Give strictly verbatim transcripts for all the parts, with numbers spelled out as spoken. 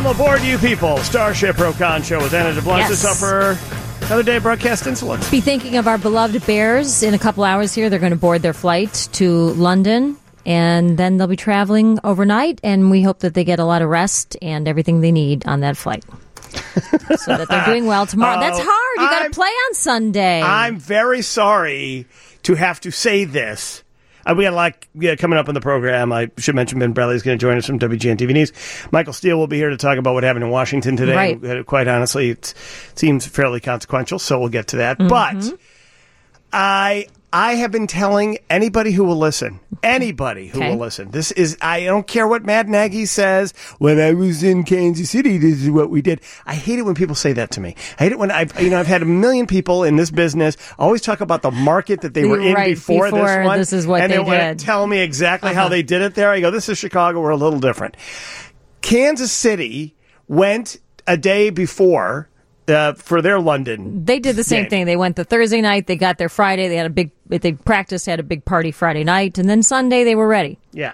Welcome aboard, you people. Starship Rokon Show with Anna DeBlanc Yes. up for another day of broadcast insolence. Be thinking of our beloved Bears in a couple hours here. They're going to board their flight to London, and then they'll be traveling overnight, and we hope that they get a lot of rest and everything they need on that flight. So that they're doing well tomorrow. Oh, That's hard. You got I'm- to play on Sunday. I'm very sorry to have to say this. Uh, we got a lot yeah, coming up in the program. I should mention Ben Bradley is going to join us from W G N T V News. Michael Steele will be here to talk about what happened in Washington today. Right. Uh, Quite honestly, it seems fairly consequential, so we'll get to that. Mm-hmm. But I I have been telling anybody who will listen, anybody who Okay. will listen, this is, I don't care what Matt Nagy says, when I was in Kansas City, this is what we did. I hate it when people say that to me. I hate it when I've, you know, I've had a million people in this business always talk about the market that they were in Right, before, before this one. this is what and they they want did. to tell me exactly how Uh-huh. they did it there. I go, this is Chicago, we're a little different. Kansas City went a day before uh, for their London. They did the same game. thing. They went the Thursday night. They got there Friday. They had a big. They practiced. Had a big party Friday night, and then Sunday they were ready. Yeah.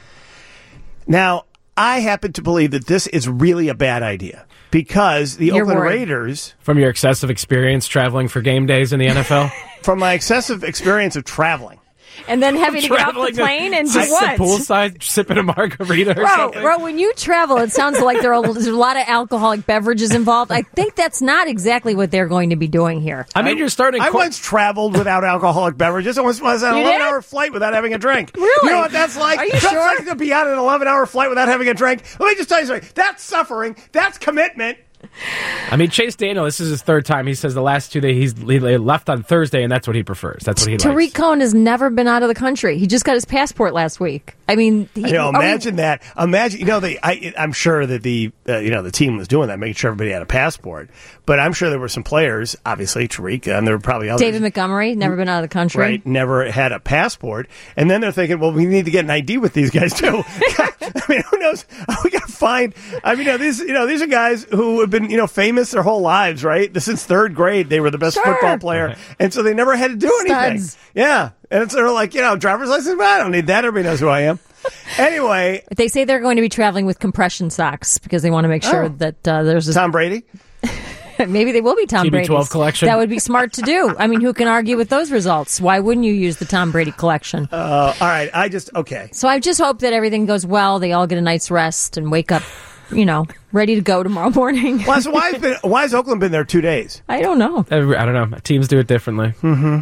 Now, I happen to believe that this is really a bad idea because the You're Oakland worried. Raiders, From your excessive experience traveling for game days in the N F L? from my excessive experience of traveling, And then having to get off the Traveling to- plane and do just what? sit poolside, sipping a margarita or Bro, something? bro, when you travel, it sounds like there are, there's a lot of alcoholic beverages involved. I think that's not exactly what they're going to be doing here. I mean, you're starting... I qu- once traveled without alcoholic beverages. I once was on an You did? eleven-hour flight without having a drink. Really? You know what that's like? Are you That's sure? like to be on an eleven-hour flight without having a drink. Let me just tell you something. That's suffering. That's commitment. I mean, Chase Daniel, this is his third time. He says the last two days he's he left on Thursday, and that's what he prefers. That's what he Tariq likes. Cohen has never been out of the country. He just got his passport last week. I mean, he, You know, are we- imagine that. Imagine, you know, the, I, I'm sure that the, uh, you know, the team was doing that, making sure everybody had a passport. But I'm sure there were some players, obviously Tariq, and there were probably others. David Montgomery, never been out of the country. Right, never had a passport, and then they're thinking, well, we need to get an I D with these guys too. I mean, who knows? We got to find. I mean, you know, these, you know, these are guys who have been, you know, famous their whole lives, right? Since third grade, they were the best Sure. football player, and so they never had to do anything. Studs. Yeah, and it's sort of like, you know, driver's license. Well, I don't need that. Everybody knows who I am. Anyway, They say they're going to be traveling with compression socks because they want to make sure Oh. that uh, there's a, Tom Brady. maybe they will be Tom T B Brady's. twelve collection. That would be smart to do. I mean, who can argue with those results? Why wouldn't you use the Tom Brady collection? Uh, all right, I just okay. So I just hope that everything goes well. They all get a night's rest and wake up, you know, ready to go tomorrow morning. Why, so why has been why has Oakland been there two days? I don't know. Every- I don't know. Teams do it differently.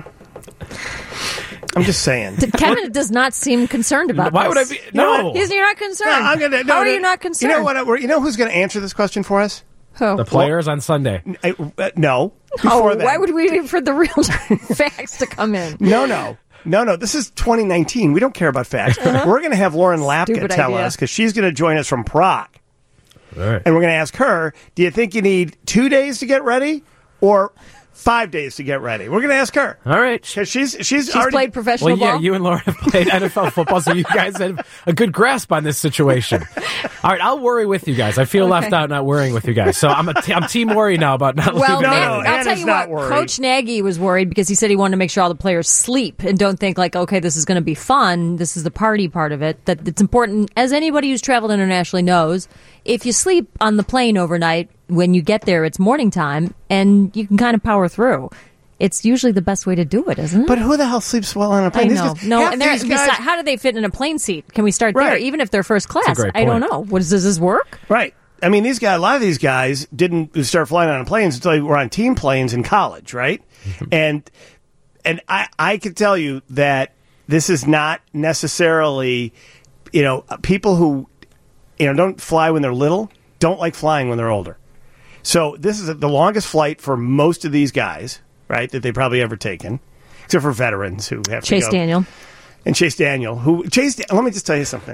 I'm just saying. Kevin does not seem concerned about Why this. would I be? You know No. what? He's, you're not concerned. No, I'm gonna, no, How are no, you not concerned? You know what? We're, you know who's going to answer this question for us? Who? The players on Sunday. I, uh, no. Oh, Before that. why would we wait for the real facts to come in? No, no. No, no. This is twenty nineteen. We don't care about facts. We're going to have Lauren Lapka Stupid tell idea. us because she's going to join us from Prague. All right. And we're going to ask her, do you think you need two days to get ready or five days to get ready? We're going to ask her. All right. Because she's, she's, She's already played professional Well, yeah, ball. you and Lauren have played N F L football, so you guys have a good grasp on this situation. All right, I'll worry with you guys. I feel Okay. left out not worrying with you guys. So I'm a t- I'm team worry now about not Well, leaving. No, Matt, no, I'll tell Anna's you not what. worried. Coach Nagy was worried because he said he wanted to make sure all the players sleep and don't think like, okay, this is going to be fun. This is the party part of it. That it's important, as anybody who's traveled internationally knows. If you sleep on the plane overnight, when you get there, it's morning time, and you can kind of power through. It's usually the best way to do it, isn't it? But who the hell sleeps well on a I plane? These know. guys- No, half and they're, these guys- besi- how do they fit in a plane seat? Can we start there? Right. Even if they're first class, great I don't point. know. What, does this work? Right. I mean, these guys, a lot of these guys didn't start flying on planes until they were on team planes in college, right? and and I, I can tell you that this is not necessarily, you know, people who, you know, don't fly when they're little, don't like flying when they're older. So this is the longest flight for most of these guys, right, that they've probably ever taken, except for veterans who have Chase to go. Daniel. And Chase Daniel, who Chase. Let me just tell you something.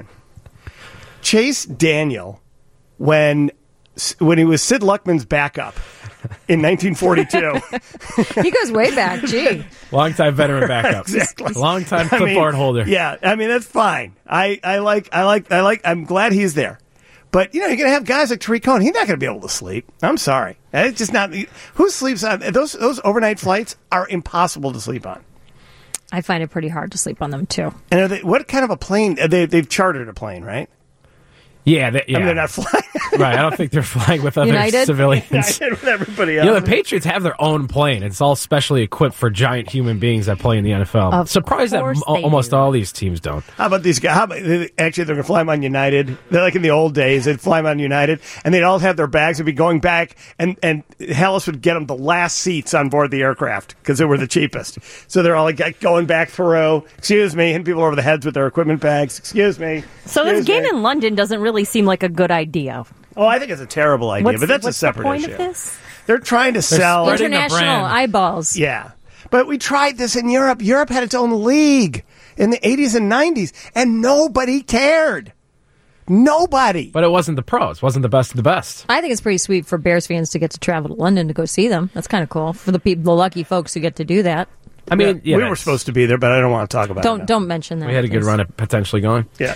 Chase Daniel, when when he was Sid Luckman's backup in nineteen forty-two, He goes way back. Gee. Longtime veteran backup. Exactly. Longtime I mean, clipboard holder. Yeah, I mean that's fine. I, I like I like I like. I'm glad he's there. But you know you're gonna have guys like Tariq Cohen. He's not gonna be able to sleep. I'm sorry. It's just not. Who sleeps on those? Those overnight flights are impossible to sleep on. I find it pretty hard to sleep on them, too. And are they, what kind of a plane? They, they've chartered a plane, right? Yeah, that, yeah. I mean, they're not flying. Right, I don't think they're flying with other United? civilians. United with everybody You else. know, the Patriots have their own plane. It's all specially equipped for giant human beings that play in the N F L. Of Surprised that course m- they almost do. all these teams don't. How about these guys? How about, actually, they're going to fly them on United. They're like in the old days. They'd fly them on United, and they'd all have their bags and be going back, and, and Hellas would get them the last seats on board the aircraft because they were the cheapest. So they're all like going back through, excuse me, hitting people over the heads with their equipment bags. Excuse me. So excuse this game me. in London doesn't really seem like a good idea. Oh, I think it's a terrible idea, What's, but that's what's a separate the point issue. of this? They're trying to sell. spreading the International brand. eyeballs. Yeah. But we tried this in Europe. Europe had its own league in the eighties and nineties, and nobody cared. Nobody. But it wasn't the pros. It wasn't the best of the best. I think it's pretty sweet for Bears fans to get to travel to London to go see them. That's kind of cool for the people, the lucky folks who get to do that. I mean, yeah, we were supposed to be there, but I don't want to talk about it. Don't now. don't mention that. We had a good please. run at potentially going. Yeah.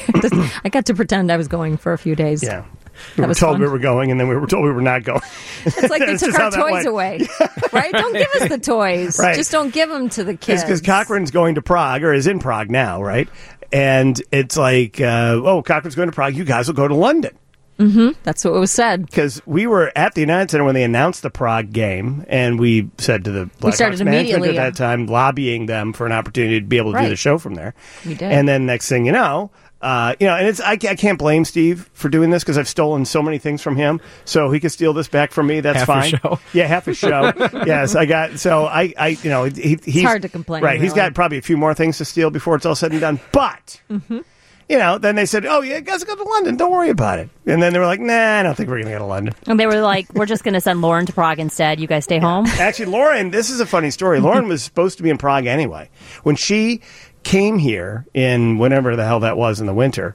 I got to pretend I was going for a few days. Yeah. We were was told fun. we were going, and then we were told we were not going. It's like they That's took just how our that toys went. away, right? Don't give us the toys. Right. Just don't give them to the kids. Because Cochran's going to Prague, or is in Prague now, right? And it's like, uh, oh, Cochran's going to Prague. You guys will go to London. That's what was said. Because we were at the United Center when they announced the Prague game, and we said to the Blackhawks started management immediately, at yeah. that time, lobbying them for an opportunity to be able to do Right. the show from there. We did. And then next thing you know, uh, you know, and it's I, ca- I can't blame Steve for doing this because I've stolen so many things from him. So he could steal this back from me. That's Half fine. your show. Yeah, half a show. Yes, I got. So I, I, you know, he, he's hard to complain, Right, he's really. got probably a few more things to steal before it's all said and done. But. Mm-hmm. You know, then they said, "Oh, yeah, you guys go to London. Don't worry about it." And then they were like, "Nah, I don't think we're going to go to London." And they were like, we're just going to send Lauren to Prague instead. You guys stay home. Actually, Lauren, this is a funny story. Lauren was supposed to be in Prague anyway. When she came here in whenever the hell that was in the winter,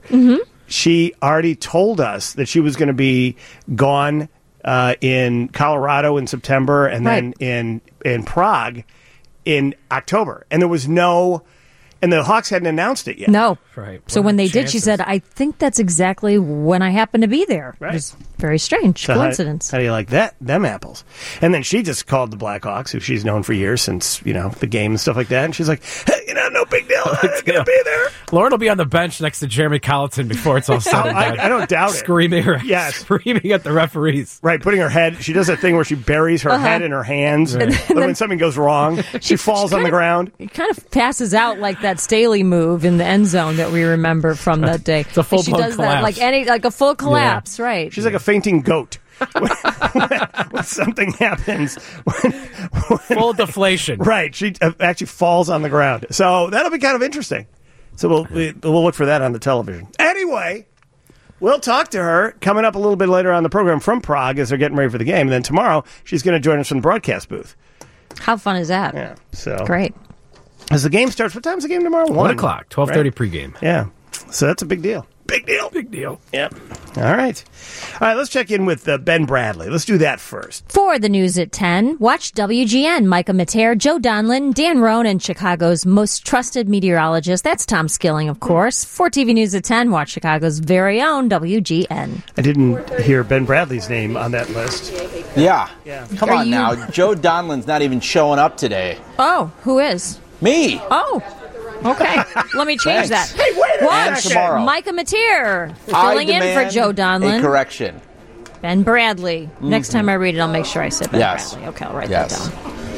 she already told us that she was going to be gone uh, in Colorado in September and then Right. in in Prague in October. And there was no, and the Hawks hadn't announced it yet. No. Right. So What when are they the did, she chances? said, I think that's exactly when I happened to be there. Right. It was very strange. So how- Coincidence. How, do you like that? Them apples. And then she just called the Blackhawks, who she's known for years since, you know, the game and stuff like that. And she's like, hey, you know, no big deal. I'm going to be there. Lauren will be on the bench next to Jeremy Colleton before it's all said and I, done. I don't doubt it. Screaming, Yes. screaming at the referees. Right, putting her head. She does that thing where she buries her head in her hands. And when something goes wrong, she falls on the kind of- ground. It kind of passes out like that Staley move in the end zone that we remember from that day. It's a full-blown She does that collapse. like any like a full collapse, right? She's like a fainting goat. when, when something happens. When, when- Full deflation. right, she uh, actually falls on the ground. So that'll be kind of interesting. So we'll we, we'll look for that on the television. Anyway, we'll talk to her coming up a little bit later on the program from Prague as they're getting ready for the game. And then tomorrow, she's going to join us from the broadcast booth. How fun is that? Yeah. So Great. as the game starts, what time's the game tomorrow? One o'clock, twelve thirty pregame. Yeah. So that's a big deal. Big deal. Big deal. Yep. All right. All right, let's check in with uh, Ben Bradley. Let's do that first. For the news at ten, watch W G N. Micah Mater, Joe Donlin, Dan Roan, and Chicago's most trusted meteorologist. That's Tom Skilling, of course. For T V News at ten, watch Chicago's very own W G N. I didn't hear Ben Bradley's name on that list. Yeah. Yeah. Come Are on you- now. Joe Donlin's not even showing up today. Oh, who is? Me. Oh, okay. Let me change Thanks. that. Hey, wait a Watch And tomorrow. Micah Mater, I filling in for demand Joe a Donlin. correction. Ben Bradley. Next time I read it, I'll make sure I say Ben Yes. Bradley. Okay, I'll write Yes. that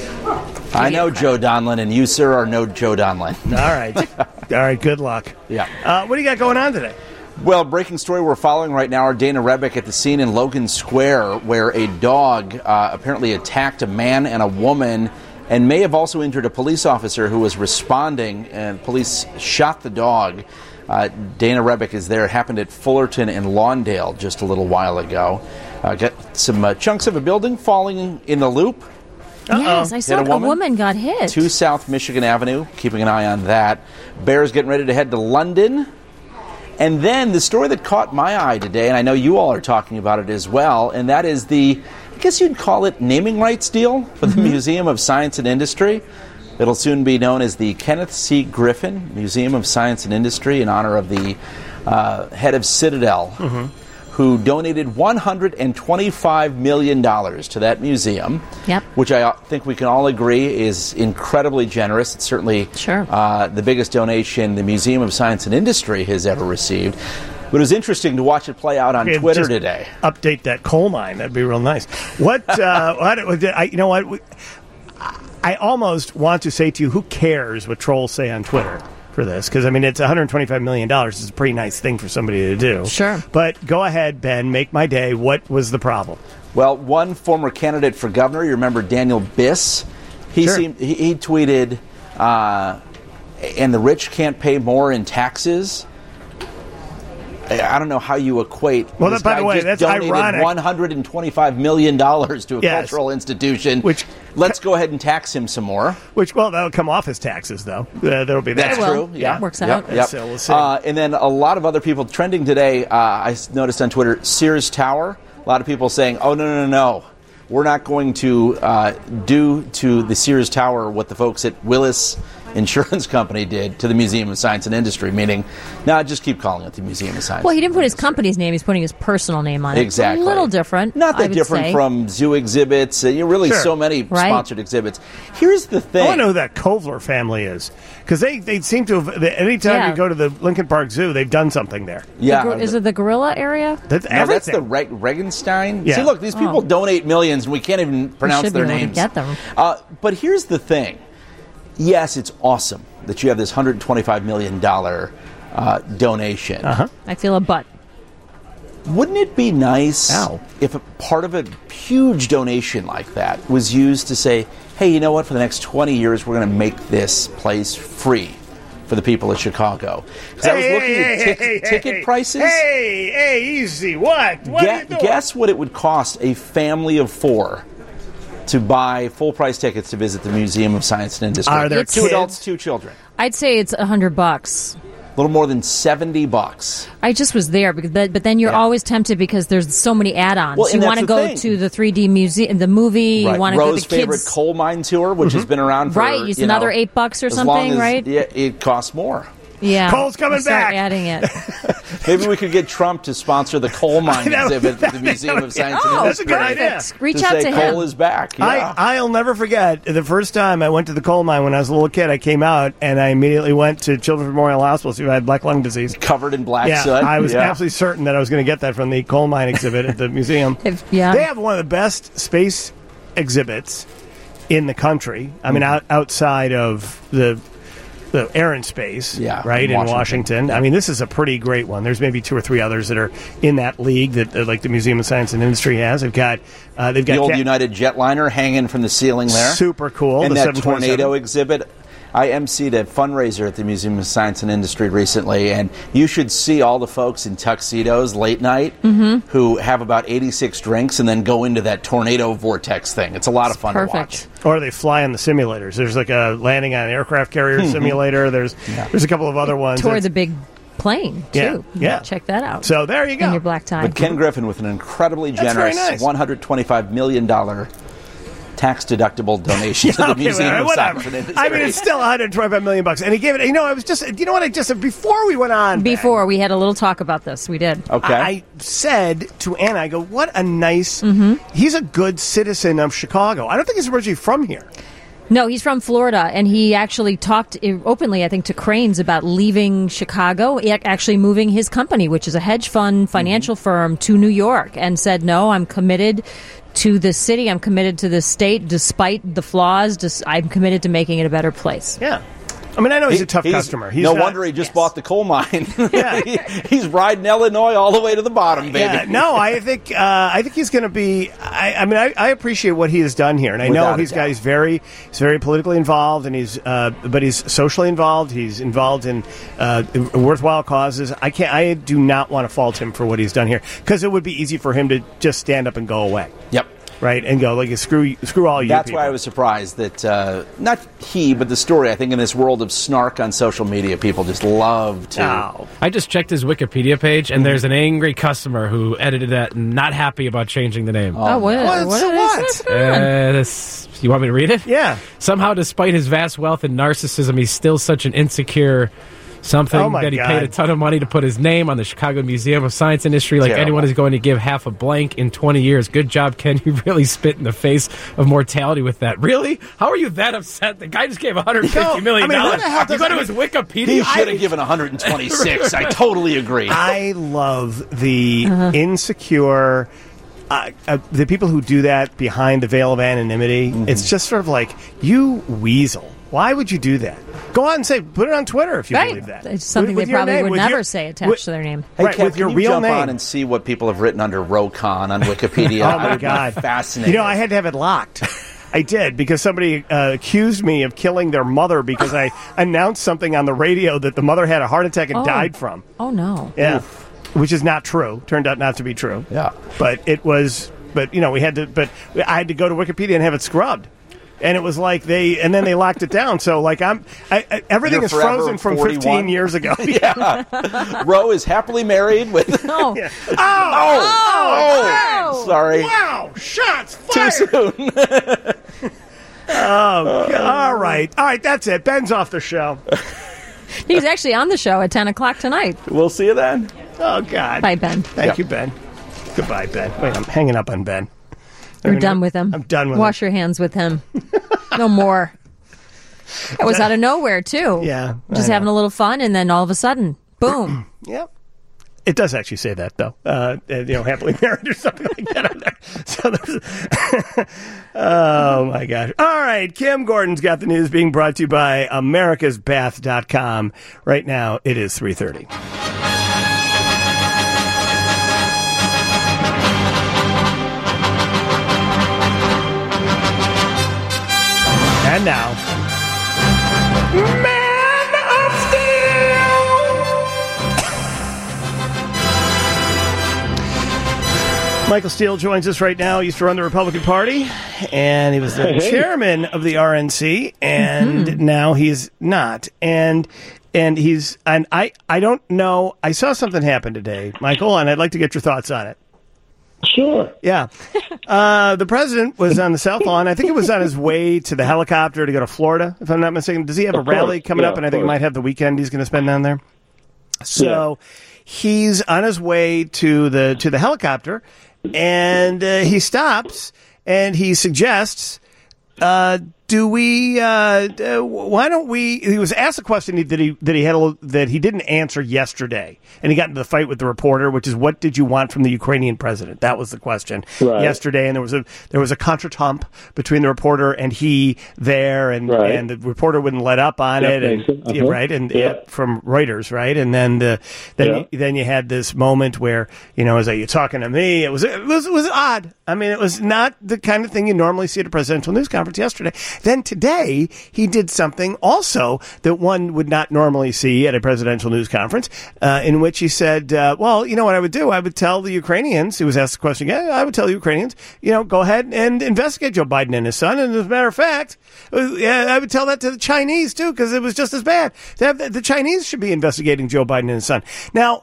down. I know Joe Donlin, and you, sir, are no Joe Donlin. All right. All right, good luck. Yeah. Uh, what do you got going on today? Well, breaking story we're following right now are Dana Rebick at the scene in Logan Square where a dog uh, apparently attacked a man and a woman and may have also injured a police officer who was responding, and police shot the dog. Uh, Dana Rebick is there. It happened at Fullerton and Lawndale just a little while ago. Uh, got some uh, chunks of a building falling in the loop. Yes, I saw Hit a a woman? woman got hit. to South Michigan Avenue, keeping an eye on that. Bears getting ready to head to London. And then the story that caught my eye today, and I know you all are talking about it as well, and that is the, I guess you'd call it naming rights deal for the Museum of Science and Industry. It'll soon be known as the Kenneth C. Griffin Museum of Science and Industry in honor of the uh, head of Citadel, who donated one hundred twenty-five million dollars to that museum, Yep. which I think we can all agree is incredibly generous. It's certainly Sure. uh, the biggest donation the Museum of Science and Industry has ever received. But it was interesting to watch it play out on Okay, Twitter just today. Update that coal mine. That'd be real nice. What? Uh, what I, you know what? I almost want to say to you, who cares what trolls say on Twitter for this? Because, I mean, it's one hundred twenty-five million dollars. It's a pretty nice thing for somebody to do. Sure. But go ahead, Ben. Make my day. What was the problem? Well, one former candidate for governor, you remember Daniel Biss, he Sure. seemed he, he tweeted, uh, and the rich can't pay more in taxes. I don't know how you equate. Well, this by guy the way, just that's donated ironic. one hundred twenty-five million dollars to a Yes. cultural institution. Which- Let's go ahead and tax him some more. Which, well, that'll come off as taxes, though. Uh, that'll be that. That's It will. true. Yeah, Works Yep, out. Yep. So we'll see. Uh, and then a lot of other people trending today. Uh, I s- noticed on Twitter, Sears Tower. A lot of people saying, "Oh no, no, no, no, we're not going to uh, do to the Sears Tower what the folks at Willis Insurance Company did to the Museum of Science and Industry." Meaning, no, just keep calling it the Museum of Science. Well, he didn't put his Industry. company's name. He's putting his personal name on it. Exactly. A little different. Not I that would different say. from zoo exhibits. Uh, you know, really Sure. so many Right. sponsored exhibits. Here's the I thing. want to know who that Kovler family is. Because they, they seem to have, anytime Yeah. you go to the Lincoln Park Zoo, they've done something there. The yeah, gor- is it the gorilla area? That's No, that's everything. the Reg- Regenstein. Yeah. See, look, these people Oh. donate millions, and we can't even pronounce should be their able to names. get them. Uh, but here's the thing. Yes, it's awesome that you have this one hundred twenty-five million dollars uh, donation. Uh-huh. I feel a butt. Wouldn't it be nice Ow. if a part of a huge donation like that was used to say, hey, you know what, for the next twenty years, we're going to make this place free for the people of Chicago? Because I was Hey, looking hey, at hey, tic- hey, ticket hey, prices. Hey, hey, easy. What? What are you Gue- doing? guess what it would cost a family of four to buy full price tickets to visit the Museum of Science and Industry? Are there two kids? adults, two children? I'd say it's a hundred bucks. A little more than seventy bucks. I just was there, because, but, but then you're Yeah. always tempted because there's so many add-ons. Well, you and want to that's the go thing. to the three D museum, the movie. Right. You want to go to Rose's the favorite kids. coal mine tour, which has been around for Right, it's you another know, eight bucks or as something, long as- right? Yeah, it costs more. Yeah, Coal's coming We'll start back. Adding it. Maybe we could get Trump to sponsor the coal mine That would- exhibit at the that Museum would- of Science Oh, and That's a Industry. good idea. perfect. Reach to out say to coal him. is back. Yeah. I, I'll never forget the first time I went to the coal mine when I was a little kid. I came out and I immediately went to Children's Memorial Hospital to see if I had black lung disease. Covered in black Yeah, soot. I was Yeah. absolutely certain that I was going to get that from the coal mine exhibit at the museum. If- yeah. They have one of the best space exhibits in the country. I mean, out, outside of the the Air and Space, Yeah, right, in in Washington. Washington. I mean, this is a pretty great one. There's maybe two or three others that are in that league that, uh, like the Museum of Science and Industry has. They've got uh, they've got The old ca- United jetliner hanging from the ceiling there. Super cool. And the that seven twenty-seven. tornado exhibit. I emceed a fundraiser at the Museum of Science and Industry recently, and you should see all the folks in tuxedos late night Mm-hmm. who have about eighty-six drinks and then go into that tornado vortex thing. It's a lot of fun to watch. Perfect. Or they fly on the simulators. There's like a landing on an aircraft carrier simulator. There's there's a couple of other ones. Toward It's- the big plane too. Yeah, You yeah. gotta check that out. So there you go. In your black tie. But Ken Griffin with an incredibly That's very generous nice. one hundred twenty-five million dollars tax-deductible donation to the Okay, Museum well, of whatever. Science and Industry. I mean, it's still one hundred twenty-five million bucks, and he gave it. You know, I was just. You know what I just said before we went on. Ben, Before we had a little talk about this, we did. okay. I, I said to Anna, I go, "What a nice. Mm-hmm. He's a good citizen of Chicago. I don't think he's originally from here. No, he's from Florida, and he actually talked openly, I think, to Cranes about leaving Chicago, ac- actually moving his company, which is a hedge fund financial firm, to New York, and said, no, I'm committed to the city, I'm committed to the state, despite the flaws, dis- I'm committed to making it a better place. Yeah, I mean, I know he's He- a tough he's- customer. He's no not- wonder he just yes. bought the coal mine. Yeah. He- he's riding Illinois all the way to the bottom, baby. Yeah, no, I think uh, I think he's going to be. I, I mean, I, I appreciate what he has done here, and I know Without a he's doubt. got he's very he's very politically involved, and he's uh, but he's socially involved. He's involved in uh, worthwhile causes. I can't. I do not want to fault him for what he's done here, because it would be easy for him to just stand up and go away, Yep. right, and go like screw screw all you. That's people. why I was surprised that uh, not he, but the story. I think in this world of snark on social media, people just love to. Oh. I just checked his Wikipedia page, and there's an angry customer who edited that and not happy about changing the name. Oh, what? Well, what so did what? I say? Uh, this, you want me to read it? Yeah. Somehow, despite his vast wealth and narcissism, he's still such an insecure something Oh, my that he God. paid a ton of money to put his name on the Chicago Museum of Science and History. Like Terrible. anyone is going to give half a blank in twenty years. Good job, Ken. You really spit in the face of mortality with that. Really? How are you that upset? The guy just gave one hundred fifty million No, I mean, who dollars. the hell You does go to that- his Wikipedia. He should I- have given one hundred twenty-six. I totally agree. I love the insecure, uh, uh, the people who do that behind the veil of anonymity. Mm-hmm. It's just sort of like, you weasel. Why would you do that? Go out and say, put it on Twitter if you Right. believe that. It's something With- with they your probably name, would with never your- say attached with- to their name. Hey, Right, Kev, with your can you real jump name. on and see what people have written under Rokon on Wikipedia? Oh, my I'd be God. Fascinating. You know, I had to have it locked. I did, because somebody uh, accused me of killing their mother because I announced something on the radio that the mother had a heart attack and Oh. died from. Oh, no. Yeah. Which is not true. Turned out not to be true. Yeah. But it was, but, you know, we had to, but I had to go to Wikipedia and have it scrubbed. And it was like they, and then they locked it down. So, like, I'm, I, I, everything You're is forever frozen from forty-one. fifteen years ago. Yeah. Roe is happily married with. No. Oh, Oh, Oh. sorry. wow, shots Too fired. soon. All right. All right, that's it. Ben's off the show. He's actually on the show at ten o'clock tonight. We'll see you then. Oh, God. Bye, Ben. Thank Yeah. you, Ben. Goodbye, Ben. Wait, I'm hanging up on Ben. You're done with him. I'm done with Wash him. your hands with him. No more. It was out of nowhere, too. Yeah, I Just know. having a little fun, and then all of a sudden, boom. Yep. It does actually say that, though. Uh, uh, you know, happily married or something like that on there. So there's, oh, my gosh. All right. Kim Gordon's got the news being brought to you by americas bath dot com. Right now, it is three thirty. And now, Man of Steel! Michael Steele joins us right now. He used to run the Republican Party, and he was the Hey. chairman of the R N C, and now he's not. And and he's and I I don't know. I saw something happen today, Michael, and I'd like to get your thoughts on it. Sure. Yeah. Uh, the president was on the South Lawn. I think it was on his way to the helicopter to go to Florida, if I'm not mistaken. Does he have a Of course. rally coming Yeah, up? And I of think he course. might have the weekend he's going to spend down there. So he's on his way to the to the helicopter, and uh, he stops and he suggests, uh, "Do we? Uh, uh, why don't we?" He was asked a question that he that he had a, little- that he didn't answer yesterday, and he got into the fight with the reporter, which is, "What did you want from the Ukrainian president?" That was the question Right. yesterday, and there was a there was a contretemps between the reporter and he there, and Right. and the reporter wouldn't let up on Jeff it, and Mason, yeah, uh-huh. right, and Yeah. yeah, from Reuters, right, and then the then Yeah. you, then you had this moment where, you know, is that you talking to me? It was it was it was odd. I mean, it was not the kind of thing you normally see at a presidential news conference yesterday. Then today he did something also that one would not normally see at a presidential news conference, uh, in which he said, uh, "Well, you know what I would do? I would tell the Ukrainians." He was asked the question again. I would tell the Ukrainians, you know, go ahead and investigate Joe Biden and his son. And as a matter of fact, uh, yeah, I would tell that to the Chinese too, because it was just as bad. They have, the Chinese should be investigating Joe Biden and his son. Now,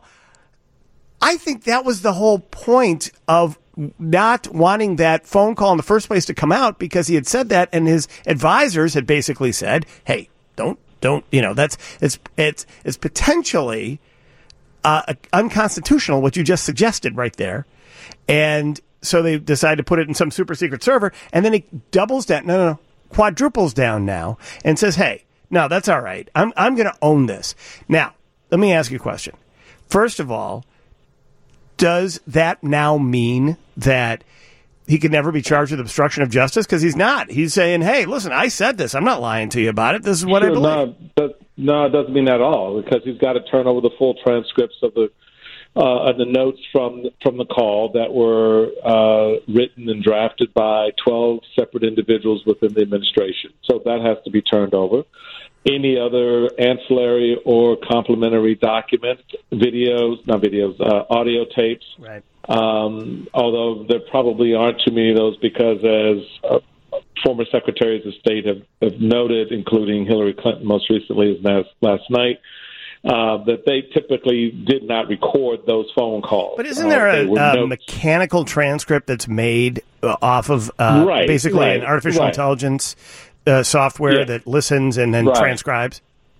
I think that was the whole point of not wanting that phone call in the first place to come out, because he had said that, and his advisors had basically said, "Hey, don't, don't, you know, that's it's it's it's potentially uh, unconstitutional what you just suggested right there," and so they decided to put it in some super secret server, and then he doubles down, no, no, no, quadruples down now, and says, "Hey, no, that's all right. I'm I'm going to own this." Now, let me ask you a question. First of all, does that now mean that he could never be charged with obstruction of justice? Because he's not. He's saying, "Hey, listen, I said this. I'm not lying to you about it. This is what I Sure, believe." no, that, no, it doesn't mean that at all, because he's got to turn over the full transcripts of the uh, of the notes from from the call that were uh, written and drafted by twelve separate individuals within the administration. So that has to be turned over. Any other ancillary or complementary documents, videos, not videos, uh, audio tapes. Right. Um, although there probably aren't too many of those, because as uh, former secretaries of state have, have noted, including Hillary Clinton most recently as last, last night, uh, that they typically did not record those phone calls. But isn't there Uh, a, they were a notes. mechanical transcript that's made uh, off of uh, Right, basically right, an artificial right. intelligence uh, software Yeah. that listens and then Right. transcribes?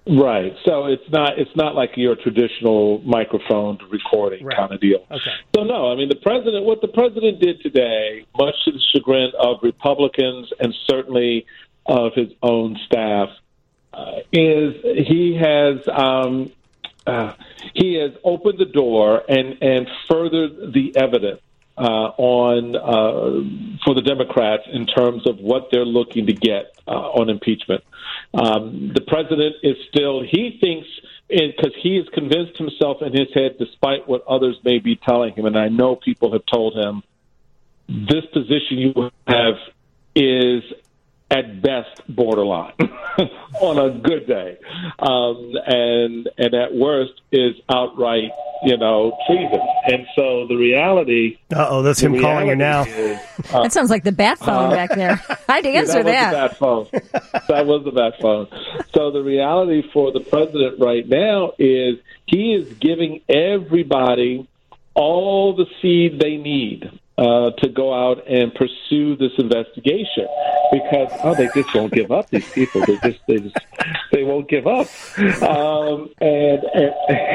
Right. So it's not it's not like your traditional microphone recording Right. kind of deal. Okay. So no, I mean the president what the president did today, much to the chagrin of Republicans and certainly of his own staff, uh, is he has um, uh, he has opened the door and, and furthered the evidence uh, on uh, for the Democrats in terms of what they're looking to get uh, on impeachment. Um, the president is still, he thinks, because he has convinced himself in his head, despite what others may be telling him, and I know people have told him, this position you have is at best borderline on a good day, um, and and at worst is outright, you know, treason. And so the reality. Uh oh, that's him calling you now. Is, uh, That sounds like the bat phone back there. I'd answer yeah, that. that. Was the bat phone. That was the bat phone. So the reality for the president right now is he is giving everybody all the seed they need uh, to go out and pursue this investigation, because oh, they just won't give up. These people, they just they just they won't give up. Um, and, and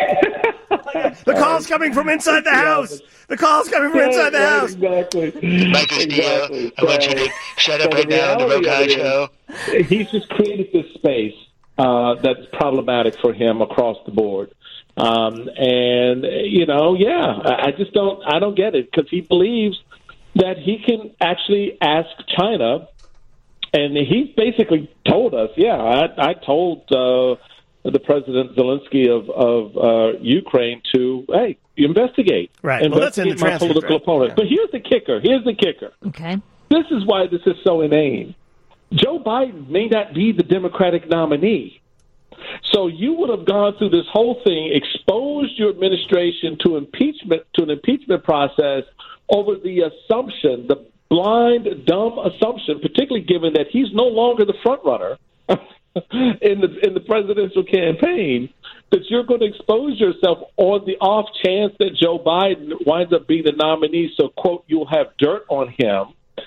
The call's coming from inside the house. The call's coming from inside the right, house. Exactly. Michael Steele, Exactly. I want you So- to shut up so right the now on the reality Rokai of it Show. is, he's just created this space uh, that's problematic for him across the board. Um, and, you know, yeah, I I just don't, I don't get it, because he believes that he can actually ask China, and he basically told us, yeah, I, I told uh, the President Zelensky of, of uh, Ukraine to, hey, investigate. Right. Well, that's in the investigate my transcript, political right? opponent. Yeah. But here's the kicker. Here's the kicker. Okay. This is why this is so inane. Joe Biden may not be the Democratic nominee. So you would have gone through this whole thing, exposed your administration to impeachment, to an impeachment process over the assumption, the blind, dumb assumption, particularly given that he's no longer the front runner in the in the presidential campaign, that you're going to expose yourself on the off chance that Joe Biden winds up being the nominee. So, quote, you'll have dirt on him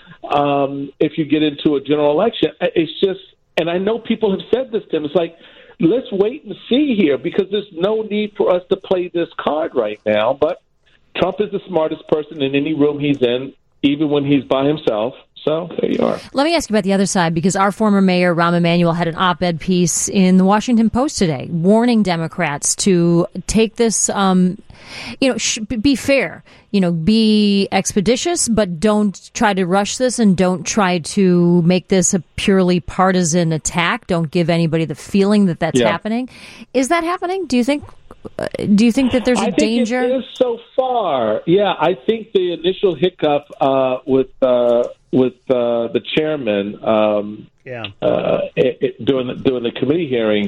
um, if you get into a general election. It's just, and I know people have said this to him. It's like, let's wait and see here, because there's no need for us to play this card right now. But Trump is the smartest person in any room he's in, even when he's by himself. So there you are. Let me ask you about the other side, because our former mayor, Rahm Emanuel, had an op-ed piece in the Washington Post today warning Democrats to take this, um, you know, sh- be fair, you know, be expeditious, but don't try to rush this, and don't try to make this a purely partisan attack. Don't give anybody the feeling that that's Yeah. happening. Is that happening? Do you think? Uh, do you think that there's a I think danger? it is so far. Yeah, I think the initial hiccup uh, with uh, with uh, the chairman um, Yeah. uh, it, it, during the, during the committee hearing,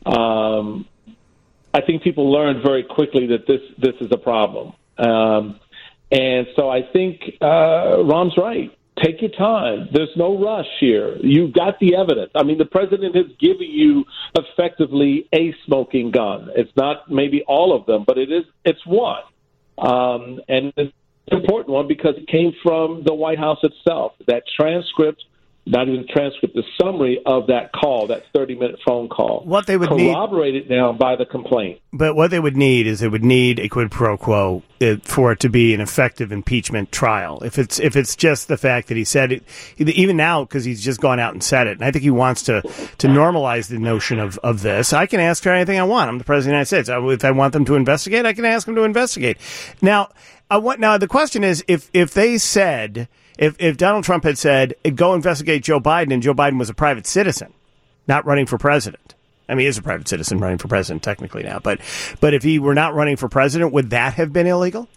um, I think people learned very quickly that this this is a problem, um, and so I think uh, Rahm's right. Take your time. There's no rush here. You've got the evidence. I mean, the president has given you effectively a smoking gun. It's not maybe all of them, but it is. It's one, um, and it's an important one because it came from the White House itself. That transcript, not even the transcript, the summary of that call, that thirty-minute phone call, What they would need, corroborated now by the complaint. but what they would need is they would need a quid pro quo it, for it to be an effective impeachment trial. If it's if it's just the fact that he said it, even now because he's just gone out and said it, and I think he wants to to normalize the notion of, of this. I can ask for anything I want. I'm the president of the United States. I, if I want them to investigate, I can ask them to investigate. Now, I want now the question is if if they said. If if Donald Trump had said, go investigate Joe Biden, and Joe Biden was a private citizen, not running for president. I mean, he is a private citizen running for president technically now. But but if he were not running for president, would that have been illegal?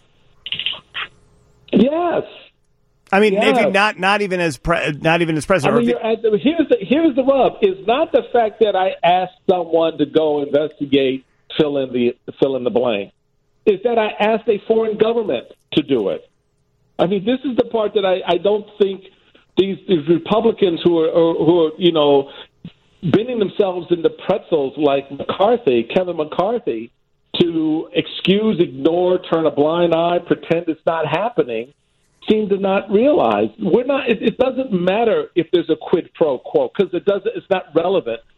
Yes. I mean, Yes. maybe not not even as pre, not even as I president. mean, Or you're at the, here's the here's the rub. It's not the fact that I asked someone to go investigate, fill in the fill in the blank. It's that I asked a foreign government to do it. I mean, this is the part that I, I don't think these, these Republicans who are, are who are you know bending themselves into pretzels like McCarthy, Kevin McCarthy, to excuse, ignore, turn a blind eye, pretend it's not happening, seem to not realize we're not. It, it doesn't matter if there's a quid pro quo because it doesn't. It's not relevant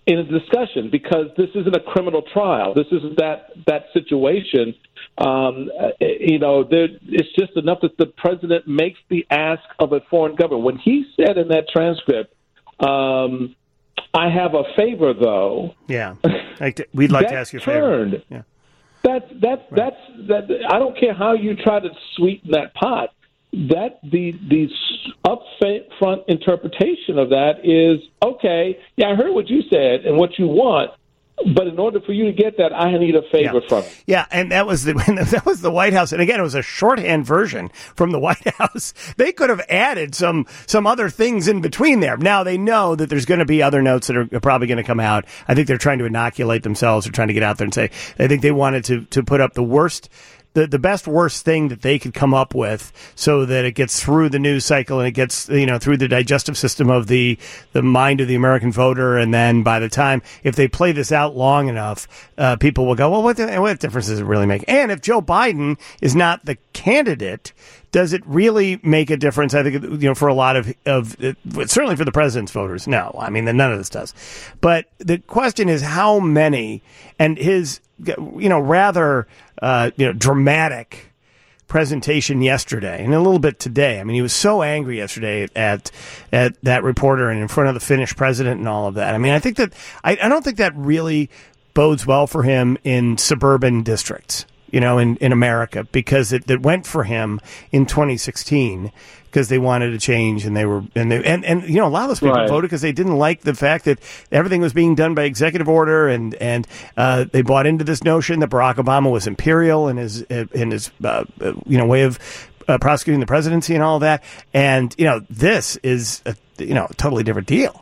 in a discussion, because this isn't a criminal trial. This isn't that that situation. Um, you know, there, it's just enough that the president makes the ask of a foreign government. When he said in that transcript, um, "I have a favor, though." Yeah, like to, we'd like to ask you a favor. Turned. Yeah. That's that's right. that's that. I don't care how you try to sweeten that pot. That the the up front interpretation of that is, okay, yeah, I heard what you said and what you want, but in order for you to get that, I need a favor yeah. from it. Yeah, and that was the that was the White House, and again, it was a shorthand version from the White House. They could have added some some other things in between there. Now they know that there's going to be other notes that are probably going to come out. I think they're trying to inoculate themselves. They're trying to get out there and say, I think they wanted to to put up the worst. The, the best worst thing that they could come up with so that it gets through the news cycle and it gets, you know, through the digestive system of the, the mind of the American voter. And then by the time, if they play this out long enough, uh, people will go, well, what, the, what difference does it really make? And if Joe Biden is not the candidate, does it really make a difference? I think, you know, for a lot of, of certainly for the president's voters, no. I mean, none of this does. But the question is how many, and his, you know, rather, uh, you know, dramatic presentation yesterday and a little bit today. I mean, he was so angry yesterday at at that reporter and in front of the Finnish president and all of that. I mean, I think that I, I don't think that really bodes well for him in suburban districts, you know, in, in America, because it, it went for him in twenty sixteen because they wanted to change and they were and they and, and you know a lot of those people right. voted because they didn't like the fact that everything was being done by executive order, and and uh, they bought into this notion that Barack Obama was imperial in his in his uh, you know way of uh, prosecuting the presidency and all of that. And you know this is a, you know a totally different deal.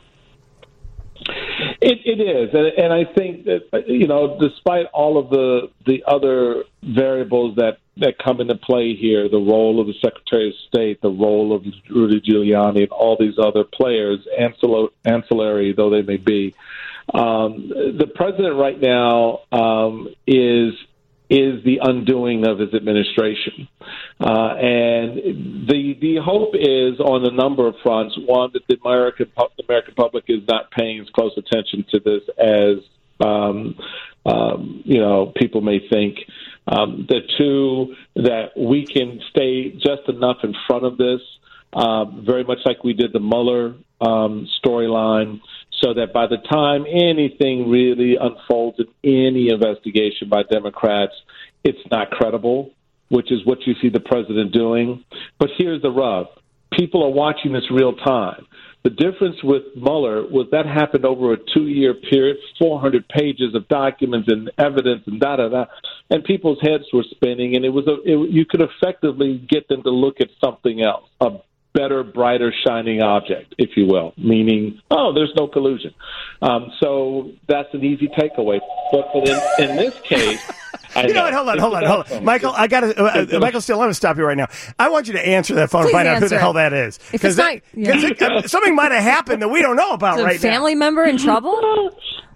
It, it is, and, and I think that, you know, despite all of the the other variables that, that come into play here, the role of the Secretary of State, the role of Rudy Giuliani, and all these other players, ancillary, ancillary though they may be, um, the president right now um, is is the undoing of his administration. Uh, and the the hope is on a number of fronts. One, that the American, the American public is not paying as close attention to this as, um, um, you know, people may think. Um, the two, that we can stay just enough in front of this, uh, very much like we did the Mueller um, storyline, so that by the time anything really unfolds in any investigation by Democrats, it's not credible, which is what you see the president doing. But here's the rub. People are watching this real time. The difference with Mueller was that happened over a two-year period, four hundred pages of documents and evidence and da-da-da, and people's heads were spinning, and it was a, it, you could effectively get them to look at something else, a better, brighter, shining object, if you will, meaning, oh, there's no collusion. Um, so that's an easy takeaway. But in, in this case, I you know, know what? Hold on, hold on, hold on, Michael. I got to, uh, Michael. Still, let me stop you right now. I want you to answer that phone Please and find out who answer the hell it. that is. If it's not, yeah. it, uh, something might have happened that we don't know about Is a right family now. member in trouble?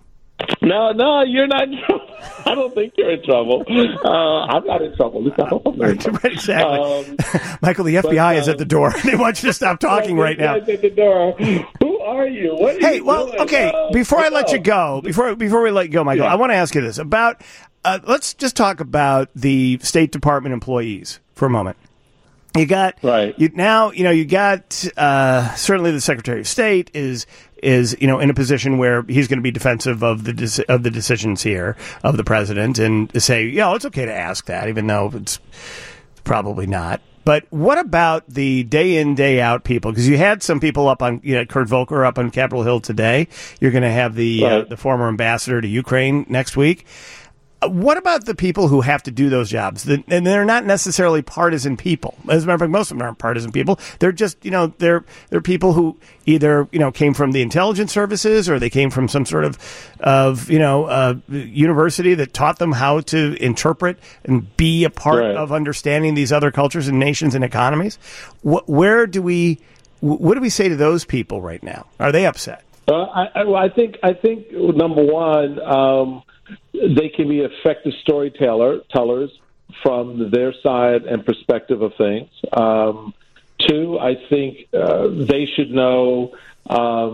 No, no, you're not in trouble. I don't think you're in trouble. Uh, I'm not in trouble. At least I hope I'm not in trouble. Right, exactly. Um, Michael, the F B I but, is at the door. They want you to stop talking right now. At the door. Who are you? What are Hey, you well, doing? okay. Uh, Before I let no. you go, before before we let you go, Michael, Yeah. I want to ask you this about. Uh, let's just talk about the State Department employees for a moment. You got Right. You now, you know, you got uh, certainly the Secretary of State is is you know in a position where he's going to be defensive of the deci- of the decisions here of the president and say, yeah, it's okay to ask that, even though it's probably not. But what about the day in, day out people? Because you had some people up on, you know, Kurt Volker up on Capitol Hill today. You're going to have the Right. uh, the former ambassador to Ukraine next week. Uh, What about the people who have to do those jobs? The, and they're not necessarily partisan people. As a matter of fact, most of them aren't partisan people. They're just, you know, they're they're people who either, you know, came from the intelligence services or they came from some sort of, of you know, uh, university that taught them how to interpret and be a part Right. of understanding these other cultures and nations and economies. Wh- where do we, wh- what do we say to those people right now? Are they upset? Uh, I, I, well, I think I think number one, um, they can be effective storyteller tellers from their side and perspective of things. Um, two, I think uh, they should know um,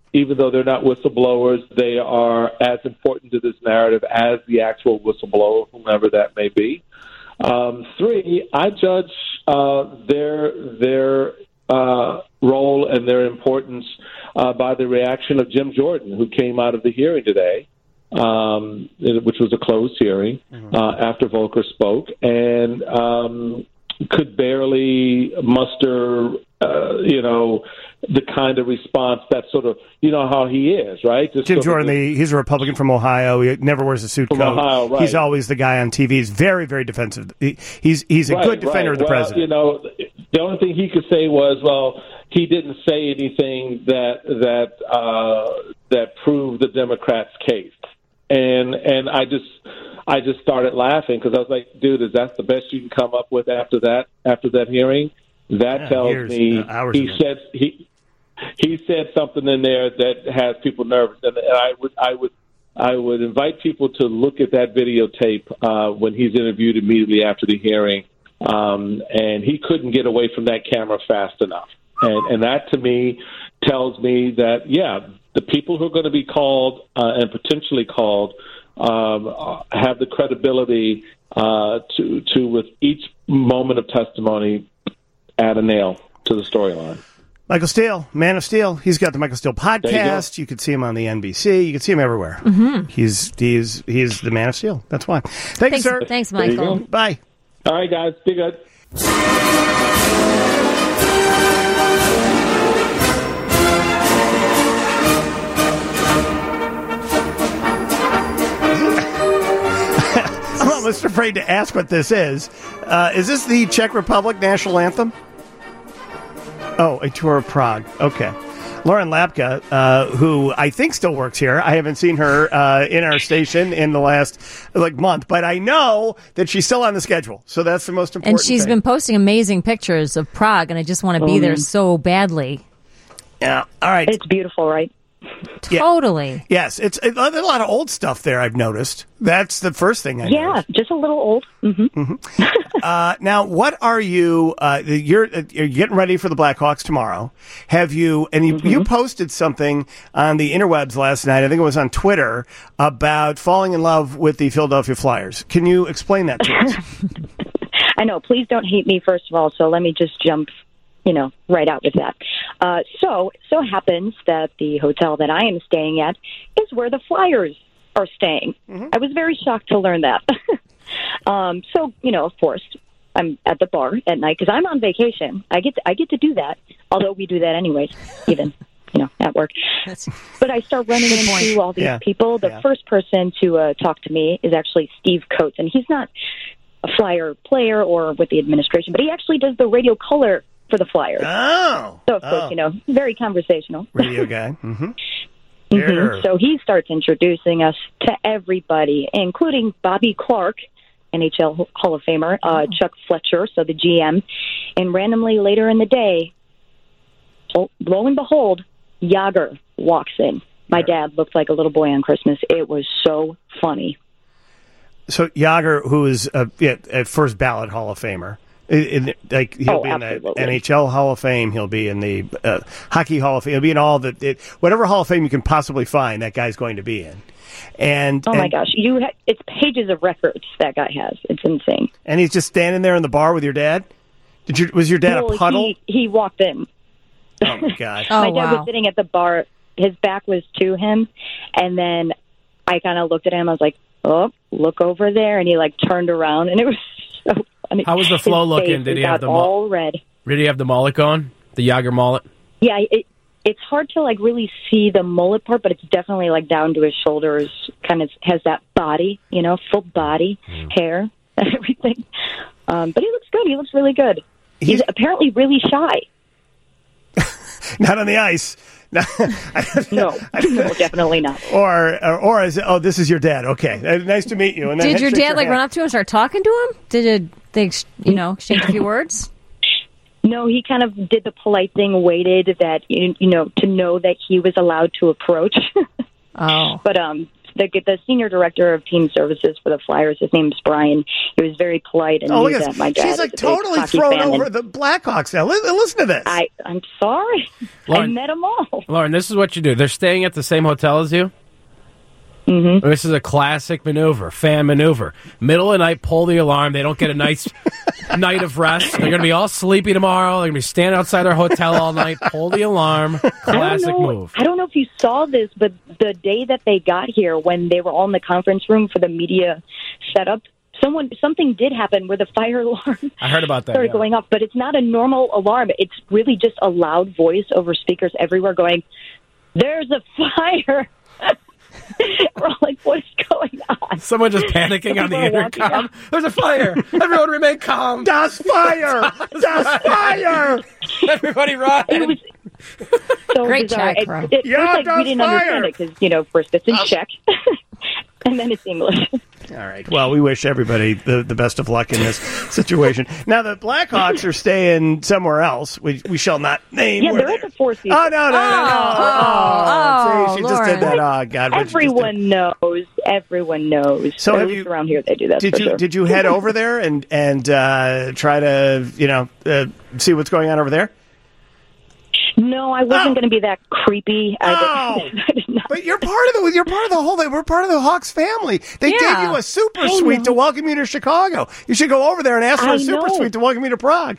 even though they're not whistleblowers, they are as important to this narrative as the actual whistleblower, whomever that may be. Um, three, I judge uh, their their uh, role and their importance uh, by the reaction of Jim Jordan, who came out of the hearing today, um, which was a closed hearing, mm-hmm. uh, after Volker spoke, and um, could barely muster, uh, you know, the kind of response that sort of, you know how he is, right? Just Jim Jordan, the, he's a Republican from Ohio. He never wears a suit from coat. Ohio, right. He's always the guy on T V. He's very, very defensive. He, he's he's a right, good defender right. of the well, president. You know, the only thing he could say was, well, he didn't say anything that that uh, that proved the Democrats' case, and and I just I just started laughing because I was like, dude, is that the best you can come up with after that after that hearing? That yeah, tells years, me uh, he said he he said something in there that has people nervous, and, and I would I would I would invite people to look at that videotape uh, when he's interviewed immediately after the hearing, um, and he couldn't get away from that camera fast enough, and and that to me tells me that yeah, the people who are going to be called uh, and potentially called um, have the credibility uh, to to with each moment of testimony add a nail to the storyline. Michael Steele, Man of Steel. He's got the Michael Steele podcast. You, you can see him on the N B C. You can see him everywhere. Mm-hmm. He's he's he's the Man of Steel. That's why. Thank thanks, you, sir. Thanks, Michael. Bye. All right, guys. Be good. I'm almost afraid to ask what this is. Uh, is this the Czech Republic national anthem? Oh, a tour of Prague. Okay. Lauren Lapka, uh, who I think still works here. I haven't seen her uh, in our station in the last like month, but I know that she's still on the schedule. So that's the most important And she's thing. been posting amazing pictures of Prague, and I just want to be um, there so badly. Yeah. All right. It's beautiful, right? Totally. Yeah. Yes. It's a lot of old stuff there, I've noticed. That's the first thing I Yeah, noticed. just a little old. Mm-hmm. Mm-hmm. uh, now, what are you, uh, you're, you're getting ready for the Blackhawks tomorrow. Have you, and you, Mm-hmm. you posted something on the interwebs last night, I think it was on Twitter, about falling in love with the Philadelphia Flyers. Can you explain that to us? I know. Please don't hate me, first of all, so let me just jump you know, right out with that. Uh, so, so happens that the hotel that I am staying at is where the Flyers are staying. Mm-hmm. I was very shocked to learn that. um, so, you know, of course, I'm at the bar at night because I'm on vacation. I get to, I get to do that, although we do that anyways, even, you know, at work. But I start running into point. all these yeah. people. The yeah. first person to uh, talk to me is actually Steve Coates, and he's not a Flyer player or with the administration, but he actually does the radio color for the Flyers. Oh. So, of course, oh. you know, very conversational. Radio guy. Mm-hmm. mm-hmm. So he starts introducing us to everybody, including Bobby Clark, N H L Hall of Famer, uh, oh. Chuck Fletcher, so the G M. And randomly later in the day, lo and behold, Yager walks in. My dad looked like a little boy on Christmas. It was so funny. So Yager, who is a, yeah, a first ballot Hall of Famer. In, in, like he'll oh, be in absolutely. the N H L Hall of Fame. He'll be in the uh, Hockey Hall of Fame. He'll be in all the it, whatever Hall of Fame you can possibly find. That guy's going to be in. And oh and, my gosh, you ha- it's pages of records that guy has. It's insane. And he's just standing there in the bar with your dad. Did your was your dad well, a puddle? He, he walked in. Oh my god! oh, my dad wow. was sitting at the bar. His back was to him, and then I kind of looked at him. I was like, "Oh, look over there!" And he like turned around, and it was so funny. How was the flow His looking? face Did he got have the all mul- red? Did he have the mullet going? The Yager mullet? Yeah, it, it's hard to like really see the mullet part, but it's definitely like down to his shoulders. Kind of has that body, you know, full body mm. hair and everything. Um, but he looks good. He looks really good. He's, He's apparently really shy. Not on the ice. No, no, no, definitely not. Or, or, or is it, oh, this is your dad. Okay, uh, nice to meet you. And then did your dad your like hand. run up to him and start talking to him? Did it, they, you know, exchange a few words? No, he kind of did the polite thing, waited that you, you know to know that he was allowed to approach. Oh, but um, the the senior director of team services for the Flyers. His name's Brian. He was very polite and Oh, knew look at that this. my dad She's is like a big totally hockey thrown fan, over and the Blackhawks now. Listen, listen to this. I I'm sorry. Lauren- I met them all. Lauren, this is what you do. They're staying at the same hotel as you? Mm-hmm. This is a classic maneuver, fan maneuver. Middle of the night, pull the alarm. They don't get a nice night of rest. They're going to be all sleepy tomorrow. They're going to be standing outside their hotel all night. Pull the alarm. Classic I don't know, move. I don't know if you saw this, but the day that they got here, when they were all in the conference room for the media setup, someone something did happen where the fire alarm I heard about that. started yeah. going off. But it's not a normal alarm. It's really just a loud voice over speakers everywhere going, "There's a fire." We're all like, what is going on? Someone just panicking on the People are walking intercom. out. There's a fire. Everyone remain calm. Das Fire! Das Fire! Everybody run. It was so Great bizarre. check, It, Ro. it, Yeah, first, like, that's we didn't fire. understand it because, you know, first it's in Czech, and then it's English. All right. Well, we wish everybody the, the best of luck in this situation. Now, the Blackhawks are staying somewhere else. We, we shall not name Yeah, where they're at they're- the Four Seasons. Oh, no, no, no, no. Oh, See, she just did Lauren. that. Oh, God. what'd you just do? Everyone knows. Everyone knows. So At have least you- around here they do that Did for you sure. did you head over there and and uh, try to you know uh, see what's going on over there? No, I wasn't Oh. going to be that creepy. I, Oh. did, I did not. But you're part of the you're part of the whole. We're part of the Hawks family. They Yeah. gave you a super I suite know. to welcome you to Chicago. You should go over there and ask for I a super know. suite to welcome you to Prague.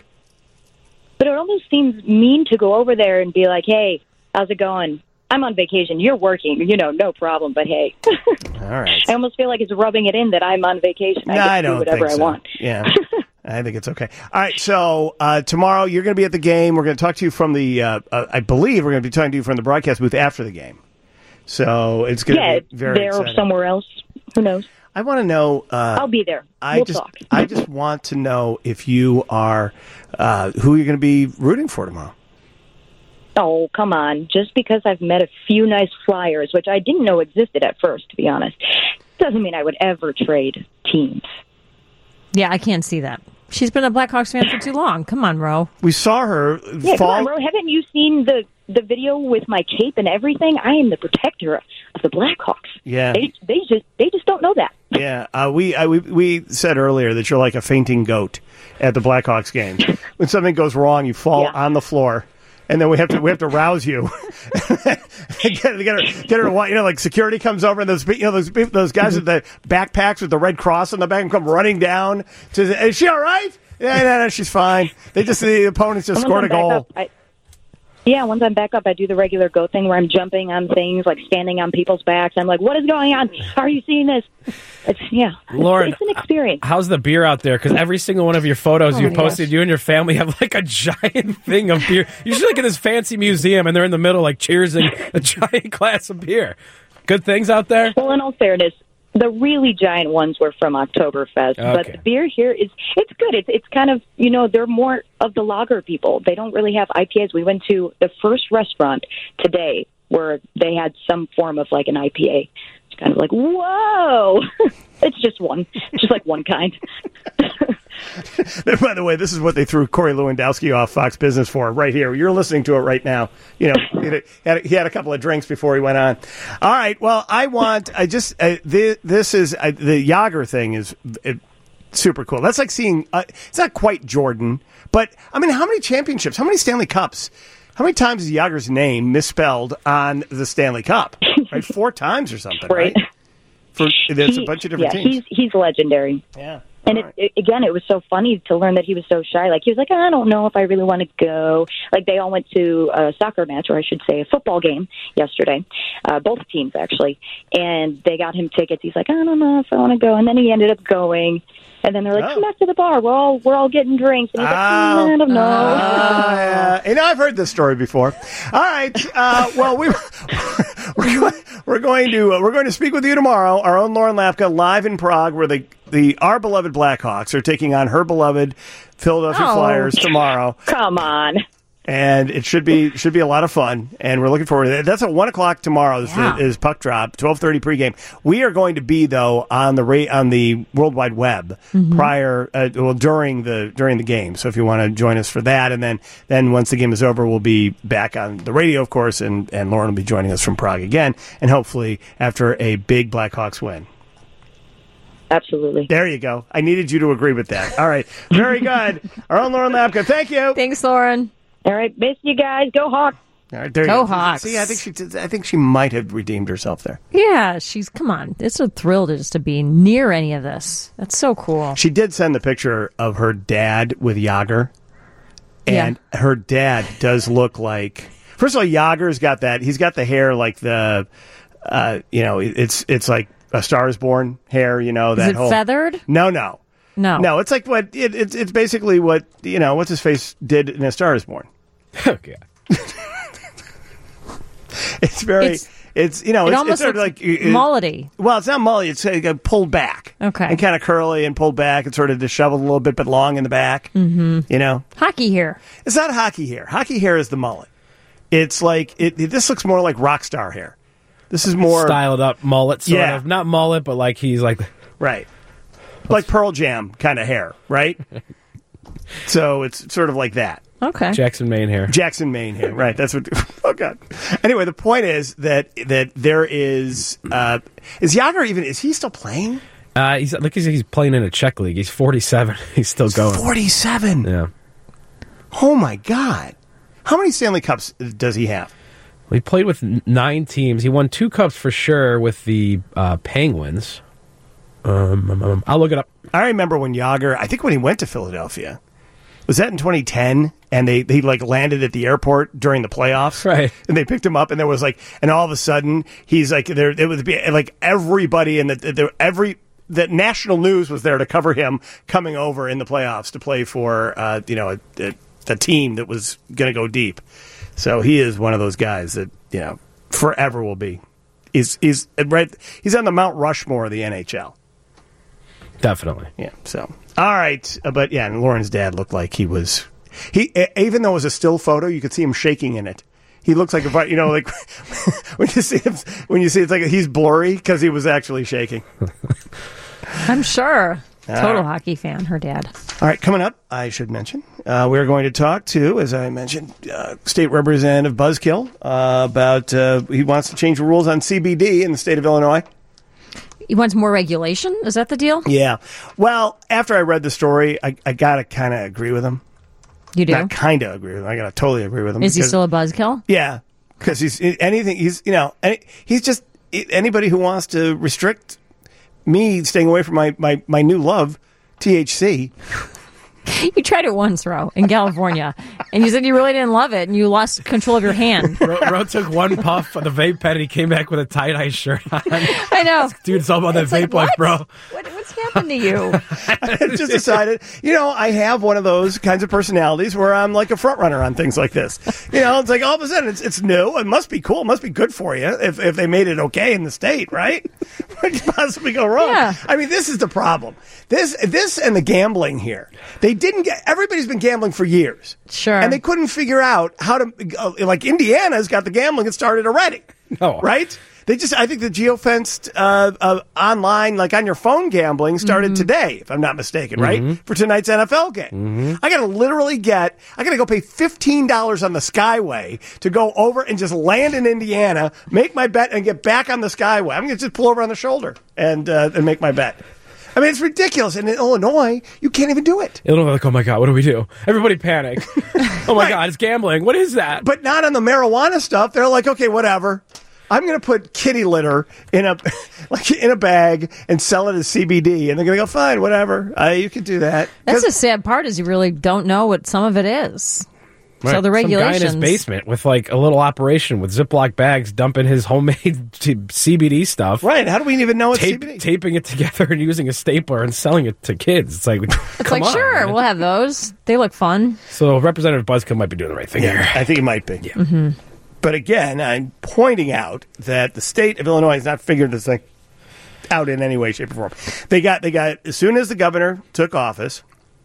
But it almost seems mean to go over there and be like, "Hey, how's it going? I'm on vacation. You're working. You know, no problem. But hey." All right. I almost feel like it's rubbing it in that I'm on vacation. I No, get to I do don't whatever think I so. want. Yeah, I think it's okay. All right, so uh, tomorrow you're going to be at the game. We're going to talk to you from the. Uh, uh, I believe we're going to be talking to you from the broadcast booth after the game. So it's going Yeah, to be very there or exciting. somewhere else. Who knows? I want to know. Uh, I'll be there. I we'll just, talk. I just want to know if you are uh, who you're going to be rooting for tomorrow. Oh, come on. Just because I've met a few nice Flyers, which I didn't know existed at first, to be honest, doesn't mean I would ever trade teams. Yeah, I can't see that. She's been a Blackhawks fan for too long. Come on, Ro. We saw her Yeah, fall. come on, bro. Haven't you seen the, the video with my cape and everything? I am the protector of the Blackhawks. Yeah. They, they just they just don't know that. Yeah, uh, we, I, we we said earlier that you're like a fainting goat at the Blackhawks game. When something goes wrong, you fall Yeah. on the floor, and then we have to we have to rouse you. get, get her, get her to wa- you know, like security comes over, and those you know those people- those guys with the backpacks with the red cross on the back come running down. To, is she all right? Yeah, no, no, she's fine. They just the opponents just And scored a once I'm back goal. up, I, yeah, once I'm back up, I do the regular goat thing where I'm jumping on things, like standing on people's backs. I'm like, what is going on? How are you seeing this? It's, yeah, Lauren, it's, it's an experience. How's the beer out there? Because every single one of your photos Oh you my posted, gosh. you and your family have like a giant thing of beer. Usually like in this fancy museum, and they're in the middle like cheersing a giant glass of beer. Good things out there? Well, in all fairness, the really giant ones were from Oktoberfest, but Okay. the beer here is it's good. It's it's kind of, you know, they're more of the lager people. They don't really have I P As. We went to the first restaurant today where they had some form of like an I P A. It's kind of like, whoa! It's just one, just like one kind. By the way, this is what they threw Corey Lewandowski off Fox Business for right here. You're listening to it right now. You know, he had, a, had a, he had a couple of drinks before he went on. All right. Well, I want. I just. Uh, this, this is uh, the Yager thing is uh, super cool. That's like seeing. Uh, it's not quite Jordan, but I mean, how many championships? How many Stanley Cups? How many times is Yager's name misspelled on the Stanley Cup? Right, four times or something. Right. Right. For there's a He- bunch of different yeah, teams. he's he's legendary. Yeah. And All it, right. it, again, it was so funny to learn that he was so shy. Like, he was like, I don't know if I really want to go. Like, they all went to a soccer match, or I should say a football game yesterday, uh, both teams, actually. And they got him tickets. He's like, I don't know if I want to go. And then he ended up going. And then they're like, Oh. come back to the bar. We're all we're all getting drinks. And he's like, Oh. "Mm, I don't know. Ah, yeah. And I've heard this story before. All right. Uh, well, we we're going, we're going to uh, we're going to speak with you tomorrow. Our own Lauren Lapka live in Prague, where the the our beloved Blackhawks are taking on her beloved Philadelphia Oh. Flyers tomorrow. Come on. And it should be should be a lot of fun, and we're looking forward to that. That's at one o'clock tomorrow. Is, Yeah. the, is puck drop twelve thirty pregame. We are going to be though on the ra- on the World Wide Web Mm-hmm. prior, uh, well during the during the game. So if you want to join us for that, and then then once the game is over, we'll be back on the radio, of course, and and Lauren will be joining us from Prague again, and hopefully after a big Blackhawks win. Absolutely. There you go. I needed you to agree with that. All right, very good. Our own Lauren Lapka. Thank you. Thanks, Lauren. All right, miss you guys. Go Hawks. All right, there you Go go. Hawks. See, I think she did, I think she might have redeemed herself there. Yeah, she's, come on. It's a thrill to just to be near any of this. That's so cool. She did send the picture of her dad with Yager, and Yeah. her dad does look like. First of all, Yager's got that. He's got the hair like the, uh, you know, it's it's like A Star Is Born hair. You know that Is it whole feathered? No, no, No. no. It's like what it, it's it's basically what you know what's his face did in A Star Is Born. Okay. It's very. It's- It's, you know, It it's, almost it's sort of looks like it- mullety. Well, it's not mully. It's uh, pulled back. Okay. And kind of curly and pulled back and sort of disheveled a little bit, but long in the back. Mm-hmm. You know, Hockey hair. it's not hockey hair. Hockey hair is the mullet. It's like it, it- this looks more like rock star hair. This is more Styled up mullet, sort Yeah. of. Not mullet, but like he's like. right, like Pearl Jam kind of hair, right? So it's sort of like that. Okay. Jackson Maine hair. Jackson, Maine here. Right. That's what. Oh God. Anyway, the point is that that there is uh, is Yager even is he still playing? Uh, he's look, he's, he's playing in a Czech league. He's forty-seven. He's still going. forty-seven. Yeah. Oh my God. How many Stanley Cups does he have? Well, he played with n- nine teams. He won two cups for sure with the uh, Penguins. Um, um, um, I'll look it up. I remember when Yager. I think when he went to Philadelphia. Was that in twenty ten? And they, they like landed at the airport during the playoffs, Right. And they picked him up, and there was like, and all of a sudden he's like, there. It was like everybody in the there every the national news was there to cover him coming over in the playoffs to play for uh, you know a, a, a team that was going to go deep. So he is one of those guys that you know forever will be. He's he's right. He's on the Mount Rushmore of the N H L. Definitely. Yeah. So, all right, uh, but yeah, and Lauren's dad looked like he was. He uh, even though it was a still photo, you could see him shaking in it. He looks like a you know like when you see him when you see it's like he's blurry because he was actually shaking. I'm sure. Total Ah. hockey fan, her dad. All right, coming up, I should mention uh, we're going to talk to, as I mentioned, uh, State Representative Buzzkill uh, about uh, he wants to change the rules on C B D in the state of Illinois. He wants more regulation? Is that the deal? Yeah. Well, after I read the story, I, I got to kind of agree with him. You do? Not kind of agree with him. I got to totally agree with him. Is he because- still a buzzkill? Yeah, because he's anything. He's you know any, he's just anybody who wants to restrict me staying away from my my, my new love, T H C. You tried it once, Ro, in California, and you said you really didn't love it, and you lost control of your hand. Ro, Ro took one puff of the vape pen and he came back with a tie-dye shirt on. I know. Dude, it's all about that It's vape like, life, bro. what? What, what's happened to you? I just decided, you know, I have one of those kinds of personalities where I'm like a front runner on things like this. You know, it's like all of a sudden it's it's new. It must be cool. It must be good for you if if they made it okay in the state, right? What could possibly go wrong? Yeah. I mean, this is the problem. This this and the gambling here. They didn't get. Everybody's been gambling for years. Sure. And they couldn't figure out how to. Uh, like Indiana's got the gambling. It started already. No. Right. They just, I think the geofenced uh, uh, online, like on your phone gambling, started Mm-hmm. today, if I'm not mistaken, right? For tonight's N F L game. Mm-hmm. I got to literally get, I got to go pay fifteen dollars on the Skyway to go over and just land in Indiana, make my bet, and get back on the Skyway. I'm going to just pull over on the shoulder and uh, and make my bet. I mean, it's ridiculous. And in Illinois, you can't even do it. Illinois, like, oh my God, what do we do? Everybody panic. Oh my Right. God, it's gambling. What is that? But not on the marijuana stuff. They're like, okay, whatever. I'm going to put kitty litter in a like in a bag and sell it as C B D, and they're going to go, fine, whatever. Uh, you can do that. That's 'Cause- the sad part is you really don't know what some of it is. So Right. the regulations. Some guy in his basement with like a little operation with Ziploc bags dumping his homemade t- C B D stuff. right. How do we even know it's Tape, C B D? taping it together and using a stapler and selling it to kids. It's like, It's come like, on, sure, man. we'll have those. They look fun. So Representative Buzzkill might be doing the right thing Yeah, here. I think it might be. Mm-hmm. But again, I'm pointing out that the state of Illinois has not figured this thing out in any way, shape, or form. They got, they got, as soon as the governor took office,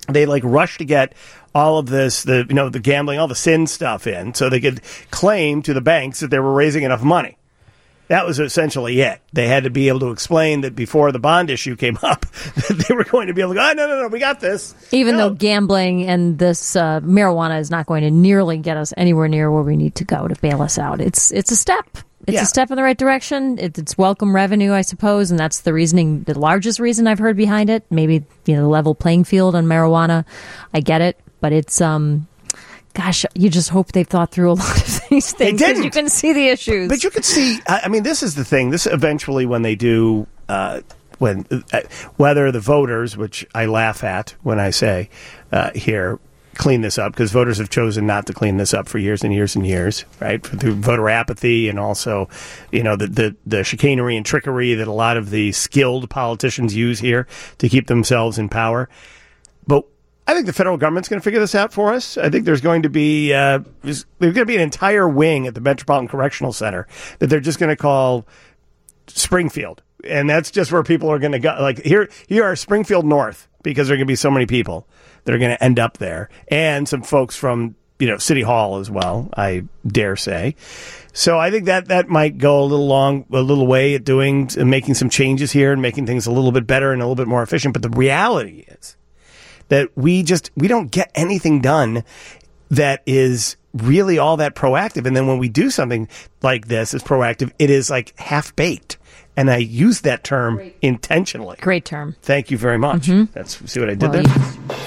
they like rushed to get all of this, the you know, the gambling, all the sin stuff in, so they could claim to the banks that they were raising enough money. That was essentially it. They had to be able to explain that before the bond issue came up, that they were going to be able to go, oh, no, no, no, we got this. Even no. though gambling and this uh, marijuana is not going to nearly get us anywhere near where we need to go to bail us out. It's it's a step. It's Yeah. a step in the right direction. It, it's welcome revenue, I suppose, and that's the reasoning, the largest reason I've heard behind it. Maybe, you know, the level playing field on marijuana. I get it, but it's, um, gosh, you just hope they've thought through a lot of these things. 'Cause didn't. you can see the issues. But you can see, I I mean, this is the thing. This eventually, when they do, uh, when uh, whether the voters, which I laugh at when I say uh, here, clean this up, because voters have chosen not to clean this up for years and years and years, right? Through voter apathy and also, you know, the, the, the chicanery and trickery that a lot of the skilled politicians use here to keep themselves in power. But I think the federal government's going to figure this out for us. I think there's going to be uh, there's, there's going to be an entire wing at the Metropolitan Correctional Center that they're just going to call Springfield, and that's just where people are going to go. Like here, here are Springfield North, because there are going to be so many people that are going to end up there, and some folks from you know City Hall as well, I dare say. So I think that that might go a little long, a little way at doing, making some changes here and making things a little bit better and a little bit more efficient. But the reality is that we just, we don't get anything done that is really all that proactive. And then when we do something like this as proactive, it is like half-baked. And I use that term Great. intentionally. Great term. Thank you very much. Mm-hmm. That's, see what I did well, there?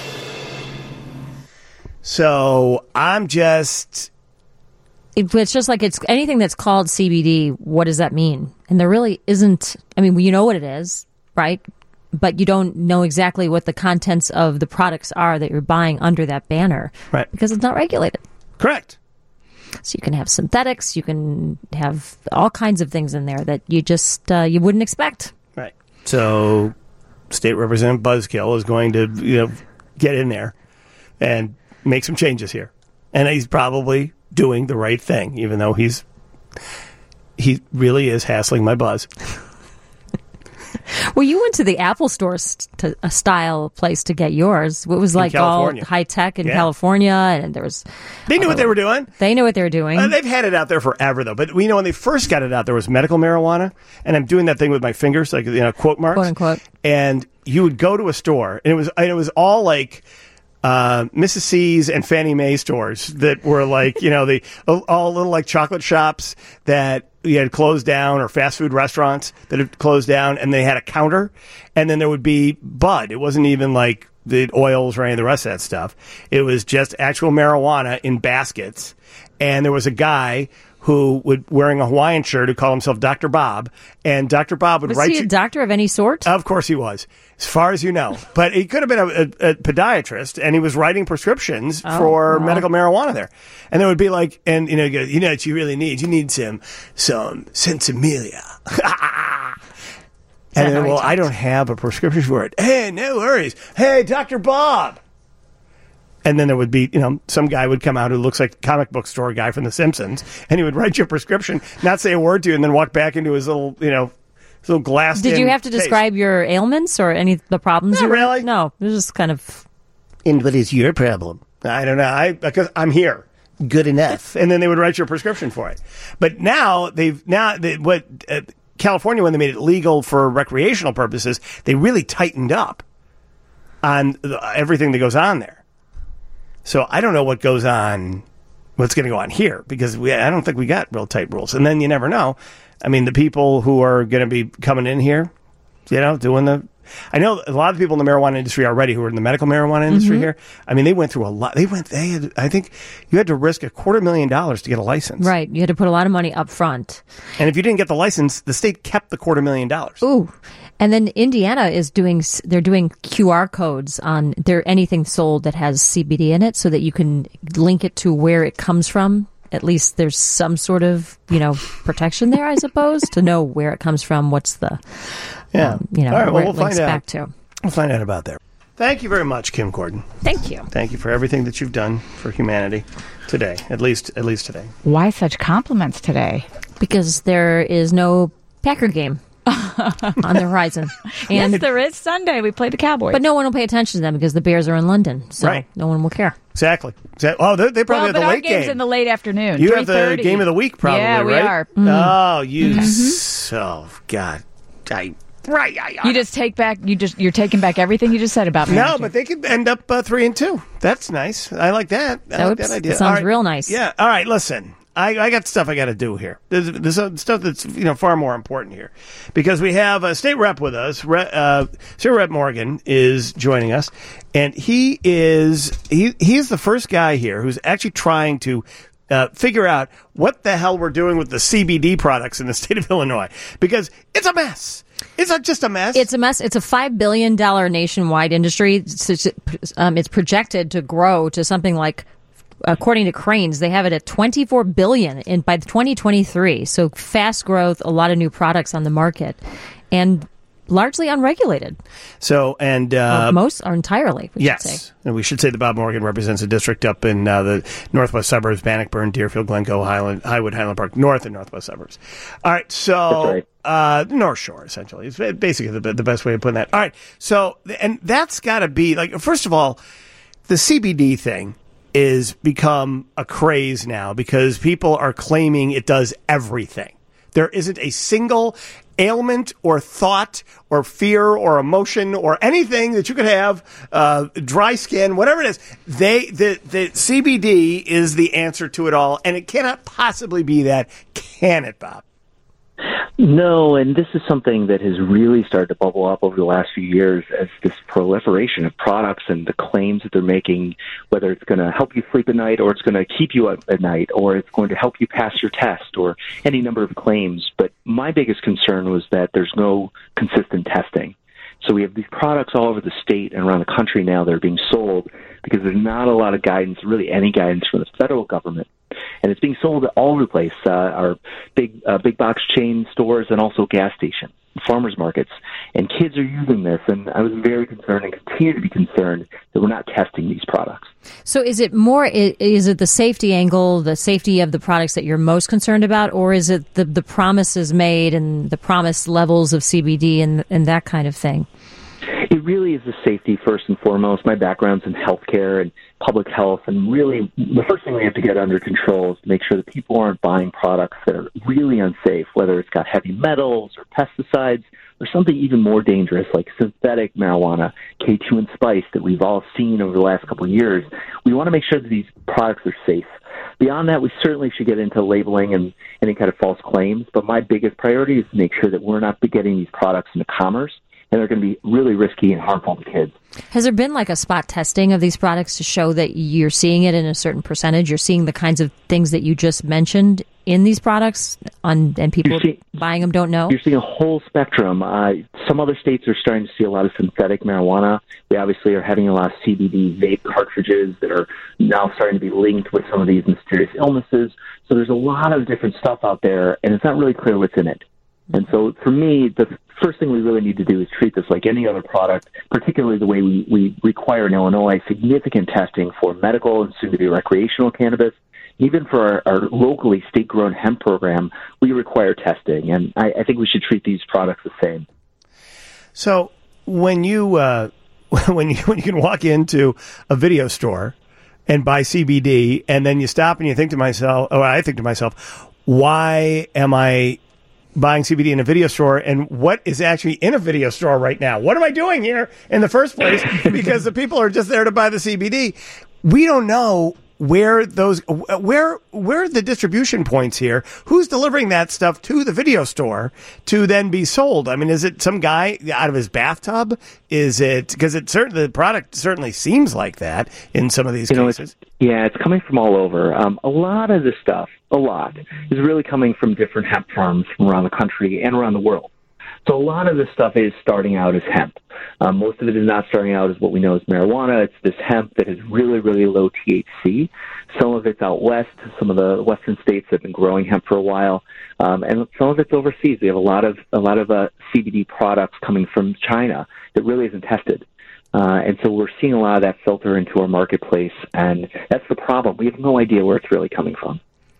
So I'm just... It, it's just like it's anything that's called C B D, what does that mean? And there really isn't, I mean, you know what it is, right? But you don't know exactly what the contents of the products are that you're buying under that banner. Right. Because it's not regulated. Correct. So you can have synthetics, you can have all kinds of things in there that you just, uh, you wouldn't expect. Right. So State Representative Buzzkill is going to, you know, get in there and make some changes here. And he's probably doing the right thing, even though he's, he really is hassling my buzz. Well, you went to the Apple Store st- to a style place to get yours. It was like all high tech in yeah. California, and there was. They knew uh, what they were doing. They knew what they were doing. Uh, they've had it out there forever, though. But we know when they first got it out, there was medical marijuana, and I'm doing that thing with my fingers, like you know, quote marks, quote unquote. And you would go to a store, and it was and it was all like. Uh, Missus C's and Fannie Mae stores that were like, you know, the all little like chocolate shops that you had closed down, or fast food restaurants that had closed down, and they had a counter, and then there would be bud. It wasn't even like the oils or any of the rest of that stuff. It was just actual marijuana in baskets, and there was a guy who would wearing a Hawaiian shirt who called himself Doctor Bob, and Doctor Bob would was write. Was he a you, doctor of any sort? Of course he was, as far as you know. But he could have been a, a, a podiatrist, and he was writing prescriptions oh, for wow. medical marijuana there. And there would be like, and you know, you, go, you know what you really need? You need some some Sensimilia. And then, well, I don't have a prescription for it. Hey, no worries. Hey, Doctor Bob. And then there would be, you know, some guy would come out who looks like a comic book store guy from The Simpsons, and he would write you a prescription, not say a word to you, and then walk back into his little, you know, his little glass. Did you have to case. describe your ailments or any of the problems? Not you were? really. No, it was just kind of. And what is your problem? I don't know. I because I'm here. Good enough. And then they would write you a prescription for it. But now they've now they, what uh, California, when they made it legal for recreational purposes, they really tightened up on everything that goes on there. So I don't know what goes on, what's going to go on here, because we, I don't think we got real tight rules. And then you never know. I mean, the people who are going to be coming in here, you know, doing the, I know a lot of people in the marijuana industry already who are in the medical marijuana industry mm-hmm. here. I mean, they went through a lot. They went, they had, I think you had to risk a quarter million dollars to get a license. Right. You had to put a lot of money up front. And if you didn't get the license, the state kept the quarter million dollars. Ooh. And then Indiana is doing, they're doing Q R codes on there, anything sold that has C B D in it, so that you can link it to where it comes from. At least there's some sort of, you know, protection there, I suppose, to know where it comes from, what's the, yeah. um, you know, All right, where well, it we'll links find back out. to. We'll find out about that. Thank you very much, Kim Gordon. Thank you. Thank you for everything that you've done for humanity today, at least, at least today. Why such compliments today? Because there is no Packer game. on the horizon. And yes, there is Sunday. We play the Cowboys. But no one will pay attention to them because the Bears are in London. So Right. no one will care. Exactly. Exactly. Oh, they, they probably well, have but the our late game's game. in the late afternoon. You have the three thirty. game of the week, probably, Yeah, we right? are. Oh, you. Mm-hmm. So, God. I, right. I, I, You just take back. You just you're taking back everything you just said about me. No, aren't you? but they could end up uh, three and two. That's nice. I like that. I That like would- that idea. that sounds All right. real nice. Yeah. All right. Listen, I, I got stuff I got to do here. There's, there's uh, stuff that's you know far more important here because we have a state rep with us. Re, uh, State Rep Morgan is joining us, and he is he he is the first guy here who's actually trying to. Uh, figure out what the hell we're doing with the C B D products in the state of Illinois because it's a mess. It's not just a mess. It's a mess. It's a five billion dollars nationwide industry. It's, um, it's projected to grow to something like, according to Cranes, they have it at twenty-four billion dollars in by twenty twenty-three. So fast growth, a lot of new products on the market, and largely unregulated. So, and uh, Uh, most are entirely, we should say. yes, and we should say that Bob Morgan represents a district up in uh, the northwest suburbs: Bannockburn, Deerfield, Glencoe, Highland, Highwood, Highland Park, north and northwest suburbs. All right, so right. uh, North Shore essentially is basically the, the best way of putting that. All right, so and that's got to be like first of all, the C B D thing is become a craze now because people are claiming it does everything. There isn't a single ailment or thought or fear or emotion or anything that you could have, uh, dry skin, whatever it is. They the, the C B D is the answer to it all, and it cannot possibly be that, can it, Bob? No, and this is something that has really started to bubble up over the last few years as this proliferation of products and the claims that they're making, whether it's going to help you sleep at night or it's going to keep you up at night or it's going to help you pass your test or any number of claims. But my biggest concern was that there's no consistent testing. So we have these products all over the state and around the country now that are being sold because there's not a lot of guidance, really any guidance from the federal government. And it's being sold all over the place, uh, our big uh, big box chain stores and also gas stations, farmers markets. And kids are using this, and I was very concerned and continue to be concerned that we're not testing these products. So is it more, i- is it the safety angle, the safety of the products that you're most concerned about, or is it the, the promises made and the promised levels of C B D and, and that kind of thing? It really is the safety first and foremost. My background's in healthcare and public health, and really the first thing we have to get under control is to make sure that people aren't buying products that are really unsafe, whether it's got heavy metals or pesticides or something even more dangerous like synthetic marijuana, K two and spice that we've all seen over the last couple of years. We want to make sure that these products are safe. Beyond that, we certainly should get into labeling and any kind of false claims, but my biggest priority is to make sure that we're not getting these products into commerce, and they're going to be really risky and harmful to kids. Has there been like a spot testing of these products to show that you're seeing it in a certain percentage? You're seeing the kinds of things that you just mentioned in these products, on, and people see- buying them don't know? You're seeing a whole spectrum. Uh, some other states are starting to see a lot of synthetic marijuana. We obviously are having a lot of C B D vape cartridges that are now starting to be linked with some of these mysterious illnesses. So there's a lot of different stuff out there, and it's not really clear what's in it. And so for me, the first thing we really need to do is treat this like any other product, particularly the way we, we require in Illinois significant testing for medical and soon-to-be recreational cannabis. Even for our, our locally state-grown hemp program, we require testing, and I, I think we should treat these products the same. So when you uh, when you when you can walk into a video store and buy C B D, and then you stop and you think to myself, or I think to myself, why am I buying C B D in a video store, and what is actually in a video store right now? What am I doing here in the first place? Because the people are just there to buy the C B D. We don't know where those where where are the distribution points here? Who's delivering that stuff to the video store to then be sold? I mean, is it some guy out of his bathtub? Is it because it certainly the product certainly seems like that in some of these you know, cases? It's, yeah, it's coming from all over. Um, a lot of this stuff, a lot, is really coming from different hemp farms from around the country and around the world. So a lot of this stuff is starting out as hemp. Um, most of it is not starting out as what we know as marijuana. It's this hemp that has really, really low T H C. Some of it's out west. Some of the western states have been growing hemp for a while, um, and some of it's overseas. We have a lot of a lot of uh, C B D products coming from China that really isn't tested. Uh, and so we're seeing a lot of that filter into our marketplace, and that's the problem. We have no idea where it's really coming from.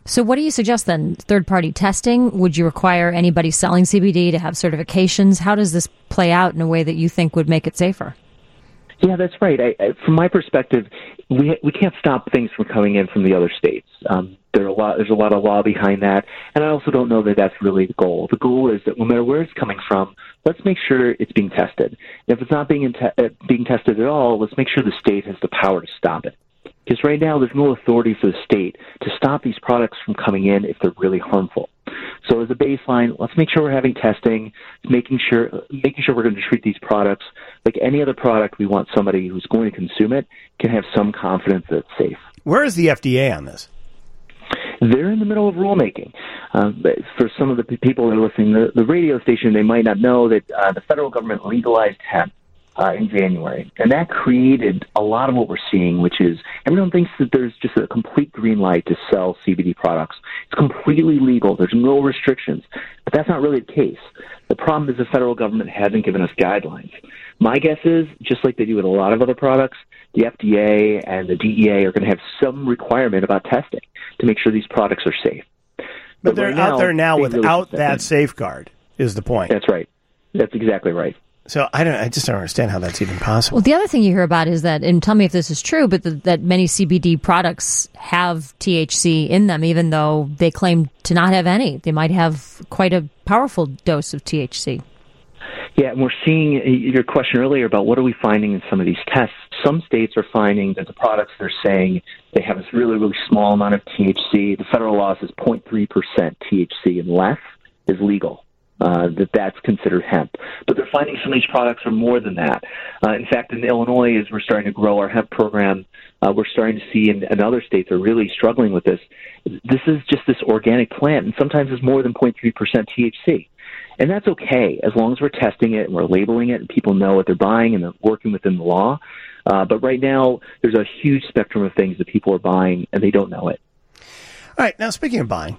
So what do you suggest then? Third-party testing? Would you require anybody selling C B D to have certifications? How does this play out in a way that you think would make it safer? Yeah, that's right. I, I, from my perspective, we we can't stop things from coming in from the other states. Um, there are a lot. There's a lot of law behind that, and I also don't know that that's really the goal. The goal is that no matter where it's coming from, let's make sure it's being tested. And if it's not being te- uh, being tested at all, let's make sure the state has the power to stop it. Because right now, there's no authority for the state to stop these products from coming in if they're really harmful. So as a baseline, let's make sure we're having testing, making sure making sure we're going to treat these products like any other product. We want somebody who's going to consume it can have some confidence that it's safe. Where is the F D A on this? They're in the middle of rulemaking. Um, for some of the people that are listening to the radio station, they might not know that uh, the federal government legalized hemp uh, in January. And that created a lot of what we're seeing, which is everyone thinks that there's just a complete green light to sell C B D products. It's completely legal. There's no restrictions. But that's not really the case. The problem is the federal government hasn't given us guidelines. My guess is, just like they do with a lot of other products, the F D A and the D E A are going to have some requirement about testing to make sure these products are safe. But, but they're right out now, there now they without really that safeguard, is the point. That's right. That's exactly right. So I don't. I just don't understand how that's even possible. Well, the other thing you hear about is that, and tell me if this is true, but the, that many C B D products have T H C in them, even though they claim to not have any. They might have quite a powerful dose of T H C. Yeah, and we're seeing your question earlier about what are we finding in some of these tests. Some states are finding that the products they're saying they have this really, really small amount of T H C. The federal law says zero point three percent T H C and less is legal. Uh, that that's considered hemp. But they're finding some of these products are more than that. Uh, in fact, in Illinois, as we're starting to grow our hemp program, uh, we're starting to see, and, and other states are really struggling with this, this is just this organic plant, and sometimes it's more than zero point three percent T H C. And that's okay, as long as we're testing it and we're labeling it and people know what they're buying and they're working within the law. Uh, but right now, there's a huge spectrum of things that people are buying, and they don't know it. All right, now speaking of buying,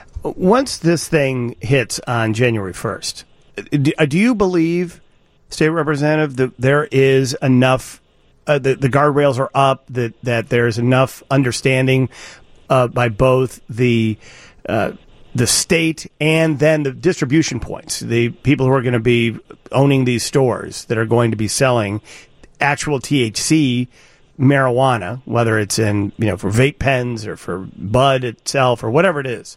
once this thing hits on January first, do, do you believe, State Representative, that there is enough, uh, the, the guardrails are up, that, that there's enough understanding uh, by both the uh, the state and then the distribution points, the people who are going to be owning these stores that are going to be selling actual T H C marijuana, whether it's in, you know, for vape pens or for bud itself or whatever it is.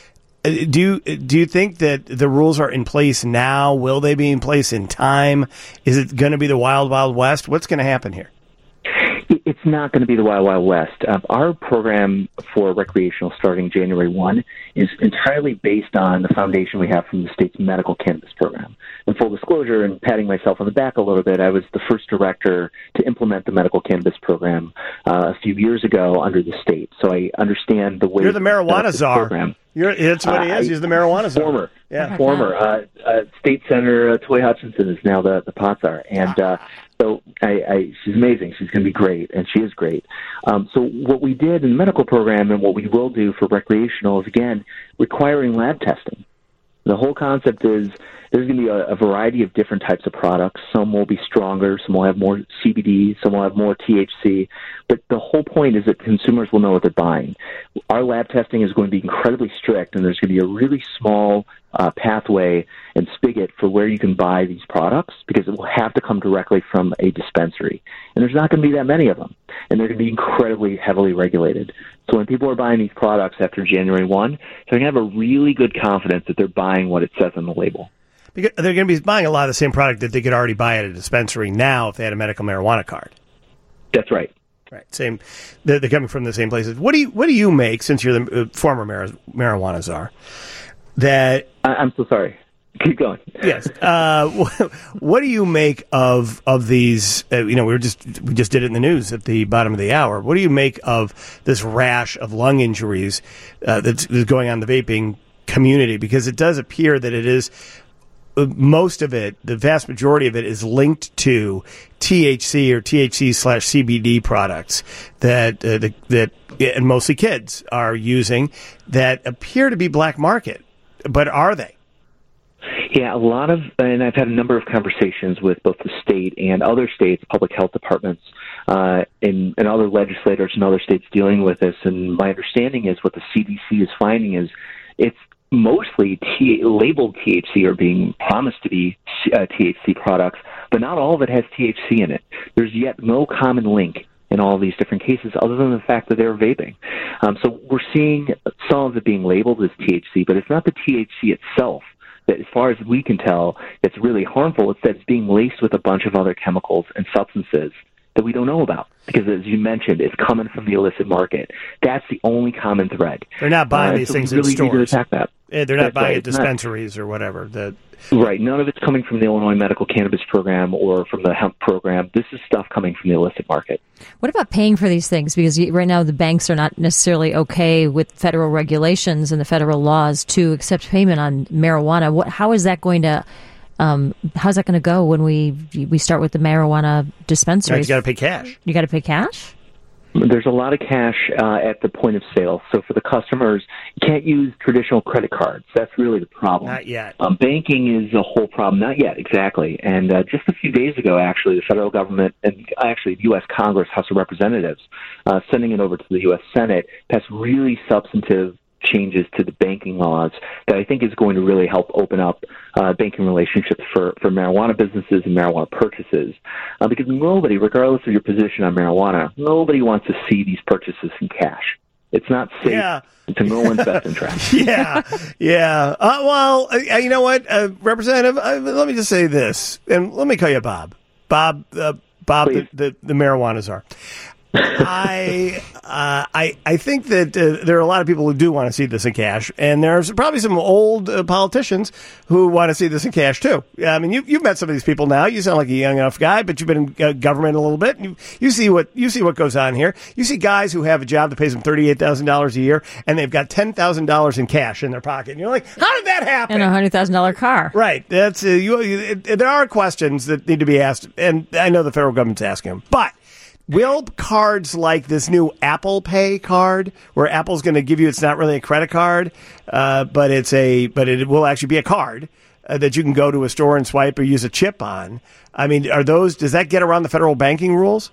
Do you, do you think that the rules are in place now? Will they be in place in time? Is it going to be the wild, wild west? What's going to happen here? It's not going to be the Wild Wild West. Uh, our program for recreational starting January first is entirely based on the foundation we have from the state's medical cannabis program. In full disclosure, and patting myself on the back a little bit, I was the first director to implement the medical cannabis program uh, a few years ago under the state. So I understand the way... You're the marijuana czar. Program. You're, that's what he is. He's the marijuana czar. Former. Yeah. Former. Uh, uh, State Senator uh, Toy Hutchinson is now the, the pot czar. And... Uh, So I, I, she's amazing. She's going to be great, and she is great. Um, so what we did in the medical program and what we will do for recreational is, again, requiring lab testing. The whole concept is there's going to be a, a variety of different types of products. Some will be stronger. Some will have more C B D. Some will have more T H C. But the whole point is that consumers will know what they're buying. Our lab testing is going to be incredibly strict, and there's going to be a really small uh, pathway and spigot for where you can buy these products, because it will have to come directly from a dispensary. And there's not going to be that many of them. And they're going to be incredibly heavily regulated. So when people are buying these products after January first, they're going to have a really good confidence that they're buying what it says on the label. Because they're going to be buying a lot of the same product that they could already buy at a dispensary now if they had a medical marijuana card. That's right. Right. Same. They're, they're coming from the same places. What do you What do you make, since you're the uh, former mar- marijuana czar? That I, I'm so sorry. Keep going. Yes. Uh, what do you make of of these? Uh, you know, we were just we just did it in the news at the bottom of the hour. What do you make of this rash of lung injuries uh, that's, that's going on in the vaping community? Because it does appear that it is. Most of it, the vast majority of it, is linked to T H C or T H C slash C B D products that uh, the, that and mostly kids are using that appear to be black market, but are they? Yeah, a lot of, and I've had a number of conversations with both the state and other states' public health departments uh, and, and other legislators in other states dealing with this. And my understanding is what the C D C is finding is it's mostly T- labeled T H C or being promised to be uh, T H C products, but not all of it has T H C in it. There's yet no common link in all these different cases other than the fact that they're vaping. Um, so we're seeing some of it being labeled as T H C, but it's not the T H C itself that, as far as we can tell, that's really harmful. It's that it's being laced with a bunch of other chemicals and substances that we don't know about. Because, as you mentioned, it's coming from the illicit market. That's the only common thread. They're not buying uh, things so things really in stores. Need to attack that. Yeah, they're not That's buying right. at dispensaries or whatever. The, right. None of it's coming from the Illinois Medical Cannabis Program or from the hemp program. This is stuff coming from the illicit market. What about paying for these things? Because right now the banks are not necessarily okay with federal regulations and the federal laws to accept payment on marijuana. What? How is that going to? Um, how's that going to go when we we start with the marijuana dispensaries? You got to pay cash. You got to pay cash. There's a lot of cash uh, at the point of sale. So for the customers, you can't use traditional credit cards. That's really the problem. Not yet. Um, banking is a whole problem. Not yet, exactly. And uh, just a few days ago, actually, the federal government and actually the U S Congress, House of Representatives, uh, sending it over to the U S Senate, passed really substantive changes to the banking laws that I think is going to really help open up uh, banking relationships for, for marijuana businesses and marijuana purchases. Uh, because nobody, regardless of your position on marijuana, nobody wants to see these purchases in cash. It's not safe. Yeah. To no one's best interest. yeah, yeah. Uh, well, uh, you know what, uh, Representative, uh, let me just say this, and let me call you Bob. Bob, uh, Bob, the, the, the marijuana czar. I, uh, I, I think that uh, there are a lot of people who do want to see this in cash, and there's probably some old uh, politicians who want to see this in cash too. I mean, you you've met some of these people now. You sound like a young enough guy, but you've been in uh, government a little bit. And you you see what you see what goes on here. You see guys who have a job that pays them thirty eight thousand dollars a year, and they've got ten thousand dollars in cash in their pocket. And you're like, how did that happen? And a hundred thousand dollar car. Right. That's uh, you. you it, there are questions that need to be asked, and I know the federal government's asking them, but. Will cards like this new Apple Pay card, where Apple's going to give you, it's not really a credit card, uh, but it's a, but it will actually be a card uh, that you can go to a store and swipe or use a chip on. I mean, are those? Does that get around the federal banking rules?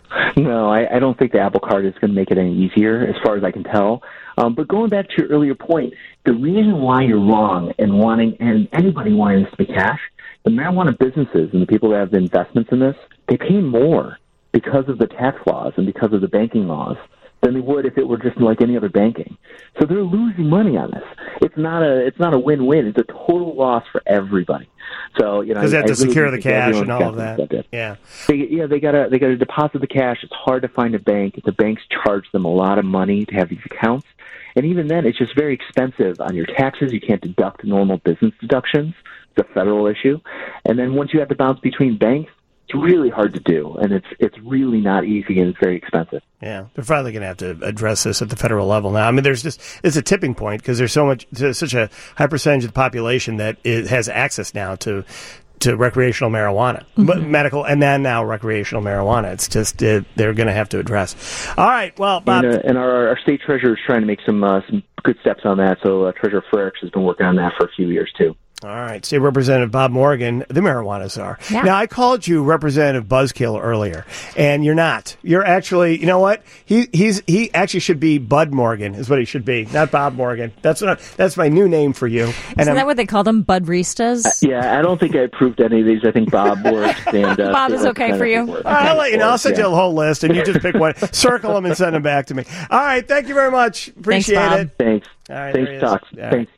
No, I, I don't think the Apple Card is going to make it any easier, as far as I can tell. Um, but going back to your earlier point, the reason why you're wrong and wanting, and anybody wanting this to be cash, the marijuana businesses and the people that have the investments in this, they pay more because of the tax laws and because of the banking laws than they would if it were just like any other banking. So they're losing money on this. It's not a it's not a win-win. It's a total loss for everybody. So you know, because they have I to really secure the think cash and all of everyone's that. Yeah, they, yeah, they gotta they gotta deposit the cash. It's hard to find a bank. The banks charge them a lot of money to have these accounts, and even then, it's just very expensive on your taxes. You can't deduct normal business deductions. It's a federal issue, and then once you have to bounce between banks, it's really hard to do, and it's it's really not easy, and it's very expensive. Yeah, they're finally going to have to address this at the federal level now. I mean, there's just it's a tipping point because there's so much, such a high percentage of the population that it has access now to to recreational marijuana, mm-hmm. but medical, and then now recreational marijuana. It's just uh, they're going to have to address. All right, well, Bob, and, uh, and our, our state treasurer is trying to make some uh, some good steps on that. So uh, Treasurer Frericks has been working on that for a few years too. All right. State Representative Bob Morgan, the marijuana czar. Yeah. Now, I called you Representative Buzzkill earlier, and you're not. You're actually, you know what? He he's he actually should be Bud Morgan, is what he should be, not Bob Morgan. That's what I, that's my new name for you. And Isn't I'm, that what they call them, Budristas? Uh, yeah, I don't think I approved any of these. I think Bob works. And, uh, Bob is okay for you? All right, I'll let you know. I'll send you a whole list, and you just pick one, circle them, and send them back to me. All right. Thank you very much. Appreciate Thanks, Bob. it. Thanks. All right. Thanks, Talk. All right. Thanks.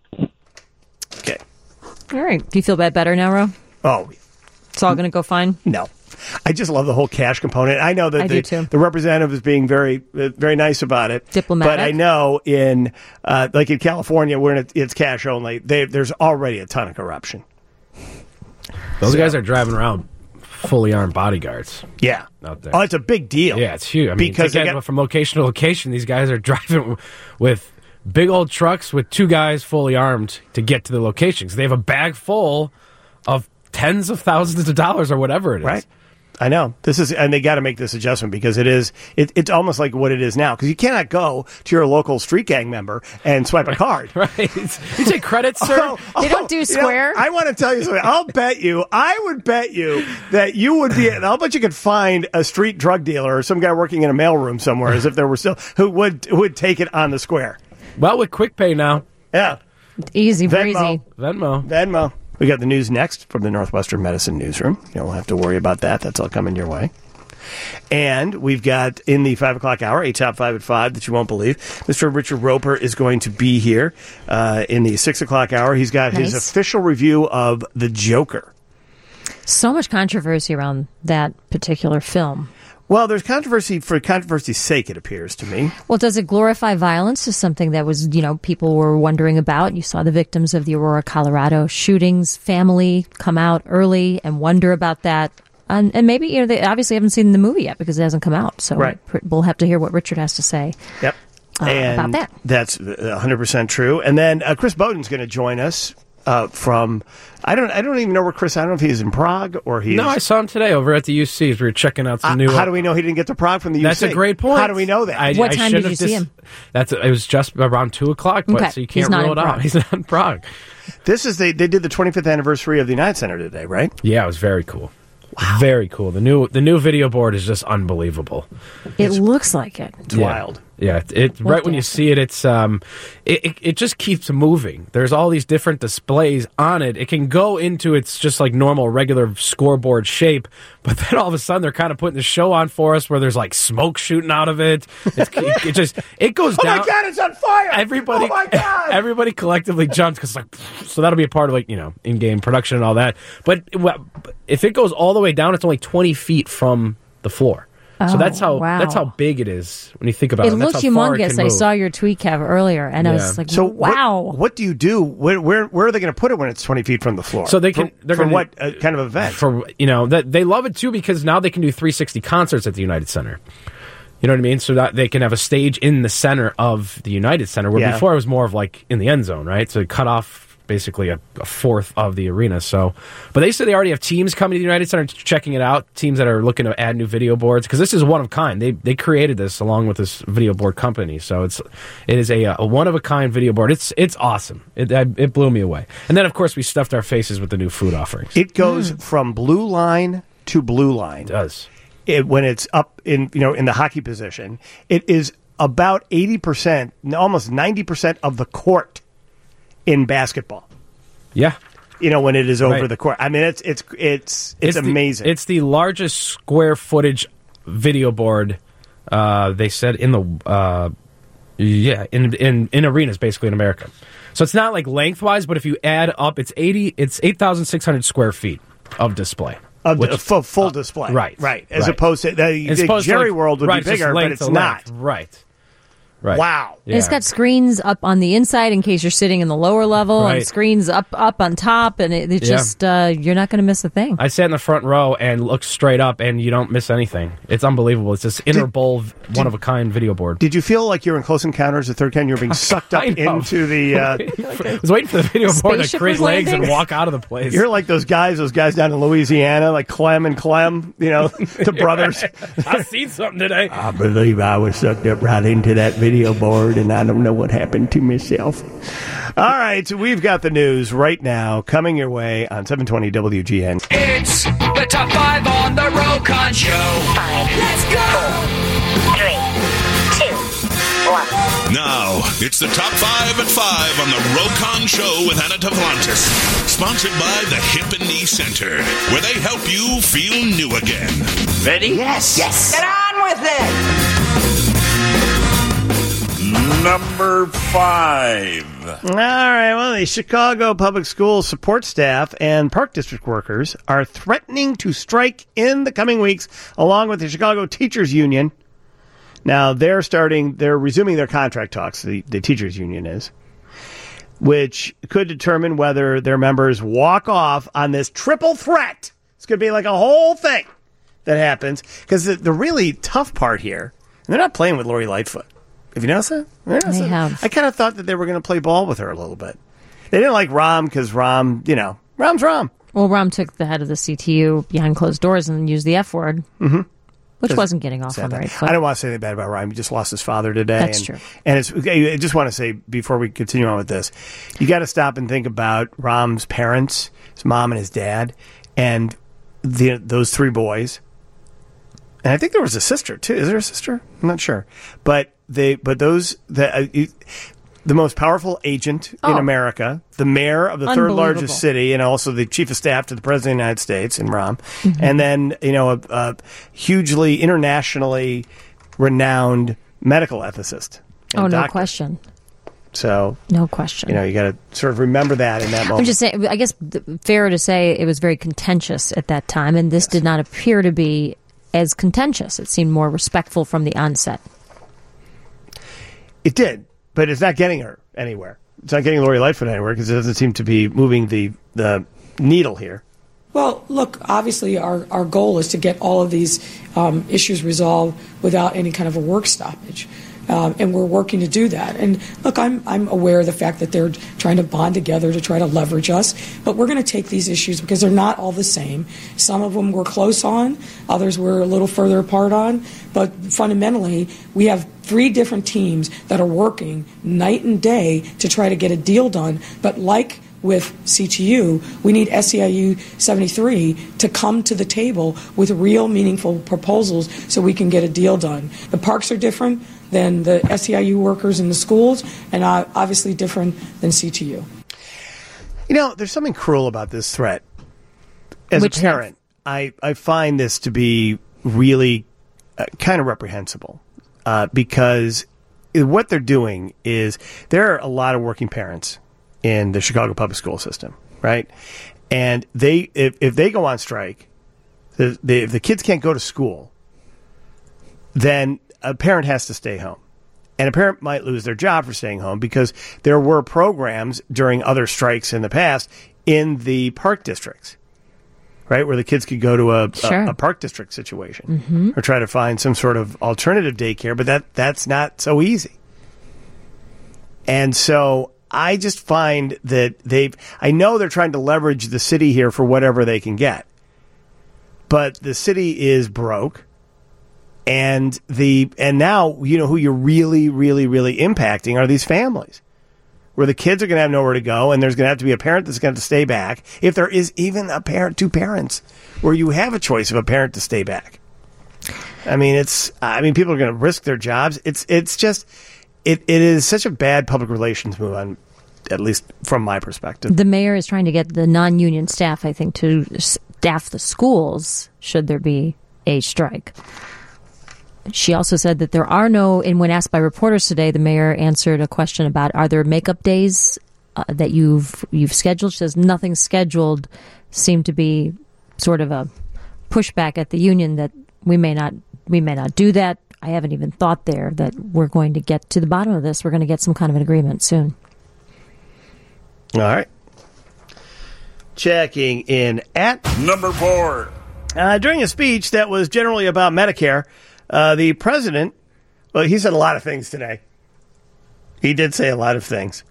Okay. All right. Do you feel bad better now, Ro? Oh, it's all going to go fine? No. I just love the whole cash component. I know that I the, do too. the representative is being very, uh, very nice about it. Diplomatic. But I know in, uh, like in California, where it, it's cash only, they, there's already a ton of corruption. Those so. guys are driving around fully armed bodyguards. Yeah. Out there. Oh, it's a big deal. Yeah, it's huge. I mean, because to get got, from location to location, these guys are driving with big old trucks with two guys fully armed to get to the locations. They have a bag full of tens of thousands of dollars or whatever it is. Right. I know this is, and they got to make this adjustment because it is, it, it's almost like what it is now. Because you cannot go to your local street gang member and swipe a card. Right? You take credit, sir. Oh, oh, They don't do Square. You know, I want to tell you something. I'll bet you, I would bet you that you would be. I'll bet you could find a street drug dealer or some guy working in a mailroom somewhere, as if there were still who would who would take it on the Square. Well, with Quick Pay now. Yeah, Easy breezy. Venmo, Venmo. Venmo. We got the news next from the Northwestern Medicine Newsroom. You don't have to worry about that. That's all coming your way. And we've got in the five o'clock hour, a top five at five that you won't believe. Mister Richard Roper is going to be here uh, in the six o'clock hour. He's got Nice. his official review of The Joker. So much controversy around that particular film. Well, there's controversy for controversy's sake, it appears to me. Well, does it glorify violence? Is something that was, you know, people were wondering about. You saw the victims of the Aurora, Colorado shootings, family come out early and wonder about that. And, and maybe, you know, they obviously haven't seen the movie yet because it hasn't come out. So Right. we'll have to hear what Richard has to say. Yep. Uh, and about that. That's one hundred percent true. And then uh, Chris Bowden's going to join us uh, from, I don't I don't even know where Chris, I don't know if he's in Prague or he's... No, I saw him today over at the U C as we were checking out some Uh, new... how do we know he didn't get to Prague from the U C? That's a great point. How do we know that? I, What I time should did have you see dis- him? That's it was just around two o'clock, but Okay. so you He's can't not rule in it out. Prague. He's not in Prague. This is, they, they did the twenty-fifth anniversary of the United Center today, right? Yeah, it was very cool. Wow. Very cool. The new the new video board is just unbelievable. It looks like it. It's Yeah. wild. Yeah, it, it right when you see it, it's um, it, it it just keeps moving. There's all these different displays on it. It can go into its just like normal regular scoreboard shape, but then all of a sudden they're kind of putting the show on for us, where there's like smoke shooting out of it. It's, it, it just it goes Oh down. my God, it's on fire! Everybody, Oh my God! everybody collectively jumps because like, so that'll be a part of like you know in-game production and all that. But well, if it goes all the way down, it's only twenty feet from the floor. So Oh, that's how wow. that's how big it is when you think about it. It and that's looks how far it humongous. can I move. saw your tweet, Kev, earlier, and I Yeah. was like, So wow. What, what do you do? Where, where where are they going to put it when it's twenty feet from the floor? So they can- For, they're for gonna- what uh, kind of event? for you know that they love it too because now they can do three sixty concerts at the United Center. You know what I mean? So that they can have a stage in the center of the United Center, where Yeah. before it was more of like in the end zone, right? So cut off basically a, a fourth of the arena. So, but they said they already have teams coming to the United Center checking it out. Teams that are looking to add new video boards because this is one of a kind. They they created this along with this video board company. So it's it is a, a one of a kind video board. It's it's awesome. It it blew me away. And then of course we stuffed our faces with the new food offerings. It goes from blue line to blue line. It does. It, when it's up in you know in the hockey position, it is about eighty percent, almost ninety percent of the court in basketball. Yeah. You know when it is over Right. the court. I mean, it's it's it's it's, the- amazing. it's the largest square footage video board. Uh, they said in the uh, yeah in in in arenas basically in America. So it's not like lengthwise, but if you add up, it's eighty. It's eight thousand six hundred square feet of display. Of which- the full, full display, right, Right, as right. opposed to the, It's the supposed to, Jerry like- World would right, be it's just bigger, but length it's to not. length. Right. Right. Wow. Yeah. It's got screens up on the inside in case you're sitting in the lower level, Right. and screens up up on top, and it, it's Yeah. just uh, you're not going to miss a thing. I sat in the front row and looked straight up, and you don't miss anything. It's unbelievable. It's this inner bowl, one of a kind video board. Did you feel like you were in Close Encounters of the Third Kind? You were being sucked up I know. into the. Uh, I was waiting for the video board to Spaceship create was legs and landing? walk out of the place. You're like those guys, those guys down in Louisiana, like Clem and Clem, you know, the brothers. I've seen something today. I believe I was sucked up right into that video board, and I don't know what happened to myself. All right, so we've got the news right now coming your way on seven twenty W G N. It's the top five on the Rokon Show. Five, Let's go. four, three, two, one. Now, it's the top five at five on the Rokon Show with Anna Tavlantis. Sponsored by the Hip and Knee Center, where they help you feel new again. Ready? Yes. Yes. Get on with it. Number five. All right, well, the Chicago Public Schools support staff and Park District workers are threatening to strike in the coming weeks, along with the Chicago Teachers Union. Now, they're starting, they're resuming their contract talks, the, the Teachers Union is, which could determine whether their members walk off on this triple threat. It's going to be like a whole thing that happens, because the, the really tough part here, and they're not playing with Lori Lightfoot. Have you noticed that? Have you noticed They that? have. I kind of thought that they were going to play ball with her a little bit. They didn't like Rahm because Rahm, you know, Rahm's Rahm. Well, Rahm took the head of the C T U behind closed doors and used the F word, mm-hmm. which wasn't getting off on the right foot. I don't want to say anything bad about Rahm. He just lost his father today. That's and, true. And it's, I just want to say, before we continue on with this, you got to stop and think about Rahm's parents, his mom and his dad, and the, those three boys. And I think there was a sister, too. Is there a sister? I'm not sure. But they, but those, the, uh, the most powerful agent oh. in America, the mayor of the third largest city, and also the chief of staff to the president of the United States, in Rahm, mm-hmm. and then, you know, a, a hugely internationally renowned medical ethicist. Oh, no doctor. question. So, no question. You know, you got to sort of remember that in that moment. I'm just saying, I guess fair to say it was very contentious at that time, and this yes. did not appear to be as contentious. It seemed more respectful from the onset. It did, but it's not getting her anywhere. It's not getting Lori Lightfoot anywhere because it doesn't seem to be moving the, the needle here. Well, look, obviously our, our goal is to get all of these um, issues resolved without any kind of a work stoppage. Um, and we're working to do that. And look, I'm I'm aware of the fact that they're trying to bond together to try to leverage us, but we're going to take these issues because they're not all the same. Some of them we're close on, others we're a little further apart on, but fundamentally we have three different teams that are working night and day to try to get a deal done. But like with C T U, we need S E I U seventy-three to come to the table with real meaningful proposals so we can get a deal done. The parks are different than the S E I U workers in the schools, and obviously different than C T U. You know, there's something cruel about this threat. As Which a parent, I, I find this to be really uh, kind of reprehensible uh, because what they're doing is there are a lot of working parents in the Chicago public school system, right? And they if, if they go on strike, the, the, if the kids can't go to school, then a parent has to stay home. And a parent might lose their job for staying home because there were programs during other strikes in the past in the park districts, right, where the kids could go to a, sure. a, a park district situation mm-hmm. or try to find some sort of alternative daycare, but that that's not so easy. And so I just find that they've, I know they're trying to leverage the city here for whatever they can get, but the city is broke. And the and now, you know, who you're really, really, really impacting are these families where the kids are going to have nowhere to go and there's going to have to be a parent that's going to stay back. If there is even a parent, two parents, where you have a choice of a parent to stay back. I mean, it's, I mean, people are going to risk their jobs. It's, it's just, it, it is such a bad public relations move on, at least from my perspective. The mayor is trying to get the non-union staff, I think, to staff the schools should there be a strike. She also said that there are no, and when asked by reporters today, the mayor answered a question about are there makeup days uh, that you've you've scheduled. She says nothing scheduled. Seemed to be sort of a pushback at the union that we may not we may not do that. I haven't even thought there that we're going to get to the bottom of this. We're going to get some kind of an agreement soon. All right. Checking in at number four. Uh, during a speech that was generally about Medicare, Uh, the president, well, he said a lot of things today. He did say a lot of things.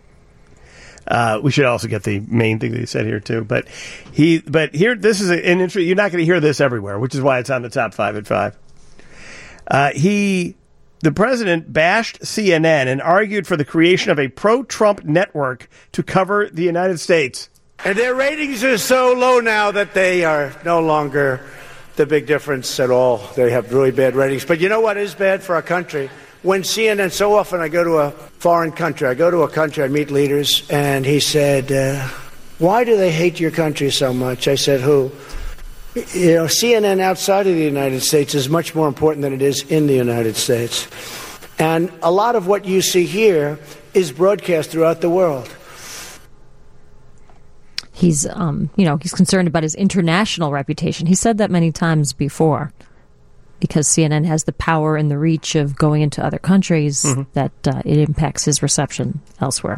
Uh, we should also get the main thing that he said here too. But he, but here, this is an interesting. You're not going to hear this everywhere, which is why it's on the top five at five. Uh, he, the president, bashed C N N and argued for the creation of a pro-Trump network to cover the United States. And their ratings are so low now that they are no longer the big difference at all. They have really bad ratings. But you know what is bad for our country? When C N N, so often I go to a foreign country, I go to a country, I meet leaders, and he said, uh, why do they hate your country so much? I said, who? You know, C N N outside of the United States is much more important than it is in the United States. And a lot of what you see here is broadcast throughout the world. He's, um, you know, he's concerned about his international reputation. He said that many times before, because C N N has the power and the reach of going into other countries, mm-hmm. that uh, it impacts his reception elsewhere.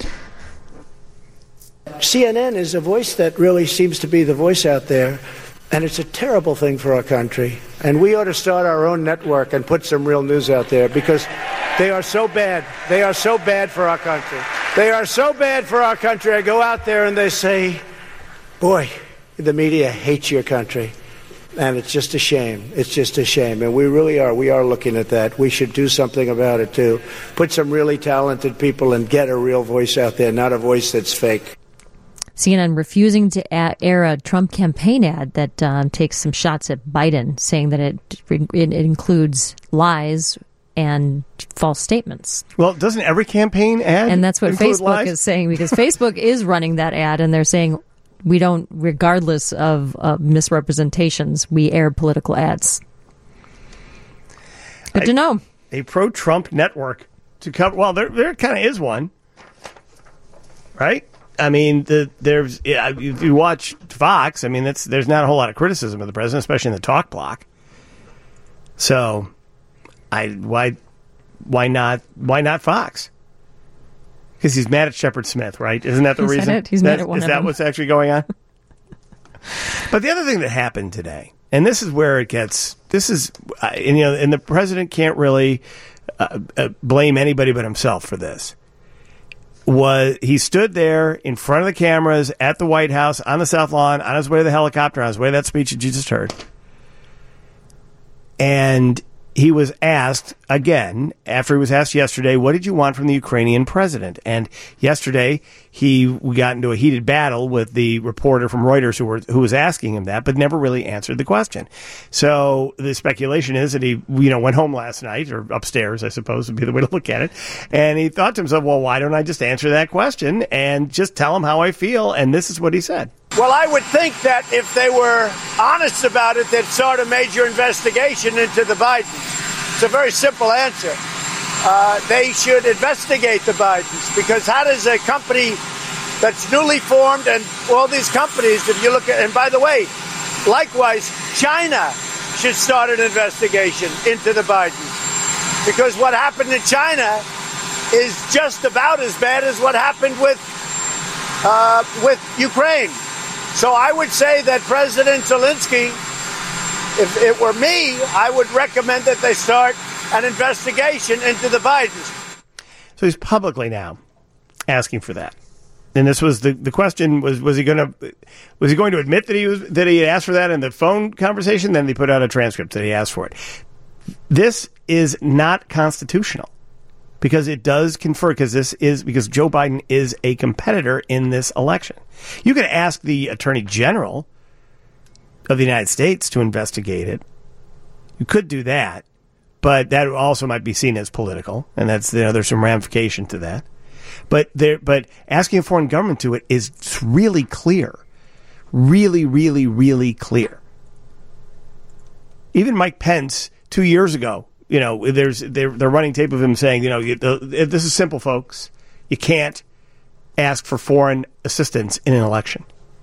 C N N is a voice that really seems to be the voice out there, and it's a terrible thing for our country. And we ought to start our own network and put some real news out there because they are so bad. They are so bad for our country. They are so bad for our country. I go out there and they say, boy, the media hates your country. And it's just a shame. It's just a shame. And we really are. We are looking at that. We should do something about it, too. Put some really talented people and get a real voice out there, not a voice that's fake. C N N refusing to air a Trump campaign ad that um, takes some shots at Biden, saying that it, it, it includes lies and false statements. Well, doesn't every campaign ad And that's what include Facebook lies? is saying, because Facebook is running that ad, and they're saying, we don't, regardless of uh, misrepresentations, we air political ads. Good I, to know. A pro-Trump network to cover. Well, there, there kind of is one, right? I mean, the, there's yeah, if you watch Fox, I mean, that's there's not a whole lot of criticism of the president, especially in the talk block. So, I why why not why not Fox? Because he's mad at Shepard Smith, right? Isn't that the He said reason? it. He's mad at one Is of that them. what's actually going on? But the other thing that happened today, and this is where it gets, this is, uh, and, you know, and the president can't really uh, uh, blame anybody but himself for this. Was he stood there in front of the cameras at the White House on the South Lawn on his way to the helicopter, on his way to that speech that you just heard, and he was asked again after he was asked yesterday, what did you want from the Ukrainian president? And yesterday he we got into a heated battle with the reporter from Reuters who were who was asking him that, but never really answered the question. So the speculation is that he you know went home last night, or upstairs, I suppose would be the way to look at it, and he thought to himself, well, why don't I just answer that question and just tell him how I feel? And this is what he said. Well, I would think that if they were honest about it, they'd start a major investigation into the Bidens. It's a very simple answer. Uh, they should investigate the Bidens, because how does a company that's newly formed, and all these companies, if you look at, and by the way, likewise, China should start an investigation into the Bidens, because what happened in China is just about as bad as what happened with uh, with Ukraine. So I would say that President Zelensky, if it were me, I would recommend that they start an investigation into the Bidens. So he's publicly now asking for that. And this was the, the question was was he going to was he going to admit that he was that he had asked for that in the phone conversation? Then they put out a transcript that he asked for it. This is not constitutional, because it does confer, because this is because Joe Biden is a competitor in this election. You could ask the Attorney General of the United States to investigate it. You could do that, but that also might be seen as political, and that's, you know, there's some ramification to that. But there, but asking a foreign government to it is really clear, really, really, really clear. Even Mike Pence two years ago, you know, there's they're, they're running tape of him saying, you know, you, the, this is simple, folks. You can't ask for foreign assistance in an election.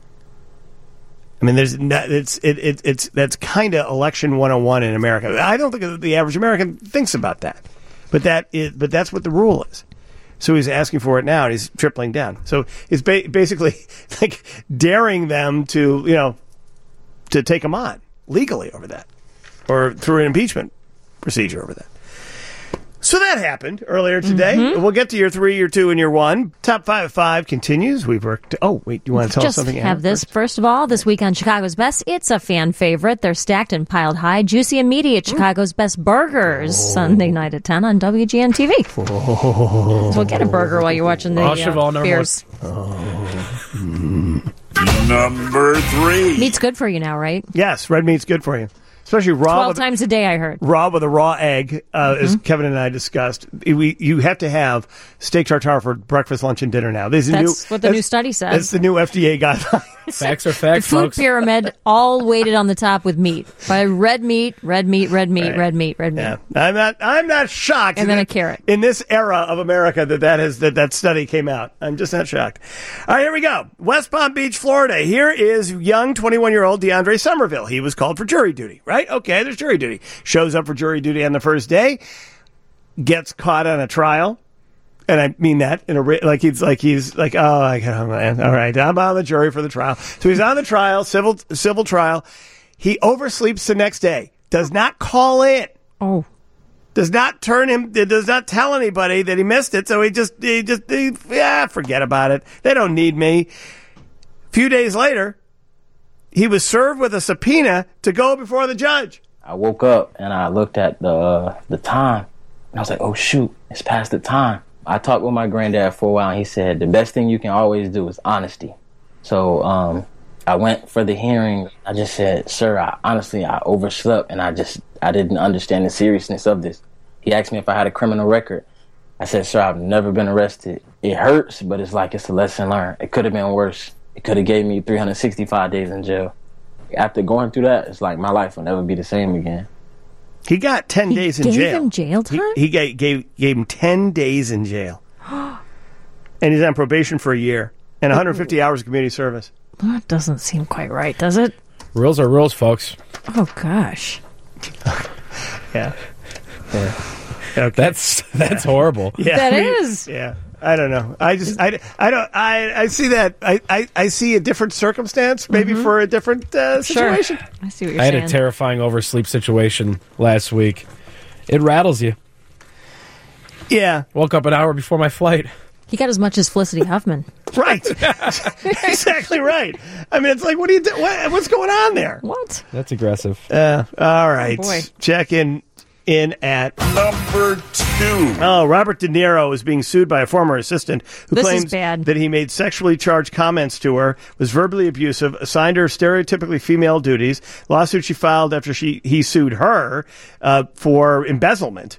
I mean, there's not, it's it, it it's that's kind of election one oh one in America. I don't think the average American thinks about that, but that is but that's what the rule is. So he's asking for it now, and he's tripling down. So it's ba- basically like daring them to, you know, to take him on legally over that, or through an impeachment procedure over that. So that happened earlier today. Mm-hmm. We'll get to your three, your two, and your one. Top five at five continues. We've worked. Oh, wait, you want to tell Just us something? Have Anna, this first? first of all. This week on Chicago's Best, it's a fan favorite. They're stacked and piled high, juicy and meaty at Chicago's Best Burgers. Oh. Sunday night at ten on W G N T V. Oh. So get a burger while you're watching the Oh, uh, Cheval, number Bears. Oh. Mm. Number three. Meat's good for you now, right? Yes, red meat's good for you. Especially raw. Twelve with, times a day, I heard. Raw with a raw egg, uh, Mm-hmm. as Kevin and I discussed. We you have to have steak tartare for breakfast, lunch, and dinner now. This is That's new, what the new study says. That's the new F D A guideline. Facts are facts, The food folks. pyramid all weighted on the top with meat. By red meat, red meat, red meat, Right. red meat, red meat. Yeah, I'm not. I'm not shocked. And then that- a carrot. in this era of America that that has that that study came out. I'm just not shocked. All right, here we go. West Palm Beach, Florida. Here is young twenty-one year old DeAndre Somerville. He was called for jury duty. Right? Okay, there's jury duty. Shows up for jury duty on the first day. Gets caught on a trial. And I mean that in a like he's like he's like oh I oh, man all right I'm on the jury for the trial, so he's on the trial civil civil trial. He oversleeps the next day, does not call in, oh does not turn him, does not tell anybody that he missed it, so he just he just he, yeah forget about it, they don't need me. A few days later, he was served with a subpoena to go before the judge. I woke up and I looked at the uh, the time, and I was like, oh, shoot, it's past the time. I talked with my granddad for a while, and he said, the best thing you can always do is honesty. So um, I went for the hearing. I just said, sir, I, honestly, I overslept, and I just I didn't understand the seriousness of this. He asked me if I had a criminal record. I said, sir, I've never been arrested. It hurts, but it's like it's a lesson learned. It could have been worse. It could have gave me three hundred sixty-five days in jail. After going through that, it's like my life will never be the same again. He got ten He days in gave jail. him jail time? He, he gave, gave gave him ten days in jail, and he's on probation for a year and one hundred fifty hours of community service. That doesn't seem quite right, does it? Rules are rules, folks. Oh gosh. Yeah. yeah. Okay. That's that's horrible. Yeah, that I mean, is. Yeah. I don't know. I just I, I don't I, I see that I, I, I see a different circumstance maybe Mm-hmm. for a different uh, situation. Sure. I see what you're I had saying. a terrifying oversleep situation last week. It rattles you. Yeah. Woke up an hour before my flight. He got as much as Felicity Huffman. Right. Exactly right. I mean, it's like, what do you do? What, what's going on there? What? That's aggressive. Uh, all right. Oh, boy. Check in in at number two. Oh, Robert De Niro is being sued by a former assistant who This is claims bad. that he made sexually charged comments to her, was verbally abusive, assigned her stereotypically female duties. Lawsuit she filed after she he sued her uh, for embezzlement.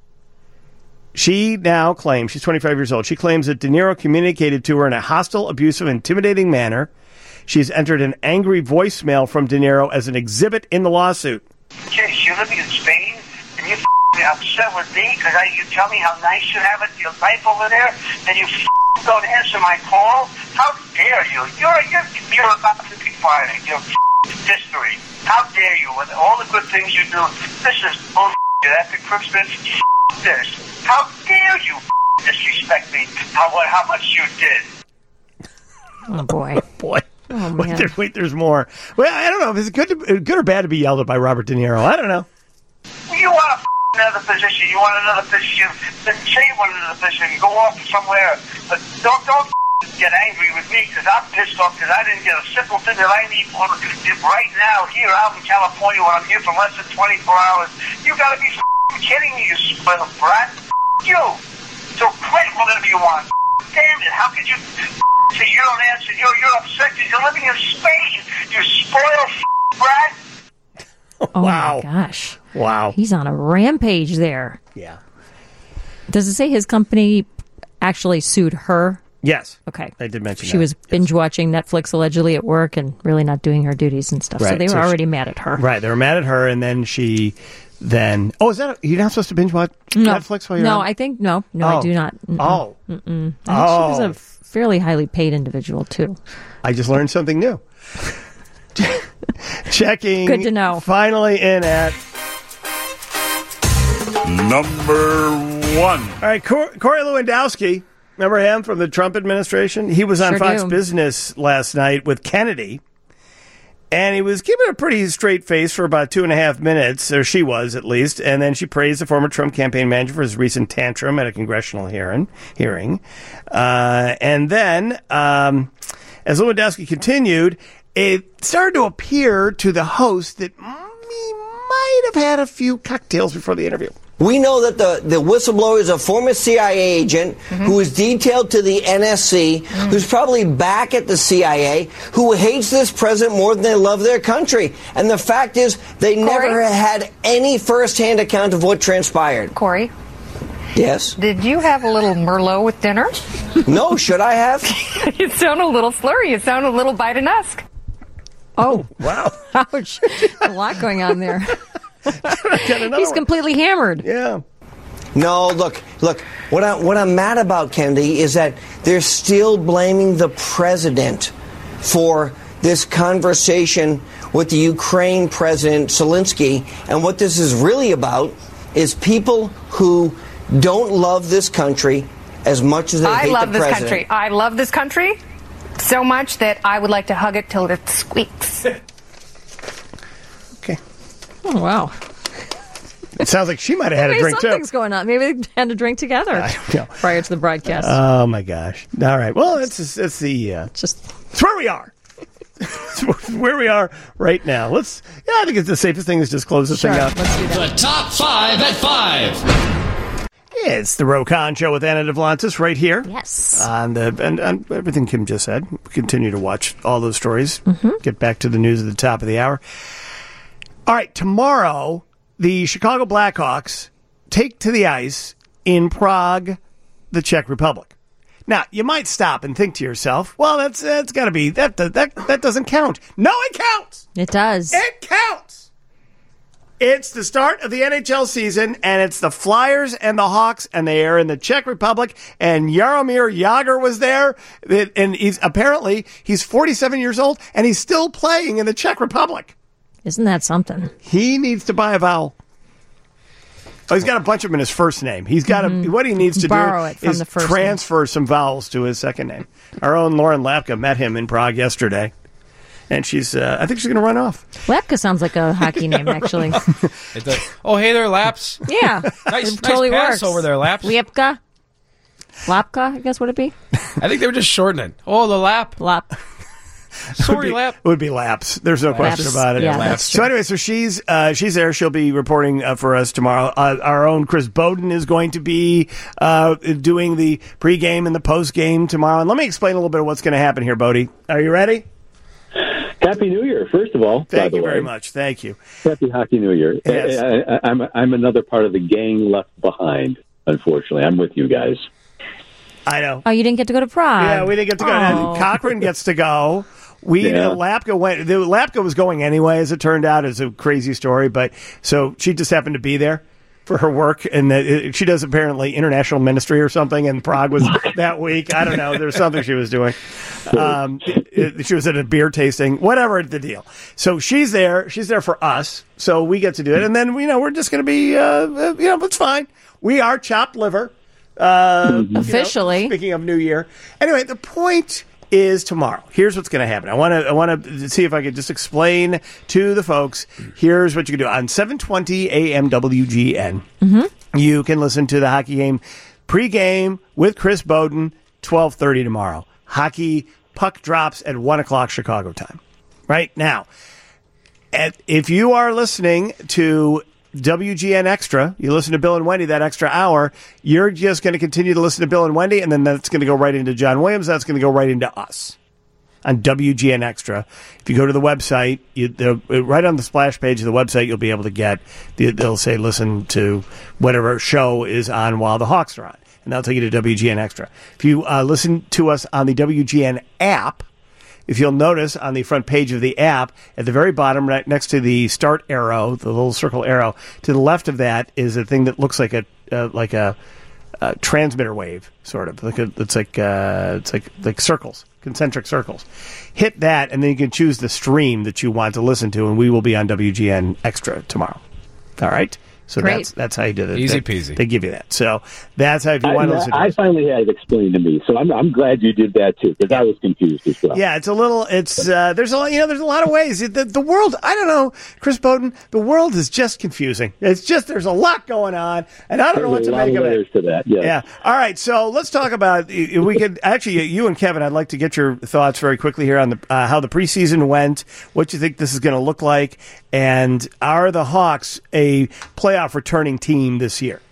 She now claims, she's twenty-five years old, she claims that De Niro communicated to her in a hostile, abusive, intimidating manner. She's entered an angry voicemail from De Niro as an exhibit in the lawsuit. Okay, you're living in Spain, and you're upset with me because you tell me how nice you have it, your life over there, and you don't answer my call? How dare you? You're, you're, you're about to be fired. You're history. How dare you with all the good things you do? This is bullshit. After Christmas, this. How dare you disrespect me? How, how much you did? Oh, boy. Boy. Oh, Wait, man. there, wait, there's more. Well, I don't know if it's good, to, good or bad to be yelled at by Robert De Niro. I don't know. You want another position. You want another position. Then say you want another position. Go off somewhere. But don't don't get angry with me because I'm pissed off because I didn't get a simple thing that I need for right now here out in California when I'm here for less than twenty-four hours. You got to be kidding me, you spoiled brat. You. So quit whatever you want. Damn it. How could you say you don't answer? You're, you're upset because you're living in Spain. You spoiled brat. Oh, Wow. my gosh. Wow. He's on a rampage there. Yeah. Does it say his company actually sued her? Yes. Okay. I did mention She that. was binge watching Netflix allegedly at work and really not doing her duties and stuff. So Right. they were So she- already mad at her. Right. They were mad at her, and then she then. Oh, is that. A, you're not supposed to binge watch No. Netflix while you're No, on? I think, no. No, Oh. I do not. Mm-mm. Oh. Mm-mm. I think she was Oh. a fairly highly paid individual, too. I just learned something new. Checking. Good to know. Finally in at number one. All right, Cor- Corey Lewandowski. Remember him from the Trump administration? He was on Sure Fox do. Business last night with Kennedy, and he was giving a pretty straight face for about two and a half minutes, or she was at least, and then she praised the former Trump campaign manager for his recent tantrum at a congressional hearing. Hearing, uh, and then um, as Lewandowski continued, it started to appear to the host that he might have had a few cocktails before the interview. We know that the, the whistleblower is a former C I A agent Mm-hmm. who was detailed to the N S C, Mm. who's probably back at the C I A, who hates this president more than they love their country. And the fact is, they never had any firsthand account of what transpired. Corey? Yes? Did you have a little Merlot with dinner? No, should I have? You sound a little slurry. You sound a little Biden-esque. Oh. Wow. Ouch. A lot going on there. He's He's completely hammered. Yeah. No, look, look, what, I, what I'm mad about, Kennedy, is that they're still blaming the president for this conversation with the Ukraine president, Zelensky. And what this is really about is people who don't love this country as much as they I hate love the this president. country. I love this country so much that I would like to hug it till it squeaks. Oh, wow. It sounds like she might have had Maybe a drink, too. something's going on. Maybe they had a drink together know. prior to the broadcast. Oh, my gosh. All right. Well, it's, it's the... Uh, Just it's where we are. It's That's where we are right now. Let's. Yeah, I think it's the safest thing is just close this Sure, thing out. let's do that. The top five at five. It's the Rokon Show with Anna Devlantis right here. Yes. On the and, and everything Kim just said. Continue to watch all those stories. Mm-hmm. Get back to the news at the top of the hour. All right, tomorrow the Chicago Blackhawks take to the ice in Prague, the Czech Republic. Now, you might stop and think to yourself, well, that's that's got to be, that, that that doesn't count. No, it counts. It does. It counts. It's the start of the N H L season, and it's the Flyers and the Hawks, and they are in the Czech Republic, and Jaromir Jagr was there, and he's apparently, he's forty-seven years old, and he's still playing in the Czech Republic. Isn't that something? He needs to buy a vowel. Oh, he's got a bunch of them in his first name. He's got Mhm. to, what he needs to Borrow do it from is the first transfer some vowels to his second name. Our own Lauren Lapka met him in Prague yesterday, and she's, uh, I think she's going to run off. Lapka sounds like a hockey name, actually. It does. Oh, hey there, Laps. Yeah. Nice, It totally nice pass works. over there, Laps. Lapka? Lapka, I guess, would it be? I think they were just shortening. Oh, the lap. Lap. Sorry, would be, Lap. Would be Laps. There's no Laps. question about it. Yeah, that's so true. anyway, so she's uh, she's there. She'll be reporting uh, for us tomorrow. Uh, our own Chris Bowden is going to be uh, doing the pregame and the postgame tomorrow. And let me explain a little bit of what's going to happen here, Bodie. Are you ready? Happy New Year, first of all. Thank by the you very way. much. Thank you. Happy Hockey New Year. Yes. I, I, I'm, I'm another part of the gang left behind, unfortunately. I'm with you guys. I know. Oh, you didn't get to go to Prague. Yeah, we didn't get to go. Oh. Cochran gets to go. We Yeah. uh, Lapka went. The Lapka was going anyway, as it turned out. It's a crazy story, but so she just happened to be there for her work, and the, it, she does apparently international ministry or something. And Prague was that week. I don't know. There's something she was doing. Um, it, it- she was at a beer tasting, whatever the deal. So she's there. She's there for us. So we get to do it, and then you know we're just going to be. Uh, uh, you know, it's fine. We are chopped liver. Uh, you know, Officially. speaking of New Year. Anyway, the point is tomorrow. Here's what's going to happen. I want to I want to see if I could just explain to the folks. Here's what you can do on seven twenty A M W G N. Mm-hmm. You can listen to the hockey game pregame with Chris Bowden twelve thirty tomorrow. Hockey puck drops at one o'clock Chicago time. Right now, at, if you are listening to W G N Extra, you listen to Bill and Wendy that extra hour, you're just going to continue to listen to Bill and Wendy, and then that's going to go right into John Williams. That's going to go right into us on W G N Extra. If you go to the website, you, the- right on the splash page of the website, you'll be able to get, the, they'll say listen to whatever show is on while the Hawks are on, and that'll take you to W G N Extra. If you uh, listen to us on the W G N app, if you'll notice on the front page of the app, at the very bottom, right next to the start arrow, the little circle arrow, to the left of that is a thing that looks like a uh, like a, a transmitter wave, sort of. Like a, it's like uh, it's like like circles, concentric circles. Hit that, and then you can choose the stream that you want to listen to, and we will be on W G N Extra tomorrow. All right. So Great. that's that's how you do it. Easy They- peasy. They give you that. So that's how if you I, want to listen to I us. finally had it explained to me, so I'm, I'm glad you did that too, because I was confused as well. Yeah, it's a little. It's uh, there's a lot. You know, there's a lot of ways. The, the world. I don't know, Chris Bowden. The world is just confusing. It's just there's a lot going on, and I don't know what There's to a lot make of of it. layers to that. Yeah. Yeah. All right. So let's talk about. If we could actually, you and Kevin, I'd like to get your thoughts very quickly here on the uh, how the preseason went. What you think this is going to look like, and are the Hawks a playoff returning team this year?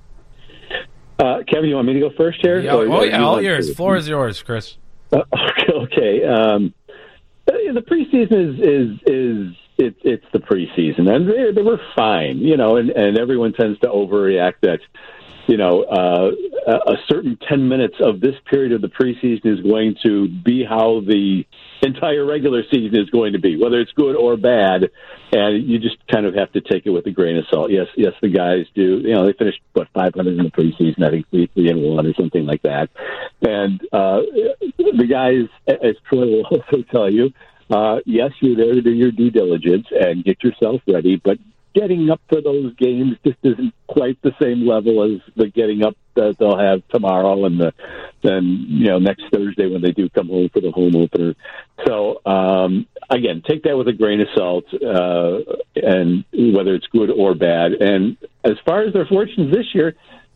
Uh, Kevin, you want me to go first here? Yeah, Or- oh, or yeah, you all want yours. to? Floor is yours, Chris. Uh, okay. okay. Um, the preseason is is is it, it's the preseason, and they, they were fine, you know. And, and everyone tends to overreact that, you know, uh, a a certain ten minutes of this period of the preseason is going to be how the entire regular season is going to be, whether it's good or bad. And you just kind of have to take it with a grain of salt. Yes, yes, the guys do. You know, they finished what five hundred in the preseason, I think three, three and one or something like that. And uh, the guys, as Troy will also tell you, uh, yes, you're there to do your due diligence and get yourself ready, but getting up for those games just isn't quite the same level as the getting up that they'll have tomorrow and the then you know next Thursday when they do come home for the home opener. So um, again, take that with a grain of salt, uh, and whether it's good or bad. And as far as their fortunes this year,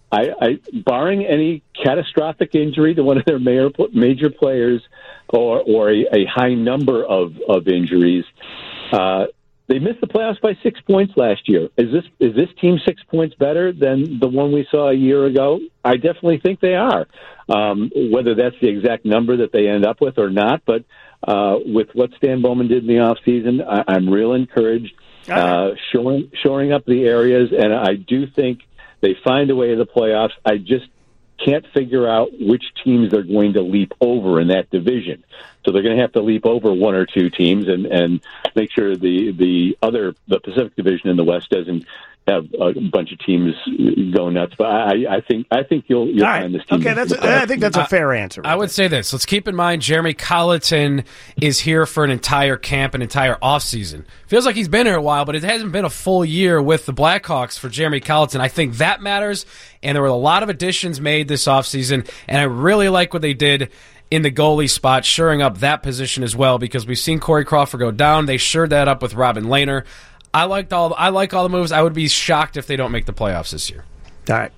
I, I, barring any catastrophic injury to one of their major, major players or, or a, a high number of, of injuries, uh, they missed the playoffs by six points last year. Is this is this team six points better than the one we saw a year ago? I definitely think they are. Um, whether that's the exact number that they end up with or not, but uh, with what Stan Bowman did in the offseason, I, I'm real encouraged, uh, shoring, shoring up the areas, and I do think they find a way to the playoffs. I just can't figure out which teams they're going to leap over in that division. So they're going to have to leap over one or two teams and, and make sure the, the other, the Pacific Division in the West doesn't have a bunch of teams go nuts. But I, I think I think you'll, you'll right. find this team. Okay, that's a, I think that's a fair answer. I would say this. Let's keep in mind Jeremy Colleton is here for an entire camp, an entire offseason. Feels like he's been here a while, but it hasn't been a full year with the Blackhawks for Jeremy Colleton. I think that matters, and there were a lot of additions made this offseason, and I really like what they did in the goalie spot, shoring up that position as well, because we've seen Corey Crawford go down. They shored that up with Robin Lehner. I liked all. I like all the moves. I would be shocked if they don't make the playoffs this year. All right.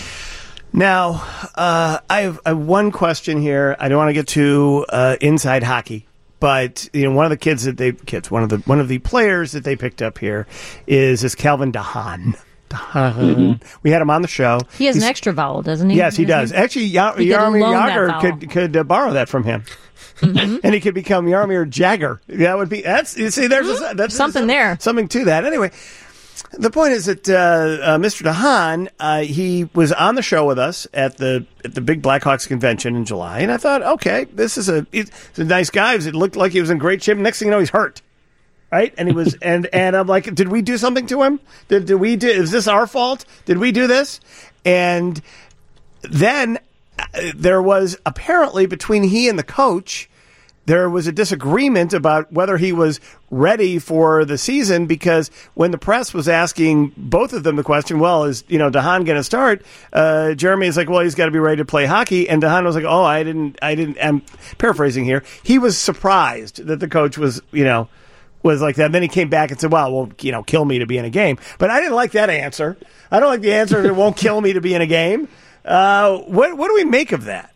Now, uh, I, have, I have one question here. I don't want to get to uh, inside hockey, but you know, one of the kids that they kids, one of the one of the players that they picked up here is this Calvin DeHaan. Mm-hmm. We had him on the show. He has He's, an extra vowel, doesn't he? Yes, he does. Actually, ya- Jaromir Jagr could could uh, borrow that from him. Mm-hmm. And he could become Jaromir Jagr. That would be that's you see there's a, that's something a, there, something to that. Anyway, the point is that uh, uh, Mister DeHaan, uh, he was on the show with us at the at the big Blackhawks convention in July, and I thought, okay, this is a he's a nice guy. It looked like he was in great shape. Next thing you know, he's hurt. Right, and he was, and and I'm like, did we do something to him? Did did we do? Is this our fault? Did we do this? And then uh, there was apparently between he and the coach, there was a disagreement about whether he was ready for the season, because when the press was asking both of them the question, well, is, you know, DeHaan going to start? Uh, Jeremy is like, well, he's got to be ready to play hockey. And DeHaan was like, oh, I didn't, I didn't, I'm paraphrasing here. He was surprised that the coach was, you know, was like that. And then he came back and said, well, well, you know, kill me to be in a game. But I didn't like that answer. I don't like the answer that it won't kill me to be in a game. Uh, what, what do we make of that?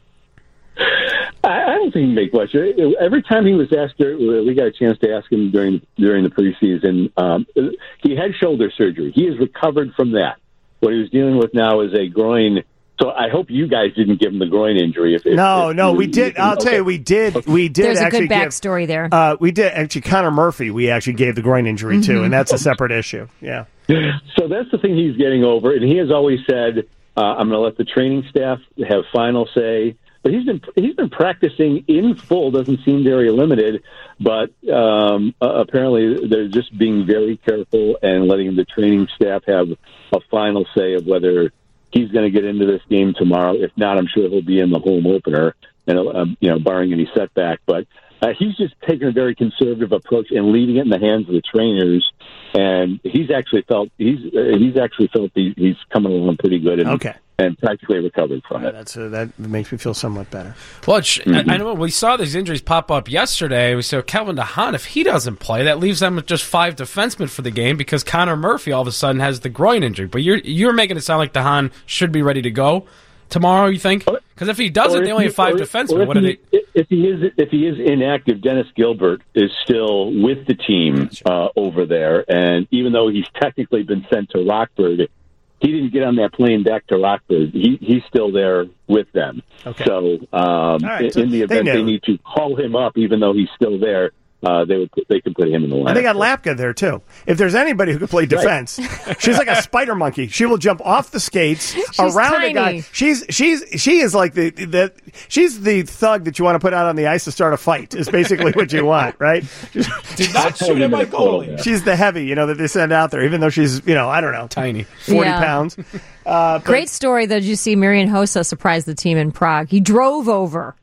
I don't think he make much. Every time he was asked, we got a chance to ask him during during the preseason. Um, he had shoulder surgery. He has recovered from that. What he was dealing with now is a groin. So I hope you guys didn't give him the groin injury. If, no, if no, you, we did. I'll okay. tell you, we did. We did. There's actually a good backstory give, there. Uh, we did actually. Connor Murphy, we actually gave the groin injury mm-hmm. to, and that's a separate issue. Yeah. So that's the thing he's getting over, and he has always said, uh, "I'm going to let the training staff have final say." But he's been he's been practicing in full. Doesn't seem very limited, but um, uh, apparently they're just being very careful and letting the training staff have a final say of whether he's going to get into this game tomorrow. If not, I'm sure he'll be in the home opener, and um, you know, barring any setback. But uh, he's just taking a very conservative approach and leaving it in the hands of the trainers. And he's actually felt he's uh, he's actually felt he, he's coming along pretty good and, okay. and practically recovered from right, it. That's uh, that makes me feel somewhat better. Well, it's, mm-hmm. I, I know we saw these injuries pop up yesterday. We saw Calvin DeHaan, if he doesn't play, that leaves them with just five defensemen for the game because Connor Murphy all of a sudden has the groin injury. But you're you're making it sound like DeHaan should be ready to go tomorrow, you think? Because if he doesn't, they only have five or, defensemen. Or what are he, they? If he is if he is inactive, Dennis Gilbert is still with the team uh, over there, and even though he's technically been sent to Rockford, he didn't get on that plane back to Rockford. He he's still there with them. Okay. So, um, right, in, so in the event they, they need to call him up, even though he's still there, Uh, they would put, they can put him in the line. And they got Lapka there too. If there's anybody who could play defense, right. She's like a spider monkey. She will jump off the skates she's around tiny. a guy. She's she's she is like the the she's the thug that you want to put out on the ice to start a fight. Is basically what you want, right? Did not shoot at my goalie. She's the heavy, you know, that they send out there, even though she's, you know, I don't know, tiny, forty yeah. pounds. Uh, Great story, though. Did you see Marian Hossa surprised the team in Prague? He drove over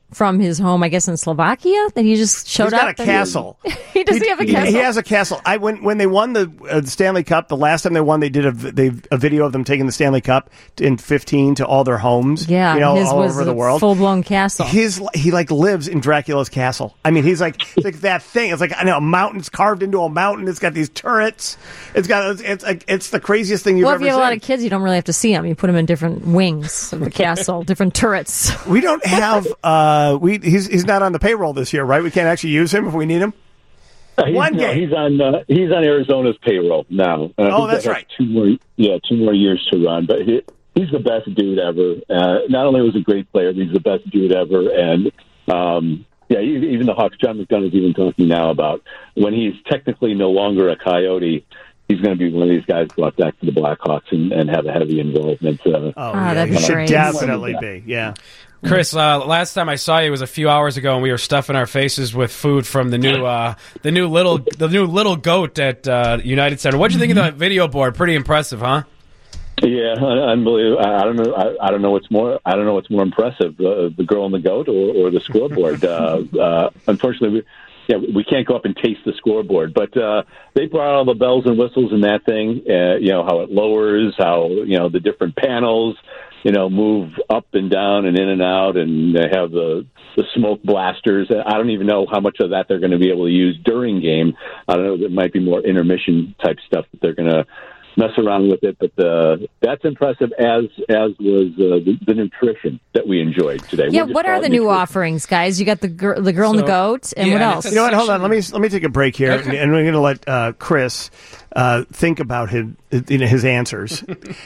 from his home, I guess in Slovakia. That he just showed He's up. got a and- castle. he does. He have a He, castle. he has a castle. I when when they won the uh, Stanley Cup, the last time they won, they did a they a video of them taking the Stanley Cup in fifteen to all their homes. Yeah, you know, his all was over the a world. full blown castle. His he like lives in Dracula's castle. I mean, he's like it's like that thing. It's like I know a mountain's carved into a mountain. It's got these turrets. It's got it's it's, like, it's the craziest thing you've well, ever if you have seen. a lot of kids, you don't really have to see them. You put them in different wings of the castle, different turrets. We don't have uh we he's he's not on the payroll this year, right? We can't actually use him if we need him. Uh, he's, One no, game. he's on uh, he's on Arizona's payroll now. And I Oh, think that's that has right. Two more, yeah, two more years to run. But he, he's the best dude ever. Uh, not only was he a great player, but he's the best dude ever. And um, yeah, even even the Hawks. John McDonough's even talking now about when he's technically no longer a Coyote. He's going to be one of these guys brought back to the Blackhawks and, and have a heavy involvement. Uh, oh, Ah, yeah, that'd he be should great. definitely be. Yeah. Chris, uh, last time I saw you was a few hours ago, and we were stuffing our faces with food from the new, uh, the new little, the new little goat at uh, United Center. What'd you think of the video board? Pretty impressive, huh? Yeah, unbelievable. I, I don't know. I, I don't know what's more. I don't know what's more impressive: the, the girl and the goat, or, or the scoreboard. uh, uh, unfortunately, we, yeah, we can't go up and taste the scoreboard. But uh, they brought all the bells and whistles in that thing. Uh, you know how it lowers, how you know the different panels. You know, move up and down and in and out, and they have the the smoke blasters. I don't even know how much of that they're going to be able to use during game. I don't know. There might be more intermission type stuff that they're going to mess around with it, but uh, that's impressive. As as was uh, the, the nutrition that we enjoyed today. Yeah, We'll just what call are it the new nutrition. offerings, guys? You got the gir- the girl and the So- goat, and Yeah, what and else? You know what? Hold on. Let me let me take a break here, Okay. and, and we're going to let uh, Chris uh, think about his you know, his answers,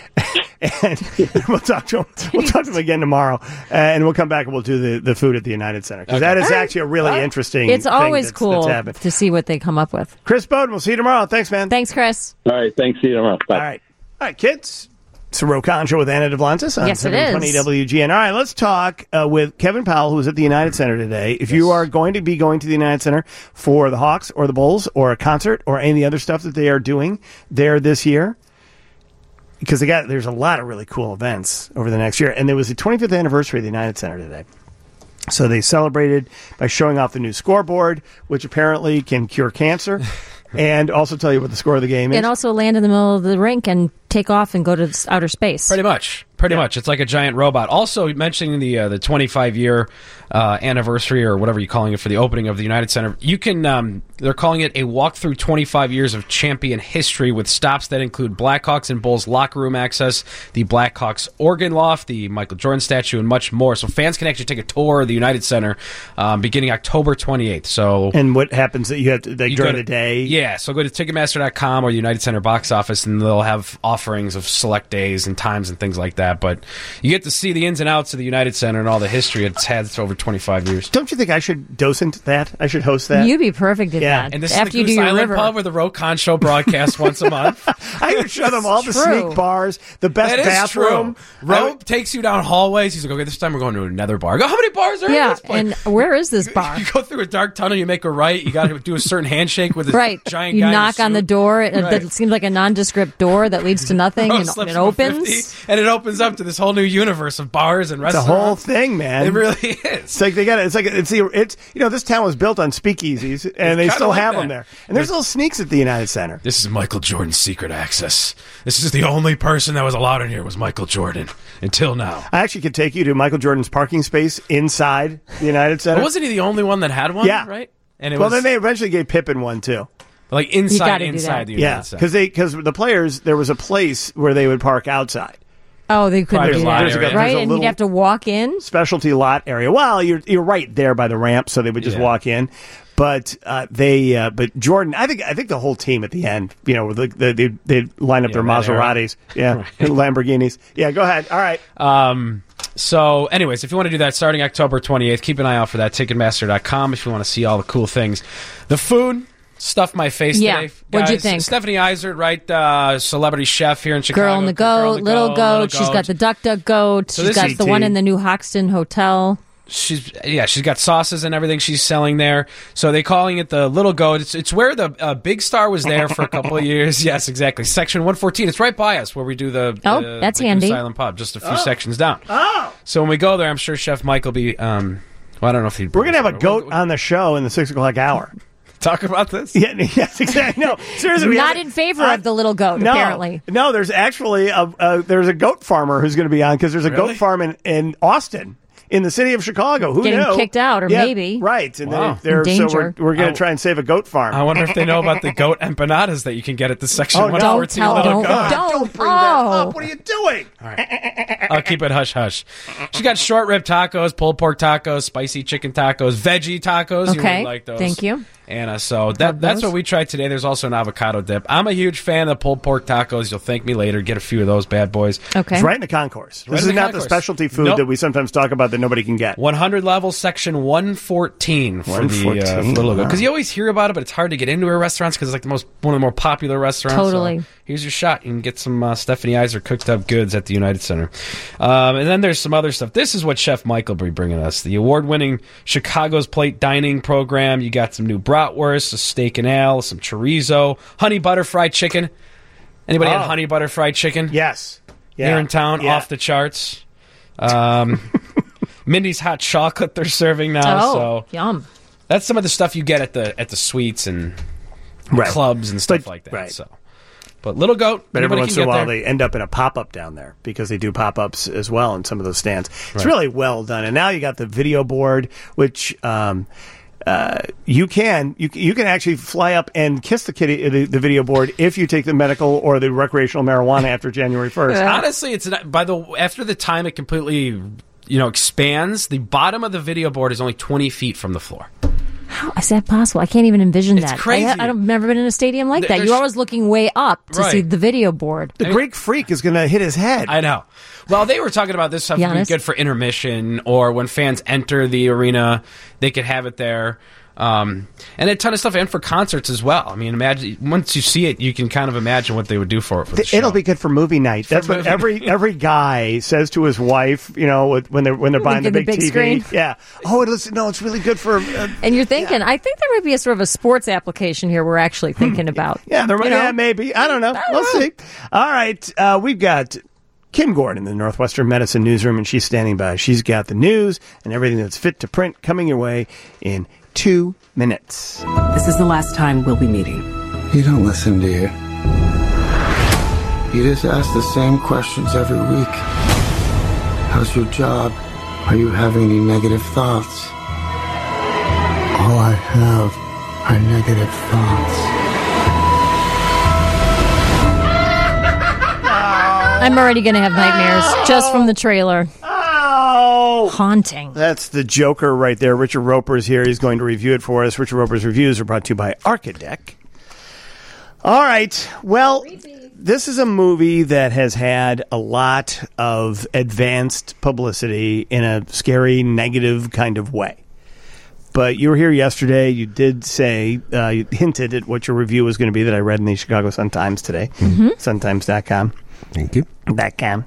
and we'll talk to him. We'll talk to him again tomorrow, uh, and we'll come back and we'll do the, the food at the United Center because Okay. that is All right. actually a really interesting. It's thing always that's, cool that's happened. to see what they come up with. Chris Bowden, we'll see you tomorrow. Thanks, man. Thanks, Chris. All right. Thanks. See you tomorrow. Bye. All right. All right, kids. It's the Rokan Show with Anna Devlantis on Yes, it seven twenty is. W G N. All right, let's talk uh, with Kevin Powell, who's at the United Center today. If you are going to be going to the United Center for the Hawks or the Bulls or a concert or any of the other stuff that they are doing there this year, because they got there's a lot of really cool events over the next year, and there was the twenty-fifth anniversary of the United Center today. So they celebrated by showing off the new scoreboard, which apparently can cure cancer, and also tell you what the score of the game is. And also land in the middle of the rink and take off and go to s- outer space. Pretty much. Pretty much. It's like a giant robot. Also, mentioning the uh, the twenty-five year uh, anniversary or whatever you're calling it for the opening of the United Center, you can, um, they're calling it a walk through twenty-five years of champion history with stops that include Blackhawks and Bulls locker room access, the Blackhawks organ loft, the Michael Jordan statue, and much more. So fans can actually take a tour of the United Center um, beginning October twenty-eighth. So And what happens that you have to, like, You during go to- the day? Yeah, so go to Ticketmaster dot com or the United Center box office, and they'll have offerings of select days and times and things like that. But you get to see the ins and outs of the United Center and all the history it's had for over twenty-five years. Don't you think I should docent that? I should host that? You'd be perfect at Yeah. that. And this After is the you do Goose your Island river. pub where the Rokan Show broadcasts once a month. I would show them all the True. sneak bars, the best That is bathroom. true. Ro takes you down hallways. He's like, okay, this time we're going to another bar. I go, how many bars are in Yeah, this place? and where is this bar? You go through a dark tunnel, you make a right, you got to do a certain handshake with a Right. giant You guy in a knock on the suit. door. It, Right. it seems like a nondescript door that leads to nothing, Bro and, slips and it from a opens. fifty, and it opens up to this whole new universe of bars and It's a restaurants. whole thing, man. It really is. It's like they got it. It's like it's the it's you know this town was built on speakeasies, and they kinda still like have that. them there. And there's little sneaks at the United Center. This is Michael Jordan's secret access. This is the only person that was allowed in here was Michael Jordan until now. I actually could take you to Michael Jordan's parking space inside the United Center. But wasn't he the only one that had one? Yeah. right. And it well, was then they eventually gave Pippen one too. like You inside gotta do inside that. the United Yeah, Center. because they because the players there was a place where they would park outside. Oh, they couldn't Private do lot that, area. There's a right? And little- you'd have to walk in. Specialty lot area. Well, you're you're right there by the ramp, so they would just Yeah. walk in. But uh, they, uh, but Jordan, I think I think the whole team at the end, you know, the, the, they they line up Yeah, their that era. Maseratis, yeah, Lamborghinis. Yeah, go ahead. All right. Um, so, anyways, if you want to do that starting October twenty-eighth, keep an eye out for that. Ticketmaster dot com if you want to see all the cool things. The food stuffed my face Yeah. today. What'd you Guys, think? Stephanie Izard, right? Uh, celebrity chef here in Chicago. Girl and the Girl goat, and the little Goat, goat. Little She's got the duck duck goat. So She's this got is- the one in the new Hoxton Hotel. She's yeah, she's got sauces and everything she's selling there. So they calling it the Little Goat. It's it's where the uh, Big Star was there for a couple of years. Yes, exactly. Section one fourteen. It's right by us where we do the Oh, the, that's the handy. Goose Island Pub, just a few Oh. sections down. Oh, So when we go there, I'm sure Chef Mike will be um, Well, I don't know if he'd. We're going to have a goat on the show in the six o'clock hour. Talk about this? Yeah, yes, exactly. No, seriously, we Not have- in favor uh, of the little goat, no, apparently. No, there's actually a, a there's a goat farmer who's going to be on because there's a Really? goat farm in, in Austin. In the city of Chicago, who Getting knew? kicked out, or Yeah, maybe. right? And Wow. they, they're In so we're, danger. we're going I- to try and save a goat farm. I wonder if they know about the goat empanadas that you can get at the Section Oh, no. one Don't fourteen tell, Little don't, Goat. don't, Don't bring oh. that up. What are you doing? I'll keep it hush hush. She got short rib tacos, pulled pork tacos, spicy chicken tacos, veggie tacos. You Okay, would like those. thank you. Anna, so that, Love that's those. what we tried today. There's also an avocado dip. I'm a huge fan of pulled pork tacos. You'll thank me later. Get a few of those bad boys. Okay. It's right in the concourse. Right This in is the not concourse. the specialty food Nope. that we sometimes talk about that nobody can get. one hundred level, section one fourteen for the uh, one fourteen, Little Goat. wow. Because you always hear about it, but it's hard to get into a restaurant because it's like the most one of the more popular restaurants. Totally. So here's your shot. You can get some uh, Stephanie Iser cooked up goods at the United Center. Um, and then there's some other stuff. This is what Chef Michael will be bringing us. The award-winning Chicago's Plate Dining program. You got some new bratwurst, a steak and ale, some chorizo, honey butter fried chicken. Anybody Oh. had honey butter fried chicken? Yes. Yeah. Here in town, Yeah. off the charts. Um, Mindy's hot chocolate they're serving now. Oh, So yum. that's some of the stuff you get at the at the suites and Right. clubs and stuff But- like that. right. So, but Little Goat, But every anybody once can in a get while, there. they end up in a pop up down there because they do pop ups as well in some of those stands. It's Right. really well done. And now you got the video board, which um, uh, you can you you can actually fly up and kiss the kitty the, the video board if you take the medical or the recreational marijuana after January first. Honestly, it's not, by the after the time it completely you know expands. The bottom of the video board is only twenty feet from the floor. How is that possible? I can't even envision It's that. crazy. I, I've never been in a stadium like Th- that. there's- You're always looking way up to Right. see the video board. The Greek Freak is going to hit his head. I know. Well, they were talking about this stuff being Giannis? good for intermission or when fans enter the arena, they could have it there. Um, and a ton of stuff, and for concerts as well. I mean, imagine once you see it, you can kind of imagine what they would do for it. For the show. It'll be good for movie night. That's what movie every every guy says to his wife. You know, with- when they're when they're buying the Look at big, the big T V. screen. Yeah. Oh, it's, no, it's really good for. Uh, And you're thinking, I think there might be a sort of a sports application here we're actually thinking about. yeah, there, You might know? yeah, maybe. I don't know. I don't we'll know. see. All right, uh, we've got Kim Gordon in the Northwestern Medicine newsroom, and she's standing by. She's got the news and everything that's fit to print coming your way in two minutes. This is the last time we'll be meeting. You don't listen, do you? You just ask the same questions every week. How's your job? Are you having any negative thoughts? All I have are negative thoughts. I'm already going to have nightmares just from the trailer. Oh! Haunting. That's the Joker right there. Richard Roper's here. He's going to review it for us. Richard Roper's reviews are brought to you by Archidec. All right. Well, this is a movie that has had a lot of advanced publicity in a scary, negative kind of way. But you were here yesterday. You did say, uh, you hinted at what your review was going to be that I read in the Chicago Sun-Times today. Mm-hmm. sun times dot com. Thank you. Dot com.